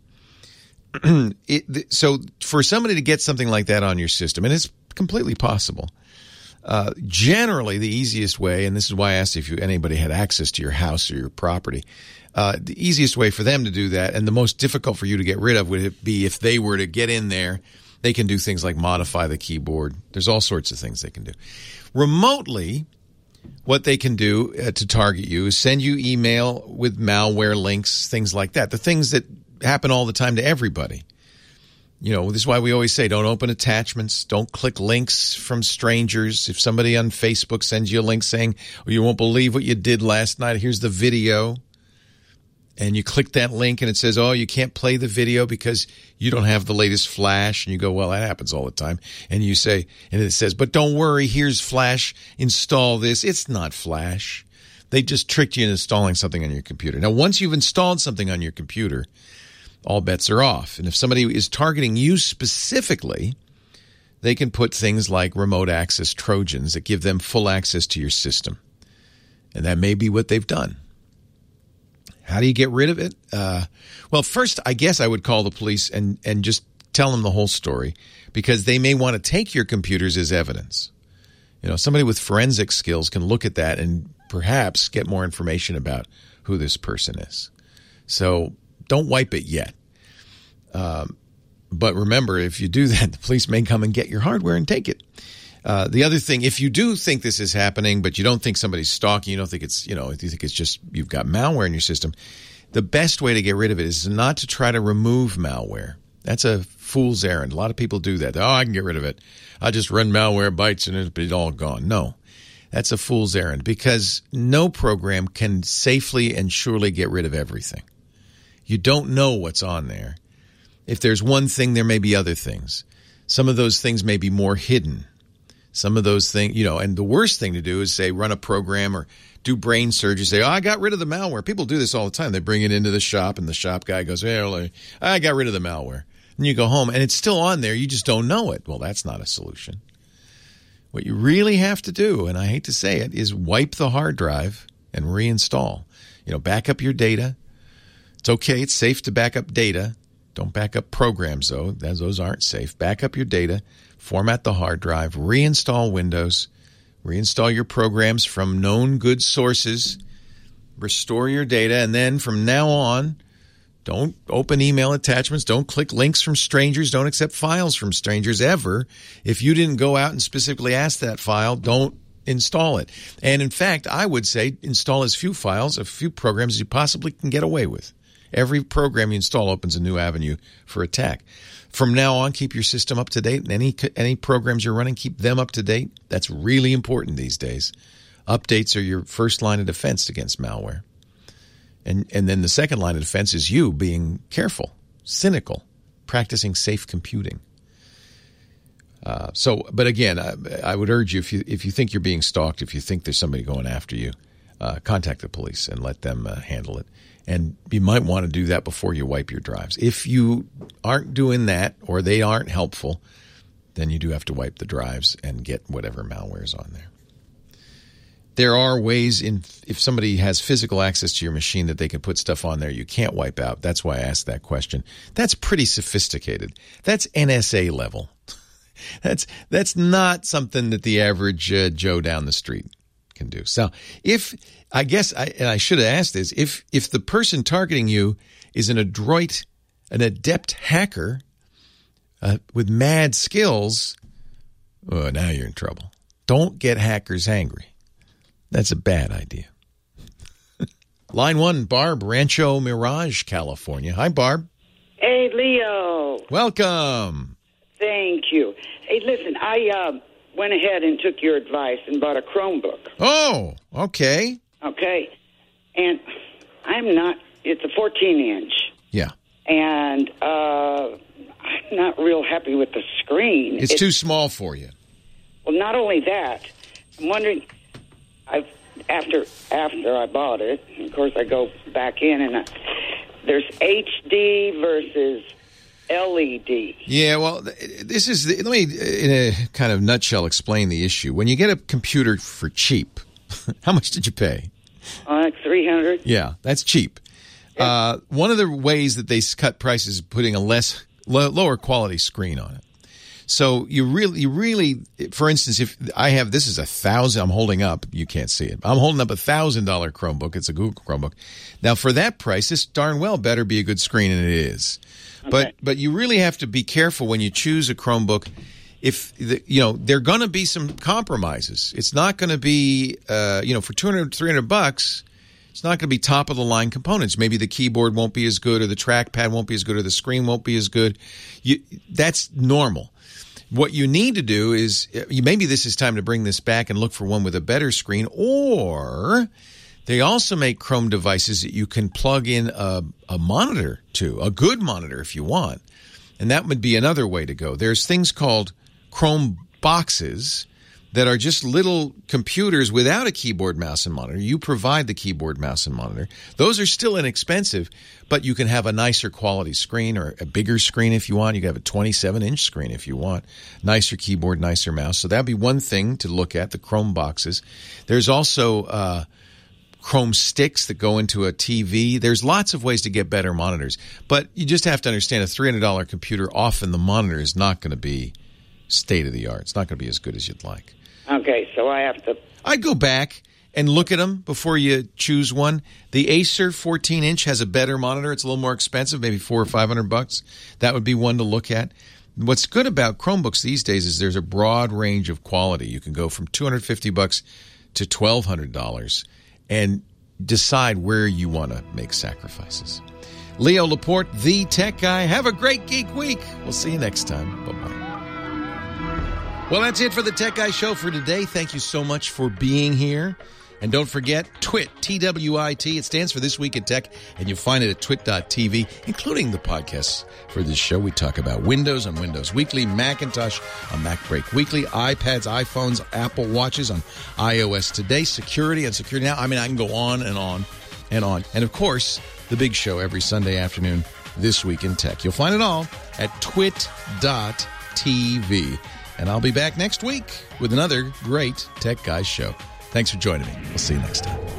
C: So for somebody to get something like that on your system, and it's completely possible, generally the easiest way, and this is why I asked if anybody had access to your house or your property, the easiest way for them to do that, and the most difficult for you to get rid of, would be if they were to get in there. They can do things like modify the keyboard. There's all sorts of things they can do. Remotely, what they can do to target you is send you email with malware links, things like that. The things that happen all the time to everybody. You know, this is why we always say don't open attachments, don't click links from strangers. If somebody on Facebook sends you a link saying, oh, you won't believe what you did last night, here's the video, and you click that link and it says, oh, you can't play the video because you don't have the latest Flash, and you go, well, that happens all the time. And you say, and it says, but don't worry, here's Flash, install this. It's not Flash. They just tricked you into installing something on your computer. Now, once you've installed something on your computer, all bets are off. And if somebody is targeting you specifically, they can put things like remote access Trojans that give them full access to your system. And that may be what they've done. How do you get rid of it? Well, first, I guess I would call the police and just tell them the whole story, because they may want to take your computers as evidence. You know, somebody with forensic skills can look at that and perhaps get more information about who this person is. So don't wipe it yet. But remember, if you do that, the police may come and get your hardware and take it. The other thing, if you do think this is happening, but you don't think somebody's stalking, you don't think it's, you think it's just you've got malware in your system, the best way to get rid of it is not to try to remove malware. That's a fool's errand. A lot of people do that. Oh, I can get rid of it. I'll just run Malwarebytes and it's all gone. No, that's a fool's errand, because no program can safely and surely get rid of everything. You don't know what's on there. If there's one thing, there may be other things. Some of those things may be more hidden. Some of those things, and the worst thing to do is say run a program or do brain surgery. Say, oh, I got rid of the malware. People do this all the time. They bring it into the shop and the shop guy goes, hey, I got rid of the malware. And you go home and it's still on there. You just don't know it. Well, that's not a solution. What you really have to do, and I hate to say it, is wipe the hard drive and reinstall. Back up your data. It's okay. It's safe to back up data. Don't back up programs, though. Those aren't safe. Back up your data. Format the hard drive. Reinstall Windows. Reinstall your programs from known good sources. Restore your data. And then from now on, don't open email attachments. Don't click links from strangers. Don't accept files from strangers ever. If you didn't go out and specifically ask that file, don't install it. And in fact, I would say install as few files, a few programs as you possibly can get away with. Every program you install opens a new avenue for attack. From now on, keep your system up to date, and any programs you're running, keep them up to date. That's really important these days. Updates are your first line of defense against malware. And then the second line of defense is you being careful, cynical, practicing safe computing. But again, I would urge you, if you think you're being stalked, if you think there's somebody going after you, contact the police and let them handle it. And you might want to do that before you wipe your drives. If you aren't doing that or they aren't helpful, then you do have to wipe the drives and get whatever malware is on there. There are ways, if somebody has physical access to your machine, that they can put stuff on there you can't wipe out. That's why I asked that question. That's pretty sophisticated. That's NSA level. That's not something that the average Joe down the street can do. So I should have asked this, if the person targeting you is an adept hacker with mad skills, now you're in trouble. Don't get hackers angry. That's a bad idea. Line 1, Barb, Rancho Mirage, California. Hi, Barb.
U: Hey, Leo.
C: Welcome.
U: Thank you. Hey, listen, I went ahead and took your advice and bought a Chromebook.
C: Oh, okay.
U: Okay. And it's a 14-inch.
C: Yeah.
U: And I'm not real happy with the screen.
C: It's too small for you.
U: Well, not only that, I'm wondering, after I bought it, of course, I go back in and there's HD versus LED.
C: Yeah, well, let me, in a kind of nutshell, explain the issue. When you get a computer for cheap, how much did you pay?
U: Like 300.
C: Yeah, that's cheap. One of the ways that they cut prices is putting a lower quality screen on it. So you really, for instance, if I have, this is $1,000, I'm holding up, you can't see it. I'm holding up $1,000 Chromebook. It's a Google Chromebook. Now for that price, this darn well better be a good screen, and it is. Okay. But you really have to be careful when you choose a Chromebook. If there are going to be some compromises. It's not going to be, for $200, $300. It's not going to be top of the line components. Maybe the keyboard won't be as good, or the trackpad won't be as good, or the screen won't be as good. That's normal. What you need to do is, maybe this is time to bring this back and look for one with a better screen, or they also make Chrome devices that you can plug in a monitor to, a good monitor if you want. And that would be another way to go. There's things called Chrome boxes that are just little computers without a keyboard, mouse, and monitor. You provide the keyboard, mouse, and monitor. Those are still inexpensive, but you can have a nicer quality screen, or a bigger screen if you want. You can have a 27-inch screen if you want. Nicer keyboard, nicer mouse. So that would be one thing to look at, the Chrome boxes. There's also Chrome sticks that go into a TV. There's lots of ways to get better monitors. But you just have to understand, a $300 computer, often the monitor is not going to be state-of-the-art. It's not going to be as good as you'd like.
U: Okay, so I have to...
C: I'd go back and look at them before you choose one. The Acer 14-inch has a better monitor. It's a little more expensive, maybe $400 or $500. That would be one to look at. What's good about Chromebooks these days is there's a broad range of quality. You can go from $250 to $1,200 and decide where you want to make sacrifices. Leo Laporte, the Tech Guy. Have a great Geek Week. We'll see you next time. Bye-bye. Well, that's it for the Tech Guy Show for today. Thank you so much for being here. And don't forget, TWIT, T-W-I-T. It stands for This Week in Tech, and you'll find it at twit.tv, including the podcasts for this show. We talk about Windows on Windows Weekly, Macintosh on Mac Break Weekly, iPads, iPhones, Apple Watches on iOS Today, security on Security Now. I mean, I can go on and on and on. And, of course, the big show every Sunday afternoon, This Week in Tech. You'll find it all at twit.tv. And I'll be back next week with another great Tech Guys show. Thanks for joining me. We'll see you next time.